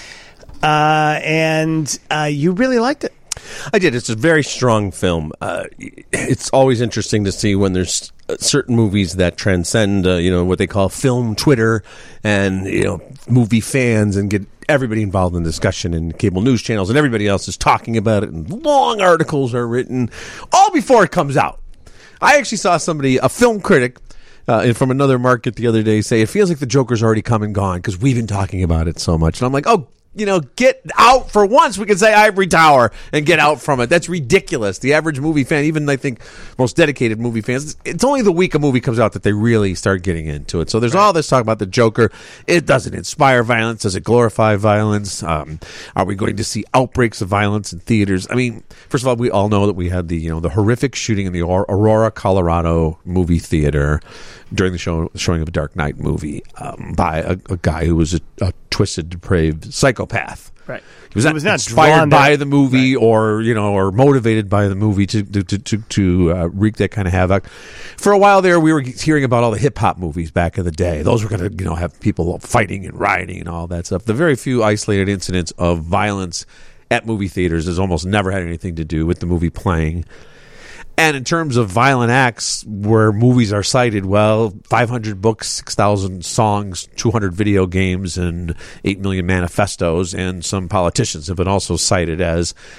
Uh, and uh, you really liked it. I did. It's a very strong film. Uh, it's always interesting to see when there's certain movies that transcend, uh, you know, what they call film Twitter and, you know, movie fans and get everybody involved in discussion and cable news channels and everybody else is talking about it and long articles are written all before it comes out. I actually saw somebody, a film critic, Uh, from another market the other day say it feels like the Joker's already come and gone because we've been talking about it so much. And I'm like, oh, you know, get out for once. We can say Ivory Tower and get out from it. That's ridiculous. The average movie fan, even I think most dedicated movie fans, it's only the week a movie comes out that they really start getting into it. So there's all this talk about the Joker. It doesn't inspire violence. Does it glorify violence? Um, are we going to see outbreaks of violence in theaters? I mean, first of all, we all know that we had the, you know, the horrific shooting in the Aurora, Colorado movie theater during the show, showing of a Dark Knight movie um, by a, a guy who was a, a twisted, depraved psychopath. Right. He was He not, was not inspired drawn by to- the movie or, you know, or motivated by the movie to to to, to, to uh, wreak that kind of havoc. For a while there, we were hearing about all the hip-hop movies back in the day. Those were going to, you know, have people fighting and rioting and all that stuff. The very few isolated incidents of violence at movie theaters has almost never had anything to do with the movie playing. And in terms of violent acts where movies are cited, well, five hundred books, six thousand songs, two hundred video games, and eight million manifestos, and some politicians have been also cited as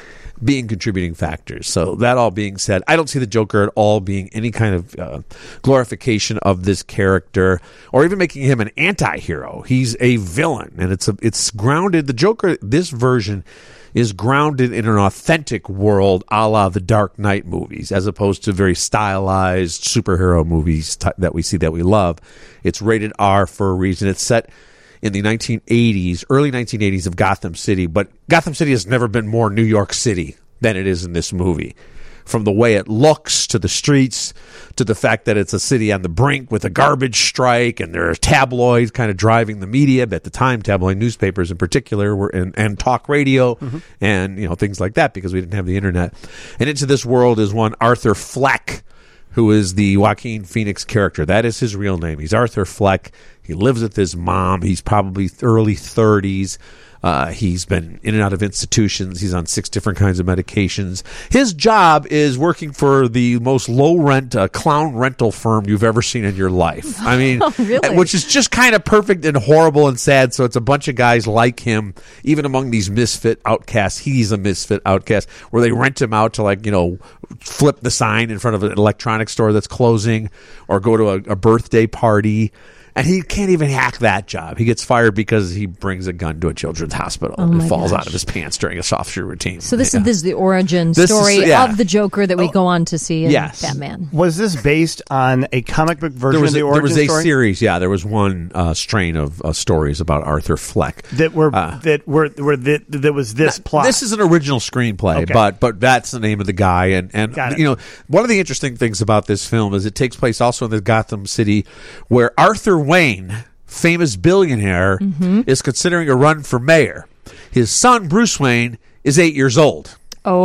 being contributing factors. So that all being said, I don't see the Joker at all being any kind of uh, glorification of this character or even making him an anti-hero. He's a villain, and it's a, it's grounded. The Joker, this version, is grounded in an authentic world a la the Dark Knight movies, as opposed to very stylized superhero movies t- that we see that we love. It's rated R for a reason. It's set in the nineteen eighties, early nineteen eighties of Gotham City, but Gotham City has never been more New York City than it is in this movie. From the way it looks, to the streets, to the fact that it's a city on the brink with a garbage strike, and there are tabloids kind of driving the media. At the time, tabloid newspapers in particular were in, and talk radio, mm-hmm. and you know things like that, because we didn't have the internet. And into this world is one Arthur Fleck, who is the Joaquin Phoenix character. That is his real name. He's Arthur Fleck. He lives with his mom. He's probably early thirties. Uh, he's been in and out of institutions. He's on six different kinds of medications. His job is working for the most low-rent uh, clown rental firm you've ever seen in your life. I mean, oh, really? Which is just kind of perfect and horrible and sad. So it's a bunch of guys like him, even among these misfit outcasts. He's a misfit outcast, where they rent him out to, like, you know, flip the sign in front of an electronics store that's closing, or go to a, a birthday party. And he can't even hack that job. He gets fired because he brings a gun to a children's hospital oh and falls gosh. out of his pants during a soft shoe routine. So this yeah. is this is the origin This story is- yeah. of the Joker that we go on to see in Yes. Batman. Was this based on a comic book version There was, of the a, origin there was a story? series, yeah. There was one uh, strain of uh, stories about Arthur Fleck. that were Uh, that were were that that was this plot. This is an original screenplay, Okay. but but that's the name of the guy. And and Got it. you know, one of the interesting things about this film is it takes place also in the Gotham City, where Arthur Wayne, famous billionaire, Mm-hmm. is considering a run for mayor. His son Bruce Wayne is eight years old.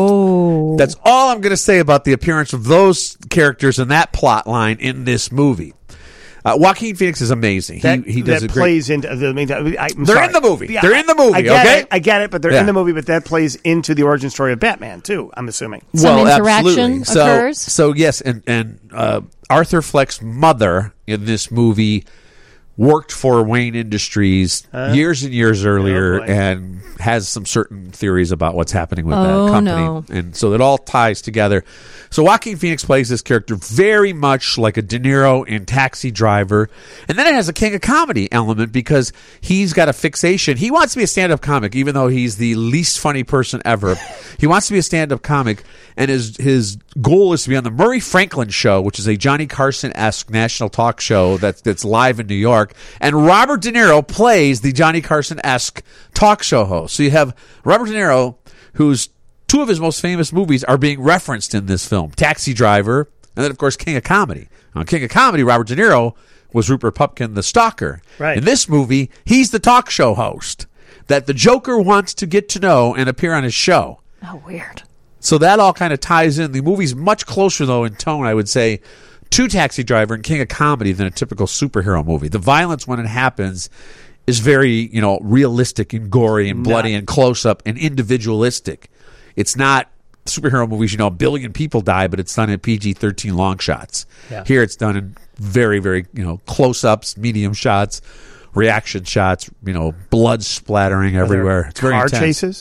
Oh, That's all I'm going to say about the appearance of those characters and that plot line in this movie. Uh, Joaquin Phoenix is amazing. that, he he does that a great. plays into. I mean, I, I'm They're sorry. in the movie. Yeah, They're in the movie, I get okay? it. I get it, but they're Yeah. in the movie. But that plays into the origin story of Batman too. I'm assuming. Some well, interaction absolutely. So- occurs? So, yes, and and uh, Arthur Fleck's mother in this movie worked for Wayne Industries Uh, years and years earlier, boy. and has some certain theories about what's happening with Oh, that company. no. And so it all ties together. So Joaquin Phoenix plays this character very much like a De Niro in Taxi Driver. And then it has a King of Comedy element, because he's got a fixation. He wants to be a stand-up comic, even though he's the least funny person ever. He wants to be a stand-up comic, and his his goal is to be on the Murray Franklin Show, which is a Johnny Carson-esque national talk show that's that's live in New York. And Robert De Niro plays the Johnny Carson-esque talk show host. So you have Robert De Niro, who's two of his most famous movies are being referenced in this film: Taxi Driver, and then, of course, King of Comedy. On King of Comedy, Robert De Niro was Rupert Pupkin, the stalker. Right. In this movie, he's the talk show host that the Joker wants to get to know and appear on his show. oh, weird. So that all kind of ties in. The movie's much closer, though, in tone, I would say, to Taxi Driver and King of Comedy than a typical superhero movie. The violence, when it happens, is very, you know, realistic and gory and bloody Not- and close-up and individualistic. It's not superhero movies, you know, a billion people die, but it's done in P G thirteen long shots. Yeah. Here it's done in very, very, you know, close-ups, medium shots, reaction shots, you know, blood splattering Are there everywhere. It's very car intense. chases.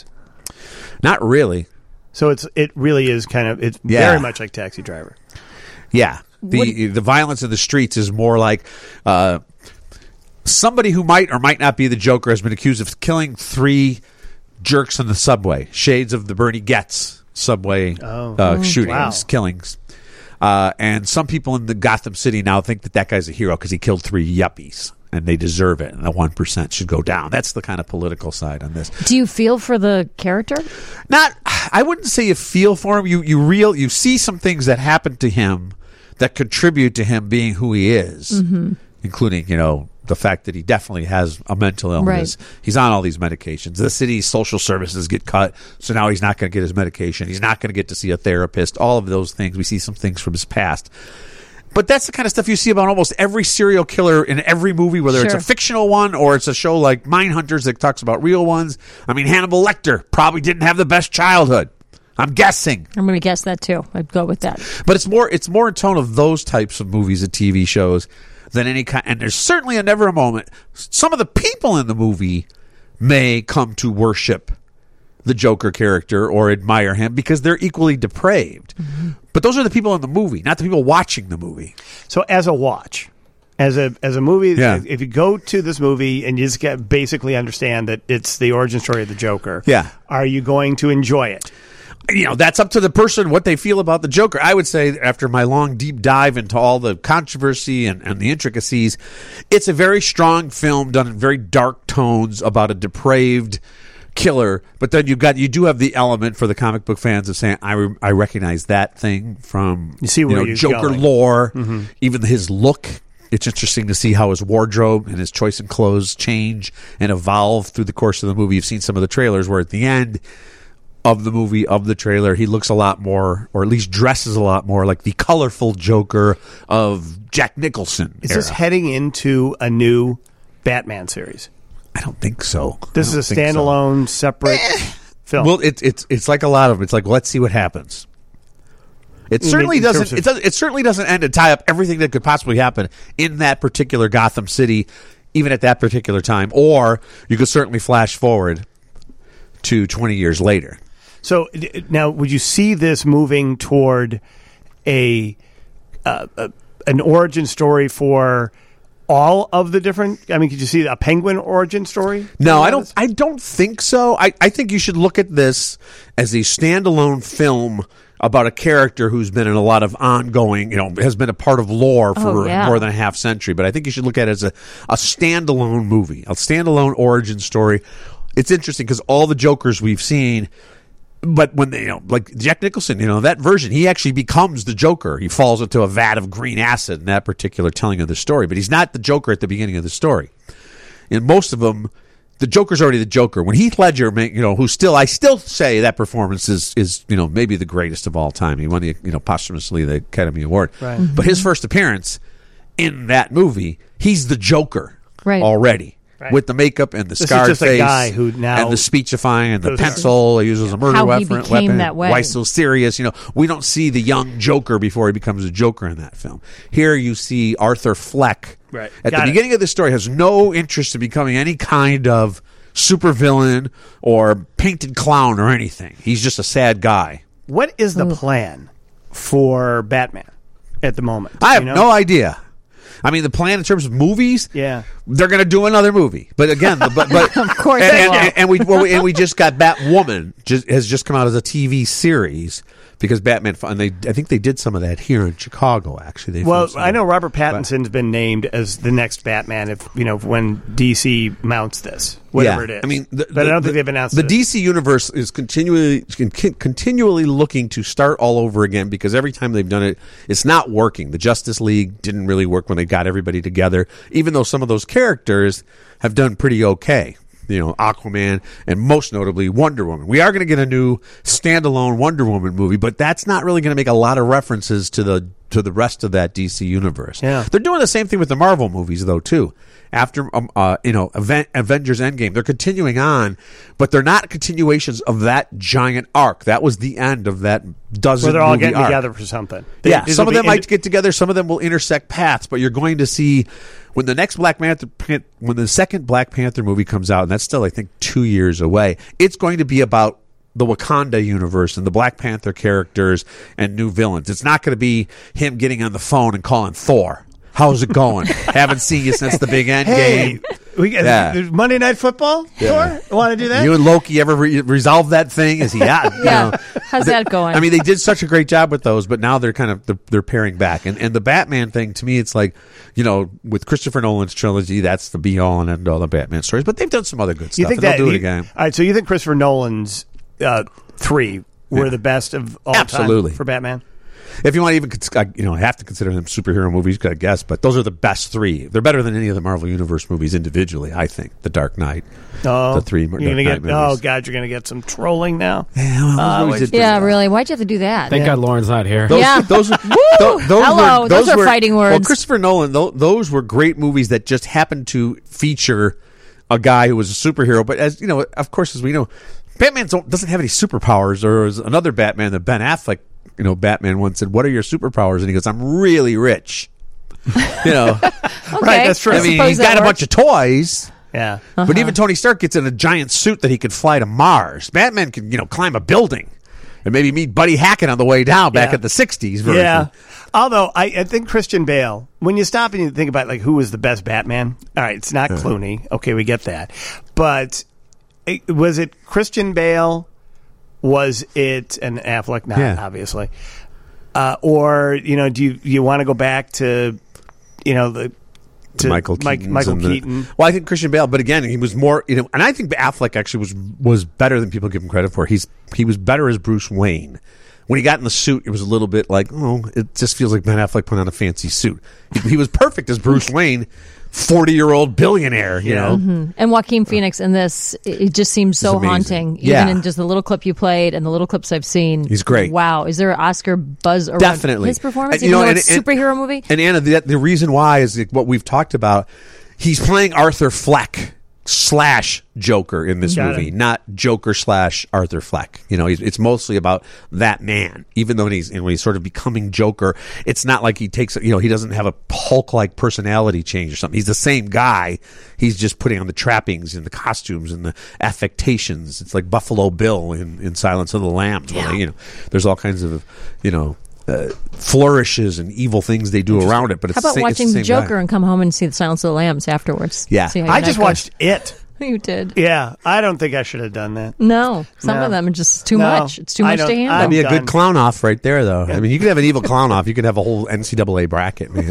Not really. So it's it really is kind of it's Yeah. very much like Taxi Driver. Yeah. The the violence in the streets is more like uh, somebody who might or might not be the Joker has been accused of killing three jerks on the subway. Shades of the Bernie Getz subway Oh. uh, Mm, shootings, wow. killings. Uh, and some people in the Gotham City now think that that guy's a hero because he killed three yuppies, and they deserve it, and the one percent should go down. That's the kind of political side on this. Do you feel for the character? Not, I wouldn't say you feel for him. You you real you see some things that happen to him that contribute to him being who he is, Mm-hmm. including, you know, the fact that he definitely has a mental illness. Right. He's on all these medications. The city's social services get cut, so now he's not going to get his medication. He's not going to get to see a therapist. All of those things. We see some things from his past. But that's the kind of stuff you see about almost every serial killer in every movie, whether it's Sure. a fictional one or it's a show like Mindhunters that talks about real ones. I mean, Hannibal Lecter probably didn't have the best childhood. I'm guessing. I'm going to guess that too. I'd go with that. But it's more it's more in tone of those types of movies and T V shows than any kind. And there's certainly a never a moment. Some of the people in the movie may come to worship the Joker character or admire him because they're equally depraved. Mm-hmm. But those are the people in the movie, not the people watching the movie. So as a watch, as a as a movie, Yeah. if you go to this movie and you just get basically understand that it's the origin story of the Joker, Yeah. are you going to enjoy it? You know, that's up to the person what they feel about the Joker. I would say after my long deep dive into all the controversy and, and the intricacies, it's a very strong film done in very dark tones about a depraved killer. But then you got you do have the element for the comic book fans of saying I re- I recognize that thing from You see where know, he's Joker going. lore, Mhm. even his look. It's interesting to see how his wardrobe and his choice in clothes change and evolve through the course of the movie. You've seen some of the trailers where at the end of the movie, of the trailer, he looks a lot more, or at least dresses a lot more like the colorful Joker of Jack Nicholson Is era. this heading into a new Batman series? I don't think so. This I is a don't think so. standalone, separate film. Well, it, it's it's like a lot of them. It's like, let's see what happens. It You certainly mean in terms doesn't. of- It, does, it certainly doesn't end and tie up everything that could possibly happen in that particular Gotham City, even at that particular time. Or you could certainly flash forward to twenty years later. So d- now, would you see this moving toward a, uh, a an origin story for all of the different? I mean, could you see a Penguin origin story? No, I don't. I don't think so. I, I think you should look at this as a standalone film about a character who's been in a lot of ongoing, you know, has been a part of lore for Oh, yeah. more than a half century. But I think you should look at it as a, a standalone movie, a standalone origin story. It's interesting because all the Jokers we've seen. But when they, you know, like Jack Nicholson, you know, that version, he actually becomes the Joker. He falls into a vat of green acid in that particular telling of the story. But he's not the Joker at the beginning of the story. In most of them, the Joker's already the Joker. When Heath Ledger, ma- you know, who still, I still say that performance is, is, you know, maybe the greatest of all time. He won the, you know, posthumously the Academy Award. Right. Mhm. But his first appearance in that movie, he's the Joker Right. already. Right. With the makeup and the This is scarred just a face guy who now and the speechifying and the goes- pencil he uses a murder How he weapon, became weapon. that way. Why so serious? You know, we don't see the young Joker before he becomes a Joker in that film. Here you see Arthur Fleck Right. at Got the it. beginning of the story has no interest in becoming any kind of supervillain or painted clown or anything. He's just a sad guy. What is the plan for Batman at the moment? I have You know? no idea. I mean, the plan in terms of movies, Yeah. they're going to do another movie. But again, the, but, but Of course and, they and, will. and, and we well, we- and we just got Batwoman just, has just come out as a T V series because Batman. And they, I think they did some of that here in Chicago. Actually, they Well, filmed some I of know it. Robert Pattinson's been named as the next Batman. If you know when D C mounts this, whatever Yeah. it is. I mean, the, but I don't the- think they've announced the it. D C universe is continually con- continually looking to start all over again because every time they've done it, it's not working. The Justice League didn't really work when they got everybody together, even though some of those characters have done pretty okay. You know, Aquaman and most notably Wonder Woman. We are going to get a new standalone Wonder Woman movie, but that's not really going to make a lot of references to the to the rest of that D C universe. Yeah. They're doing the same thing with the Marvel movies, though, too. After, um, uh, you know, Aven- Avengers Endgame, they're continuing on, but they're not continuations of that giant arc. That was the end of that dozen Where they're all movie getting arc. together for something. They- Yeah, these some will of be them in- might get together. Some of them will intersect paths, but you're going to see when the next Black Panther, Pan- when the second Black Panther movie comes out, and that's still, I think, two years away. It's going to be about the Wakanda universe and the Black Panther characters and new villains. It's not going to be him getting on the phone and calling Thor. How's it going? Haven't seen you since the big end Hey, game. we got Yeah. there's Monday Night Football. Yeah. Thor? Want to do that? You and Loki ever re- resolve that thing? Is he out? You Yeah. know? How's that going? I mean, they did such a great job with those, but now they're kind of they're, they're paring back. And and the Batman thing to me, it's like, you know, with Christopher Nolan's trilogy, that's the be all and end all the Batman stories. But they've done some other good stuff. you think and that they'll do it you- again? All right, so you think Christopher Nolan's uh, three were Yeah. the best of all Absolutely. time for Batman? If you want to even, cons- uh, you know, have to consider them superhero movies, I guess. But those are the best three. They're better than any of the Marvel Universe movies individually. I think The Dark Knight, Oh, the three you're Dark gonna Knight get. Oh movies. God, you're gonna get some trolling now. Yeah, well, those Uh, movies wait. did- Yeah, really. Why'd you have to do that? Thank God Lauren's not here. Those, Yeah. those, tho- those Hello, were, those are were- fighting Well, words. Christopher Nolan, tho- those were great movies that just happened to feature a guy who was a superhero. But as you know, of course, as we know, Batman doesn't have any superpowers. Or as another Batman, that Ben Affleck, you know, Batman once said, "What are your superpowers?" And he goes, "I'm really rich." You know, Okay, Right, that's true. I mean, suppose he's that got a works. bunch of toys. Yeah. But Uh-huh. even Tony Stark gets in a giant suit that he could fly to Mars. Batman can, you know, climb a building and maybe meet Buddy Hackett on the way down back Yeah. at the sixties version. Yeah. Although I, I think Christian Bale, when you stop and you think about like who was the best Batman, all right, it's not Clooney. Okay, we get that. But it, was it Christian Bale? Was it an Affleck? Not Yeah. obviously. Uh, or you know, do you you want to go back to you know the to Michael Mike, Keaton's Michael and the- Keaton? well, I think Christian Bale, but again, he was more, you know, and I think Affleck actually was was better than people give him credit for. He's he was better as Bruce Wayne. When he got in the suit, it was a little bit like, oh, it just feels like Ben Affleck put on a fancy suit. He, he was perfect as Bruce Wayne, forty-year-old billionaire, you know. Mhm. And Joaquin Phoenix in this, it it just seems so amazing. haunting. Yeah. Even in just the little clip you played and the little clips I've seen. He's great. Wow. Is there an Oscar buzz around Definitely. his performance? And, Even you know, though and- it's a and- superhero movie? And Anna, the, the reason why is like what we've talked about. He's playing Arthur Fleck slash Joker in this Got movie, it. not Joker slash Arthur Fleck. You know, he's, it's mostly about that man. Even though when he's and when he's sort of becoming Joker, it's not like he takes, you know, he doesn't have a Hulk-like personality change or something. He's the same guy. He's just putting on the trappings and the costumes and the affectations. It's like Buffalo Bill in, in Silence of the Lambs. Where they, you know, there's all kinds of, you know, uh, flourishes and evil things they do around it. But it's How about the same, it's watching the The same guy. Joker and come home and see The Silence of the Lambs afterwards? Yeah. See how I that just goes. watched it. You did. Yeah, I don't think I should have done that. No. Some No. of them are just too No. much. It's too I much to don't- handle. That'd be a done. good clown off right there, though. I mean, you could have an evil clown off. You could have a whole N C double A bracket, man.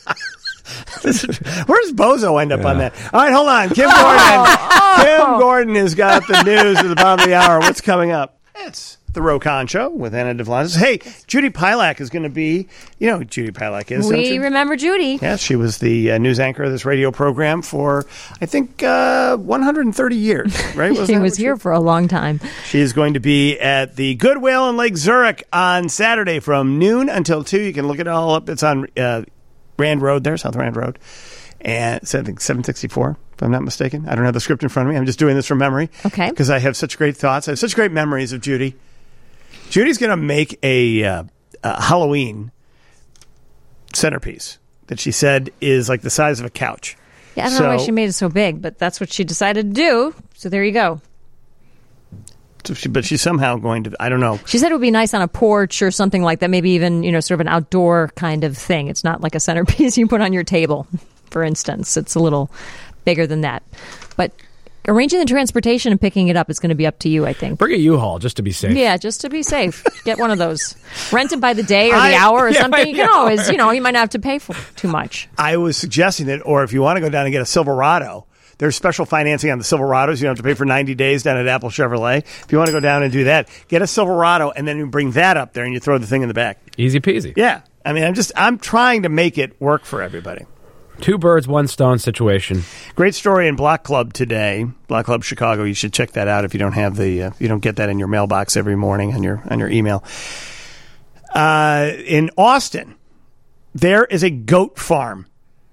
Where's Bozo end up on that? All right, hold on. Kim Gordon. Kim Gordon has got the news at the bottom of the hour. What's coming up? It's the Rokon Show with Anna DeVlantis. Hey, Judy Pilak is going to be, you know who Judy Pilak is, don't We you? remember Judy. Yes, she was the uh, news anchor of this radio program for, I think, uh, one hundred thirty years, right? Wasn't She that was what here for a long time. She is going to be at the Goodwill in Lake Zurich on Saturday from noon until two. You can look it all up. It's on uh, Rand Road there, South Rand Road. And it's, I think, seven sixty-four, if I'm not mistaken. I don't have the script in front of me. I'm just doing this from memory. Okay. Because I have such great thoughts. I have such great memories of Judy. Judy's going to make a, uh, a Halloween centerpiece that she said is like the size of a couch. Yeah, I don't So- know why she made it so big, but that's what she decided to do. So there you go. So she, but she's somehow going to, I don't know. She said it would be nice on a porch or something like that. Maybe even, you know, sort of an outdoor kind of thing. It's not like a centerpiece you put on your table, for instance. It's a little bigger than that. But arranging the transportation and picking it up is going to be up to you, I think. Bring a U-Haul just to be safe. Yeah, just to be safe. Get one of those. Rent it by the day or the I- hour or yeah, something. I You can know. always, you know, you might not have to pay for too much. I was suggesting that, or if you want to go down and get a Silverado, there's special financing on the Silverados. You don't have to pay for ninety days down at Apple Chevrolet. If you want to go down and do that, get a Silverado and then you bring that up there and you throw the thing in the back. Easy peasy. Yeah. I mean, I'm just, I'm trying to make it work for everybody. Two birds, one stone situation. Great story in Block Club today, Block Club Chicago. You should check that out if you don't have the, uh, you don't get that in your mailbox every morning on your on your email. Uh, in Austin, there is a goat farm,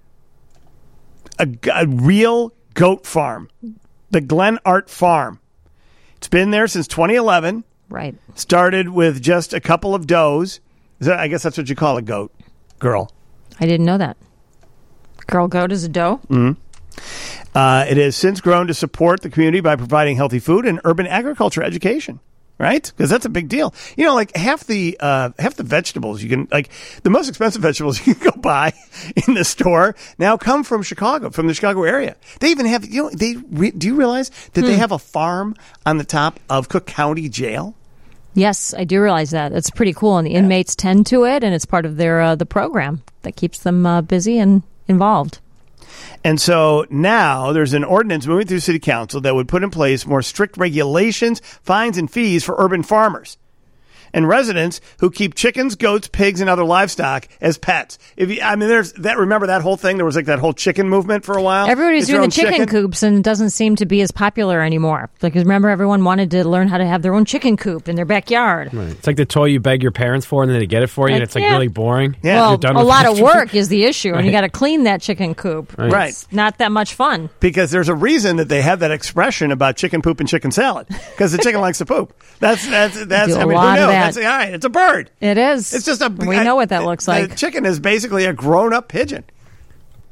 a, a real goat farm, the Glen Art Farm. It's been there since twenty eleven. Right. Started with just a couple of does. Is that, I guess that's what you call a goat, girl. I didn't know that. Girl goat is a doe? Mm-hmm. Uh, it has since grown to support the community by providing healthy food and urban agriculture education, right? Because that's a big deal. You know, like half the uh, half the vegetables you can, like the most expensive vegetables you can go buy in the store now come from Chicago, from the Chicago area. They even have, you know, they re- do you realize that they Hmm. have a farm on the top of Cook County Jail? Yes, I do realize that. It's pretty cool, and the inmates tend to it, and it's part of their uh, the program that keeps them uh, busy and involved. And so now there's an ordinance moving through City Council that would put in place more strict regulations, fines, and fees for urban farmers and residents who keep chickens, goats, pigs, and other livestock as pets. If you, I mean, there's that. Remember that whole thing? There was like that whole chicken movement for a while. Everybody's Get your doing own the chicken, coops, and it doesn't seem to be as popular anymore. Because remember, everyone wanted to learn how to have their own chicken coop in their backyard. Right. It's like the toy you beg your parents for, and then they get it for you, and Like, it's like yeah. really boring. Well, You're done a with lot it. of work is the issue, and Right. you got to clean that chicken coop. Right. It's not that much fun. Because there's a reason that they have that expression about chicken poop and chicken salad. Because the chicken likes to poop. That's that's that's. Do a I mean, lot who of knew? that. That's all right. It's a bird. It is. It's just a. We know what that looks The like. chicken is basically a grown-up pigeon.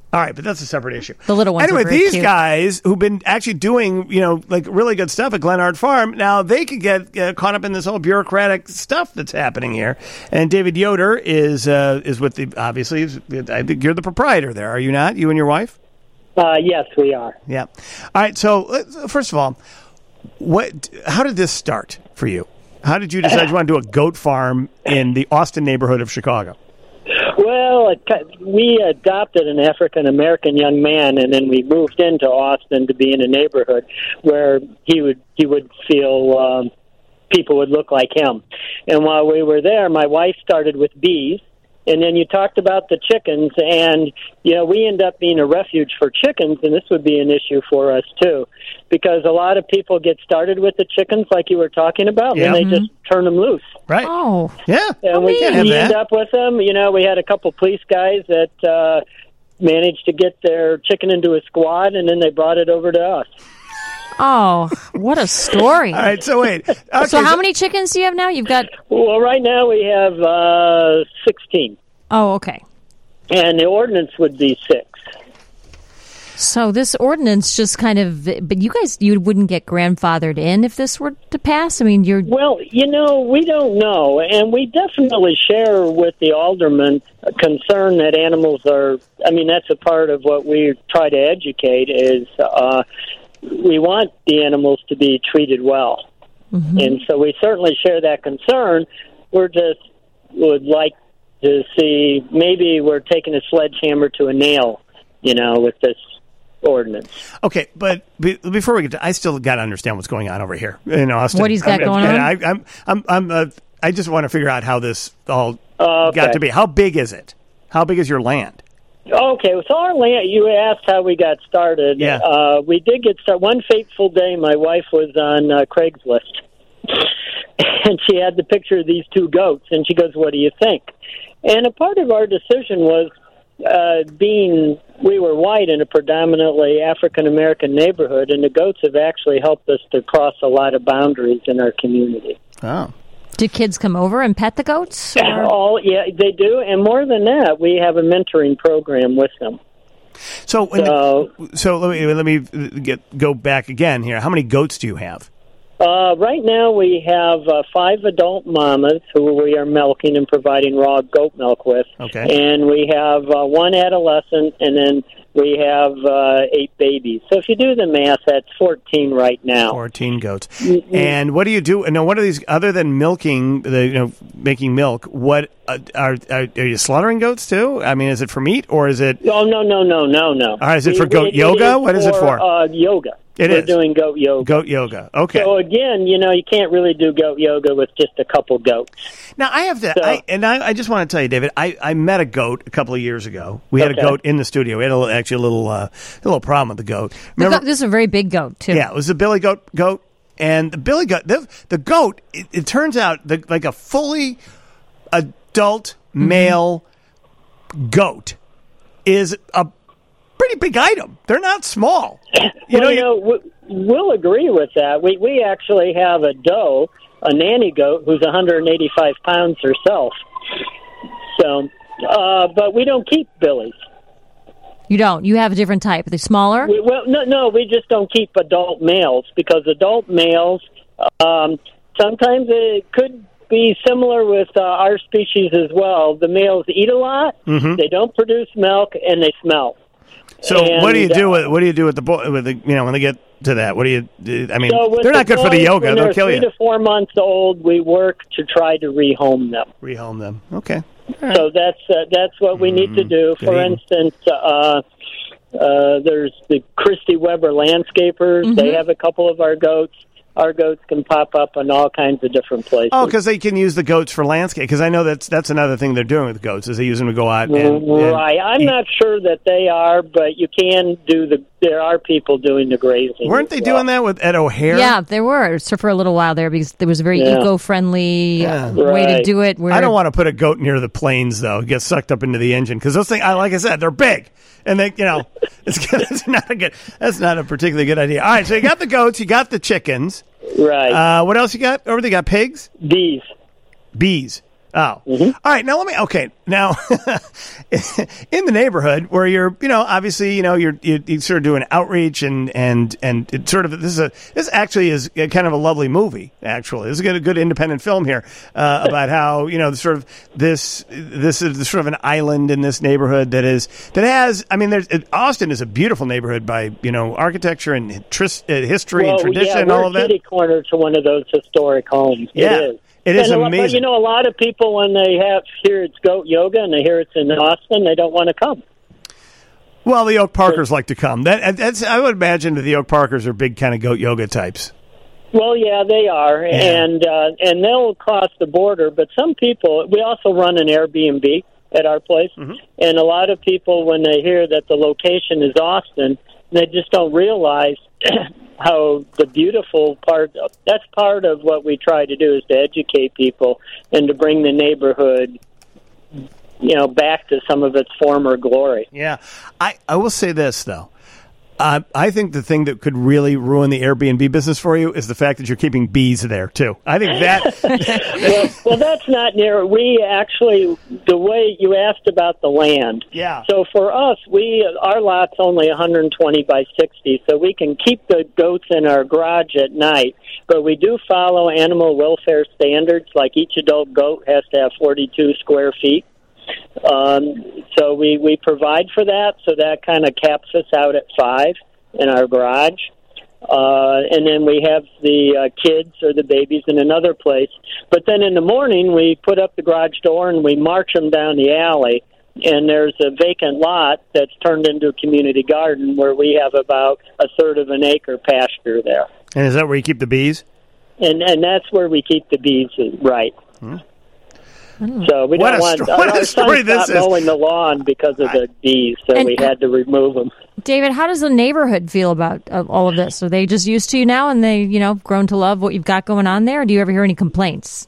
All right, but that's a separate issue. The little ones Anyway, are very these cute. guys who've been actually doing, you know, like really good stuff at Glenart Farm, now they could get uh, caught up in this whole bureaucratic stuff that's happening here. And David Yoder is uh, is with the, obviously, is, I think you're the proprietor there, are you not? You and your wife? Uh, yes, we are. Yeah. All right, so uh, first of all, what? How did this start for you? How did you decide you want to do a goat farm in the Austin neighborhood of Chicago? Well, it, we adopted an African-American young man, and then we moved into Austin to be in a neighborhood where he would he would feel um, people would look like him. And while we were there, my wife started with bees, and then you talked about the chickens, and, you know, we end up being a refuge for chickens, and this would be an issue for us, too, because a lot of people get started with the chickens, like you were talking about, Yeah. and they Mhm. just turn them loose. Right. Oh. Yeah. And we, can't have we that. end up with them. You know, we had a couple police guys that uh, managed to get their chicken into a squad, and then they brought it over to us. Oh, what a story. All right, so wait. so how many chickens do you have now? You've got... Well, right now we have uh, sixteen. Oh, okay. And the ordinance would be six. So this ordinance just kind of... But you guys, you wouldn't get grandfathered in if this were to pass? I mean, you're... Well, you know, we don't know, and we definitely share with the alderman a concern that animals are... I mean, that's a part of what we try to educate is... Uh, we want the animals to be treated well. Mm-hmm. And so we certainly share that concern. We're just would like to see, maybe we're taking a sledgehammer to a nail, you know, with this ordinance. Okay, but be, before we get to, I still got to understand what's going on over here in Austin. What he's got I'm, going I'm, on? I, I'm, I'm, I'm, uh, I just want to figure out how this all Uh, okay. got to be. How big is it? How big is your land? Okay, so our land, you asked how we got started. Yeah. Uh, we did get started. One fateful day, my wife was on uh, Craigslist, and she had the picture of these two goats, and she goes, what do you think? And a part of our decision was uh, being, we were white in a predominantly African-American neighborhood, and the goats have actually helped us to cross a lot of boundaries in our community. Oh. Do kids come over and pet the goats? Or? All, yeah, they do, and more than that, we have a mentoring program with them. So, so, so let me let me get go back again here. How many goats do you have? Uh, right now, we have uh, five adult mamas who we are milking and providing raw goat milk with. Okay. And we have uh, one adolescent, and then we have uh, eight babies. So if you do the math, that's fourteen right now. Fourteen goats. Mm-hmm. And what do you do? Now, what are these other than milking? The you know making milk. What uh, are, are are you slaughtering goats too? I mean, is it for meat or is it? Oh no no no no no. All right, is it We- for goat it- yoga? It What is it for? Uh, yoga. It We're is. doing goat yoga. Goat yoga. Okay. So again, you know, you can't really do goat yoga with just a couple goats. Now I have to, So- I, and I, I just want to tell you, David. I, I met a goat a couple of years ago. We had Okay. a goat in the studio. We had a little, actually a little uh, a little problem with the goat. The Remember? goat- this is a very big goat, too. Yeah, it was a billy goat goat, and the billy goat. The, the goat. It, it turns out the, like a fully adult Mm-hmm. male goat is a pretty big item. They're not small. You well, know, you know we, we'll agree with that. We we actually have a doe, a nanny goat, who's one hundred eighty-five pounds herself. So, uh, but we don't keep billies. You don't. You have a different type. Are they smaller? We, well, no, no, we just don't keep adult males because adult males um, sometimes it could be similar with uh, our species as well. The males eat a lot, Mhm. they don't produce milk, and they smell. So And, what do you do uh, with what do you do with the boy with the you know when they get to that? What do you? do? I mean, So with they're not good for the boys, yoga. When They'll they're kill three you. to four months old, we work to try to rehome them. Rehome them. Okay. So that's uh, that's what we need to do. good For eating. instance, uh, uh, there's the Christy Weber landscapers. They have a couple of our goats. Our goats can pop up in all kinds of different places. Oh, because they can use the goats for landscape. Because I know that's that's another thing they're doing with goats is they use them to go out and, and right. I'm eat. not sure that they are, but you can do the. There are people doing the grazing. Weren't they as well. doing that with Ed O'Hare? Yeah, there were. So for a little while there because there was a very Yeah. eco-friendly Yeah. uh, way to Right. do it. Where I don't want to put a goat near the planes though. Get sucked up into the engine because those things. I like I said, they're big, and they you know it's, it's not a good. That's not a particularly good idea. All right, so you got the goats, you got the chickens. Right. Uh, what else you got over there? You got pigs? Bees. Bees. Oh, all right. Now let me. Okay, now in the neighborhood where you're, you know, obviously, you know, you're you, you sort of doing outreach and and and it sort of this is a this actually is a kind of a lovely movie. Actually, this is a good, a good independent film here uh, about how you know sort of this this is sort of an island in this neighborhood that is that has. I mean, there's Austin is a beautiful neighborhood by you know architecture and tris, uh, history well, and tradition yeah, and all of we're that. kitty corner to one of those historic homes. Yeah. It is. It is and a lot, amazing. But, you know, a lot of people, when they have hear it's goat yoga and they hear it's in Austin, they don't want to come. Well, the Oak Parkers like to come. That that's I would imagine that the Oak Parkers are big kind of goat yoga types. Well, yeah, they are, Yeah. and uh, and they'll cross the border. But some people, we also run an Airbnb at our place, Mm-hmm. and a lot of people, when they hear that the location is Austin, they just don't realize how the beautiful part. That's part of what we try to do is to educate people and to bring the neighborhood, you know, back to some of its former glory. Yeah, I, I will say this though. Uh, I think the thing that could really ruin the Airbnb business for you is the fact that you're keeping bees there too. I think that. well, well, that's not near. We actually, the way you asked about the land. Yeah. So for us, we our lot's only one hundred twenty by sixty, so we can keep the goats in our garage at night. But we do follow animal welfare standards. Like each adult goat has to have forty-two square feet. Um, so we, we provide for that, so that kind of caps us out at five in our garage. Uh, and then we have the uh, kids or the babies in another place. But then in the morning, we put up the garage door and we march them down the alley. And there's a vacant lot that's turned into a community garden where we have about a third of an acre pasture there. And is that where you keep the bees? And and that's where we keep the bees, right. Hmm. So we What don't a want sto- what a our son story this stopped is. mowing the lawn because of the bees, so And- we had to remove them. David, how does the neighborhood feel about uh, all of this? Are they just used to you now and they, you know, grown to love what you've got going on there? Or do you ever hear any complaints?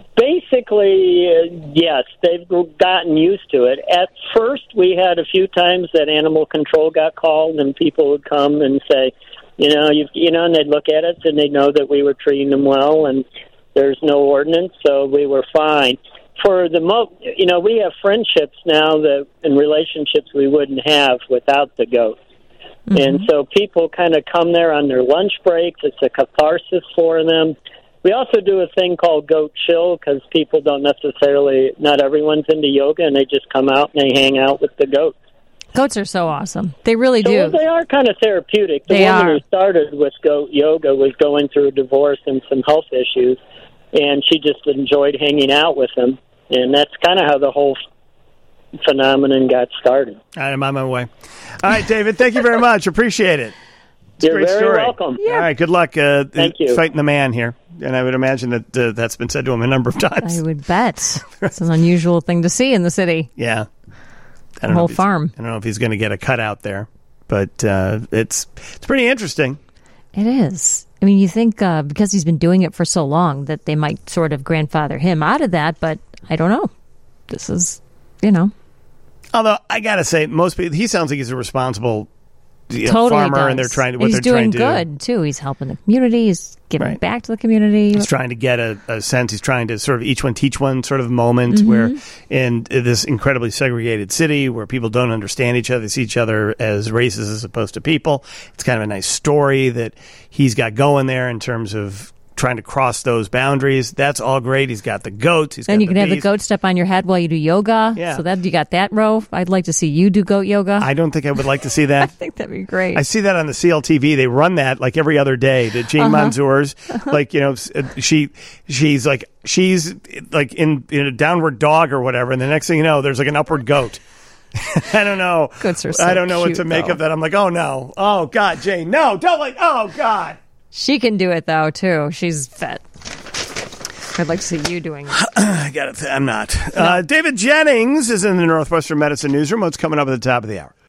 Basically, uh, yes, they've gotten used to it. At first, we had a few times that animal control got called, and people would come and say, you know, you, you know, and they'd look at us and they'd know that we were treating them well, and there's no ordinance, so we were fine. For the mo, you know, we have friendships now that and relationships we wouldn't have without the goats. Mm-hmm. And so people kind of come there on their lunch breaks. It's a catharsis for them. We also do a thing called Goat Chill because people don't necessarily, not everyone's into yoga, and they just come out and they hang out with the goats. Goats are so awesome. They really So, do. well, they are kind of therapeutic. The They woman are. who started with goat yoga was going through a divorce and some health issues, and she just enjoyed hanging out with them. And that's kind of how the whole phenomenon got started. All right, I'm on my way. All right, David, thank you very much. Appreciate it. It's You're a great very story. welcome. All right, good luck uh, Thank you. fighting the man here. And I would imagine that uh, that's been said to him a number of times. I would bet. It's an unusual thing to see in the city. Yeah. I The know whole if he's- farm. I don't know if he's going to get a cutout there, but uh, it's it's pretty interesting. It is. I mean, you think uh, because he's been doing it for so long that they might sort of grandfather him out of that, but I don't know. This is, you know. Although I got to say, most people, he sounds like he's a responsible you know, Totally farmer, does. and they're trying to what He's they're doing trying to good, too. He's helping the community. He's giving Right. back to the community. He's trying to get a, a sense. He's trying to sort of each one teach one sort of moment Mhm. where in this incredibly segregated city where people don't understand each other, they see each other as races as opposed to people. It's kind of a nice story that he's got going there in terms of trying to cross those boundaries. That's all great. He's got the goats. He's Then got you can the have the bees. goat step on your head while you do yoga. Yeah. So that you got that row. I'd like to see you do goat yoga. I don't think I would like to see I that. think that'd be great. I see that on the C L T V. They run that like every other day. The Jane Uh-huh. Mansour's, like you know, s- uh, she she's like she's like in, in a downward dog or whatever, and the next thing you know, there's like an upward goat. I don't know. Goats are so I don't know what cute, to make though. of that. I'm like, oh no, oh God, Jane, no, don't like, oh God. She can do it, though, too. She's fit. I'd like to see you doing it. I got it. I'm not. Uh, David Jennings is in the Northwestern Medicine Newsroom. What's coming up at the top of the hour?